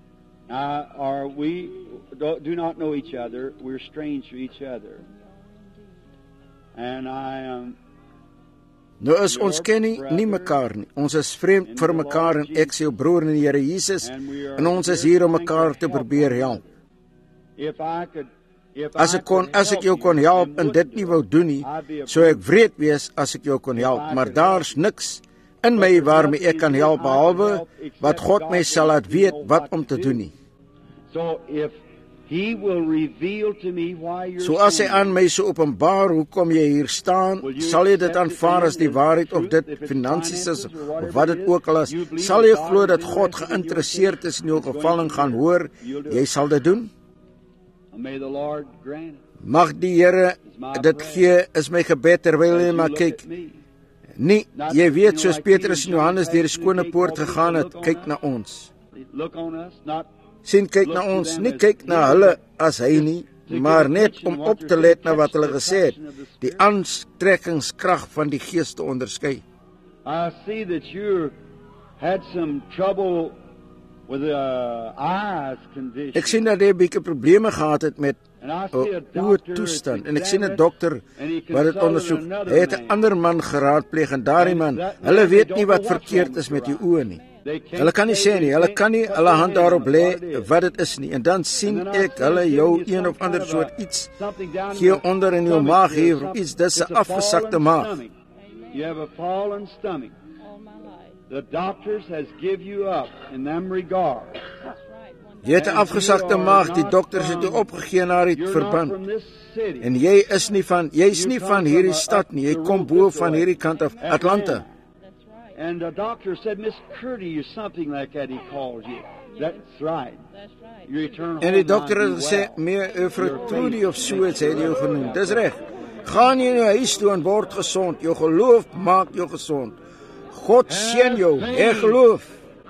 We do not know each other. We're strange to each other. And I am Nou is ons ken nie mekaar nie. Ons is vreemd vir mekaar, en ek is jou broer in die Here Jesus, en ons is hier om mekaar te probeer help. As ek jou kon help en dit nie wou doen nie, sou ek wreed wees as ek jou kon help, maar daar's niks in my waarmee ek kan help, behalwe wat God my sal laat weet wat om te doen nie. So as hy aan my so openbaar hoekom jy hier staan, sal jy dit aanvaar as die waarheid, of dit finansies is, of wat dit ook al is. Sal jy glo dat God geïnteresseerd is in jou geval en gaan hoor, jy sal dit doen? Mag die Here dit gee, is my gebed, terwyl jy maar kyk. Nie, jy weet, soos Petrus en Johannes deur die skone poort gegaan het, kyk na ons. Sien, kyk na ons, nie kyk na hulle as hy nie, maar net om op te let na wat hulle gesê het, die aantrekkingskrag van die Gees te onderskei. I see that you had some trouble with the eyes condition. Ek sien dat jy 'n bietjie probleme gehad het met oë toestand, en ek sien 'n dokter wat dit ondersoek. Hy het 'n ander man geraadpleeg, en daardie man, hulle weet nie wat verkeerd is met die oë nie. Hulle kan nie sê nie, hulle kan nie hulle hand daarop lê wat dit is nie, en dan sien ek hulle jou een of ander soort iets hier onder in jou maag hier, of iets, dis 'n afgesakte maag. You have a fallen stomach. The doctors has give you up in them regards. Jy het 'n afgesakte maag, die dokters het jou opgegee na die verband. En jy's nie van hierdie stad nie, jy kom bo van hierdie kant af, Atlanta. And the doctor said, Miss Curdy or something like that, he called you. That's right. That's right. You return home En die dokter now, het be gesê, well. mevrou Trudy of so iets het jou genoem. Dis reg. Gaan jy na huis toe en word gesond. Jou geloof maak jou gesond. God seën jou. Hê geloof.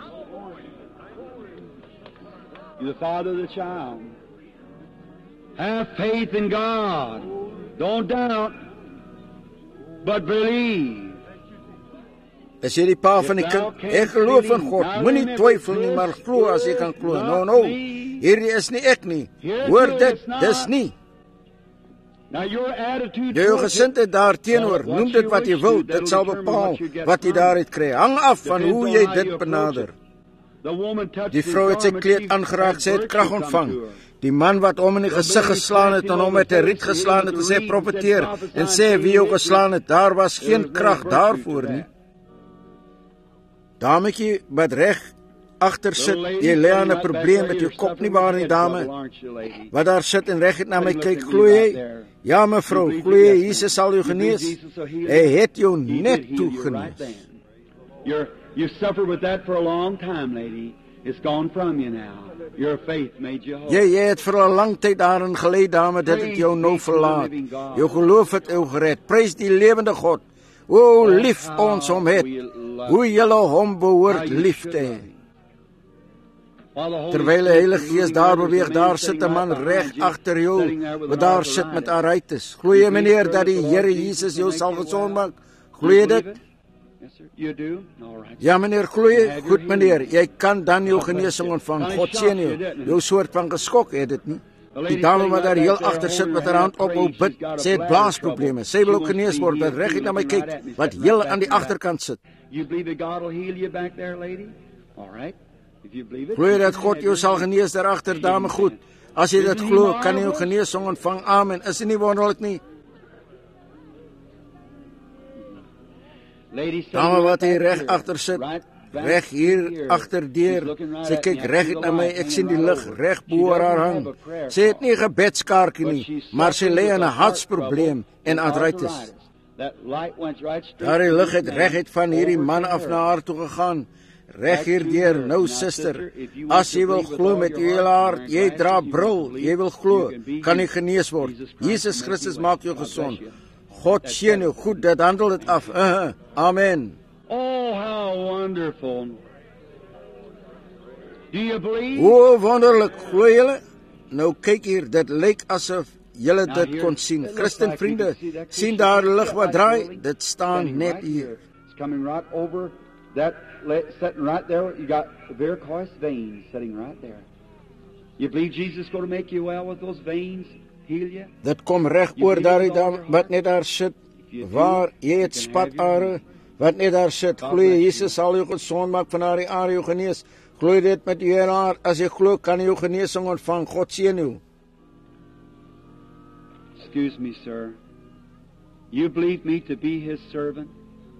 You're the father of the child. Have faith in God. Don't doubt, but believe. As jy die pa van die kind, ek geloof in God. Moenie twyfel nie, maar glo as jy kan glo. No. Hierdie is nie ek nie. Hoor dit, dis nie. Now your attitude Jou towards it, gesindheid daarteenoor, noem dit wat jy wil, dit sal bepaal wat jy daaruit kry. Hang af van hoe jy dit benader. the woman touched Die his vrou het sy garment, kleed she aangeraak, had sy het virtue krag come ontvang. to her. Die man wat hom in die gesig geslaan het en hom met 'n riet geslaan het en sê profeteer en sê wie jou geslaan het, daar was geen krag daarvoor nie. Dametjie wat reg agter sit, jy lê aan 'n probleem met jou kop nie waar nie, dame. Wat daar sit en reg het na my kyk, glo jy? Ja mevrou, glo jy Jesus sal jou genees? Hy het jou net toe genees. You suffered with that for a long time, lady. It's gone from you now. Your faith made you whole. Jy het vir 'n lang tyd daarin gelê, dame, dit het jou nou verlaat. Jou geloof het jou gered. Prys die lewende God. O, lief ons hom het. Hoe julle hom behoort lief te hê. Terwyl die Heilige Gees daar beweeg, daar sit 'n man reg agter jou, wat daar sit met arthritis. Glo jy meneer dat die Here Jesus jou sal gesond maak? Glo jy dit? Yes, sir. You do? All right. Ja meneer, glo jy? Goed meneer, jy kan dan jou genesing ontvang. God seën jou. Jou soort van geskok het dit nie. Die dame wat daar heel agter sit met haar hand ophou bid, sê het blaasprobleme. Sy wil ook genees word, wat reg na my kyk, wat heel aan die agterkant sit. You believe that God will heal you back there, lady? All right. If you believe it. Glo jy dat God jou sal genees daar agter, dame? Goed. As jy dit glo, kan jy jou genesing ontvang. Amen. Is dit nie wonderlik nie? Dame wat hier reg agter sit, reg hier agterdeur. Sy kyk reg na my, ek sien die lig reg bo haar hang. Sy het nie gebedskaartjie nie, maar sy lê in 'n hartsprobleem en arthritis. Daardie lig het reguit van hierdie man af na haar toe gegaan. Reg hierdeur. Nou suster, as jy wil glo met jou hele hart, jy dra bril, jy wil glo, kan jy genees word. Jesus Christus maak jou gesond. God seën jou. Goed, dit handel dit af. Amen. Oh, how wonderful. Do you believe? O, wonderlik. Glo julle? Nou kyk hier, dit lyk asof julle dit kon sien. Christen vriende, sien daar lig wat draai? Dit staan net hier. It's coming right over that, sitting right there. You got the varicose veins sitting right there. You believe Jesus is going to make you well with those veins? Heal you? Dit kom reg oor daardie dame wat net daar sit. Waar jy het spatare wat net daar sit. Glo jy Jesus sal jou gesond maak van daardie are jou genees? Glo jy dit met jou hele hart? As jy glo, kan jy jou genesing ontvang. God seën jou. Excuse me, sir. You believe me to be his servant?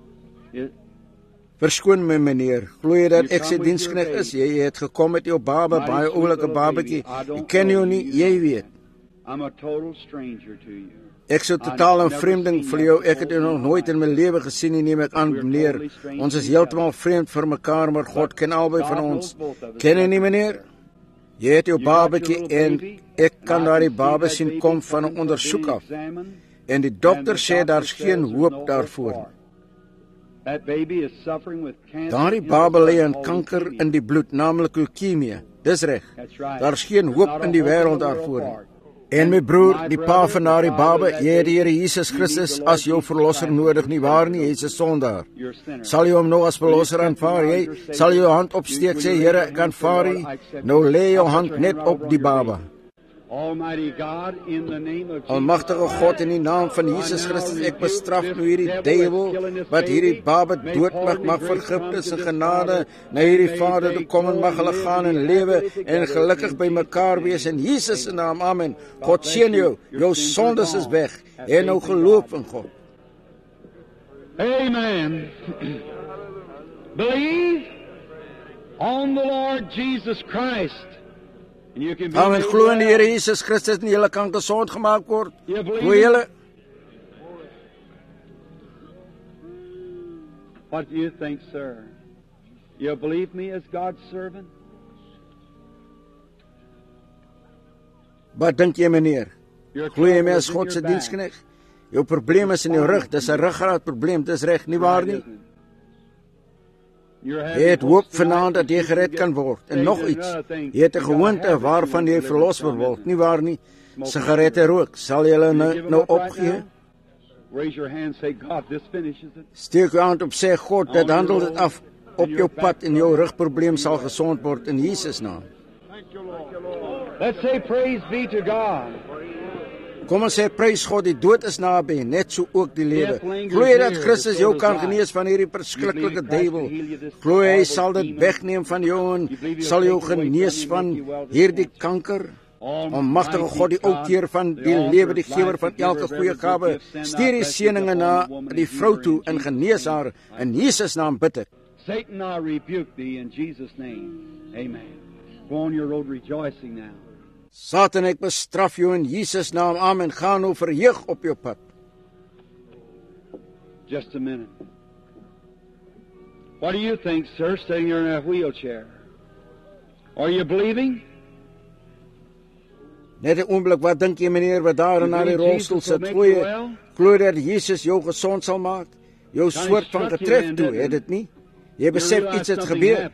Verskoon my meneer, glo jy dat ek sy diensknegt is? Jy het gekom met jou baba, baie oulike babatjie. Ek ken jou nie, jy weet. I'm a total stranger to you. Ek is 'n totaal 'n vreemdeling vir jou. Ek het jou nog nooit in my lewe gesien nie, neem ek aan, meneer. Ons is heeltemal vreemd vir mekaar, maar God ken albei van ons. Ken jy nie, meneer? Jy het jou babatjie en ek kan daardie baba sien kom van 'n ondersoek af. En die dokter sê daar's geen hoop daarvoor nie. Daardie baba lê aan kanker in die bloed, naamlik leukemie. Dis reg. Daar's geen hoop in die wêreld daarvoor nie. En my broer, die pa van daardie baba, jy het die Here Jesus Christus as jou verlosser nodig, nie waar nie? Jy's 'n sondaar. Sal jy hom nou as verlosser aanvaar? Jy sal jou hand opsteek, sê Here, ek aanvaar U. Nou lê jou hand net op die baba. Almagtige God, in die naam van Jesus Christus, ek bestraf nou hierdie duiwel wat hierdie baba doodmaak, mag vergifnis en genade na hierdie vader toe kom en mag hulle gaan in lewe en gelukkig by mekaar wees in Jesus se naam. Amen. God seën jou. Jou sondes is weg. En nou geloof in God. Amen. Believe on the Lord Jesus Christ. Amen. Glo in die Here Jesus Christus en julle kan gesond gemaak word. Glo julle? What do you think, sir? You believe me as God's servant? Wat dink jy, meneer? Glo jy my as God se diensknegt? Jou probleem is in jou rug, dis 'n ruggraat probleem, dis reg, nie waar nie? Jy het hoop vanaand dat jy gered kan word. En nog iets, jy het 'n gewoonte waarvan jy verlos word, nie waar nie? Sigarette rook, sal jy hulle nou opgee? Steek jou hand op, sê God, dit handel dit af op jou pad en jou rugprobleem sal gesond word in Jesus naam. Let's say praise be to God. Kom ons sê prys God, die dood is naby, net so ook die lewe. Glo jy dat Christus jou kan genees van hierdie verskriklike duiwel? Glo jy hy sal dit wegneem van jou en sal jou genees van hierdie kanker? Almagtige God, die outeer van die lewe, die gewer van elke goeie gawe, stuur die seëninge na die vrou toe en genees haar in Jesus naam bid ek. Satan, I rebuke thee in Jesus' name. Amen. Go on your road rejoicing now. Satan, ek bestraf jou in Jesus naam. Amen. Gaan nou verheug op jou pad. Just a minute. What do you think, sir, sitting here in a wheelchair? Are you believing? Net 'n oomblik, wat dink jy, meneer, wat daar in die rolstoel sit? Glo dat Jesus jou gesond sal maak? Jou soort van getref toe, het dit nie? Jy besef iets het gebeur.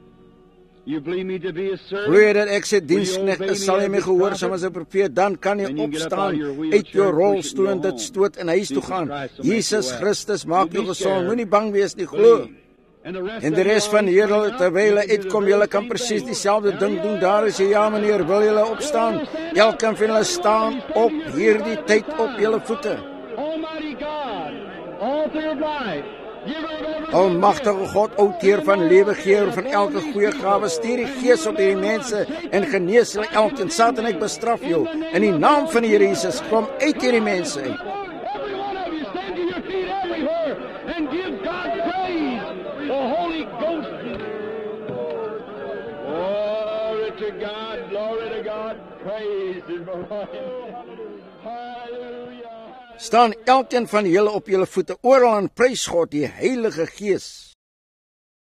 Glo jy dat ek sy diensknegt is, sal jy my gehoorsaam as 'n profeet, dan kan jy opstaan uit jou rolstoel en dit stoot en huis toe gaan. Jesus Christus maak jou gesond, moenie bang wees nie, glo. En die res van julle, terwyl hy uitkom, julle kan presies dieselfde ding doen. Daar is jy, ja meneer, wil julle opstaan? Elkeen van julle staan op hierdie tyd op julle voete. Almagtige God, outeer van lewe, geer van elke goeie gawe, stuur die Gees op hierdie mense en genees hulle elkeen. Satan, ek bestraf jou in die naam van die Here Jesus, kom uit hierdie mense uit. Staan elkeen van julle op julle voete, oral en prys God, die Heilige Gees.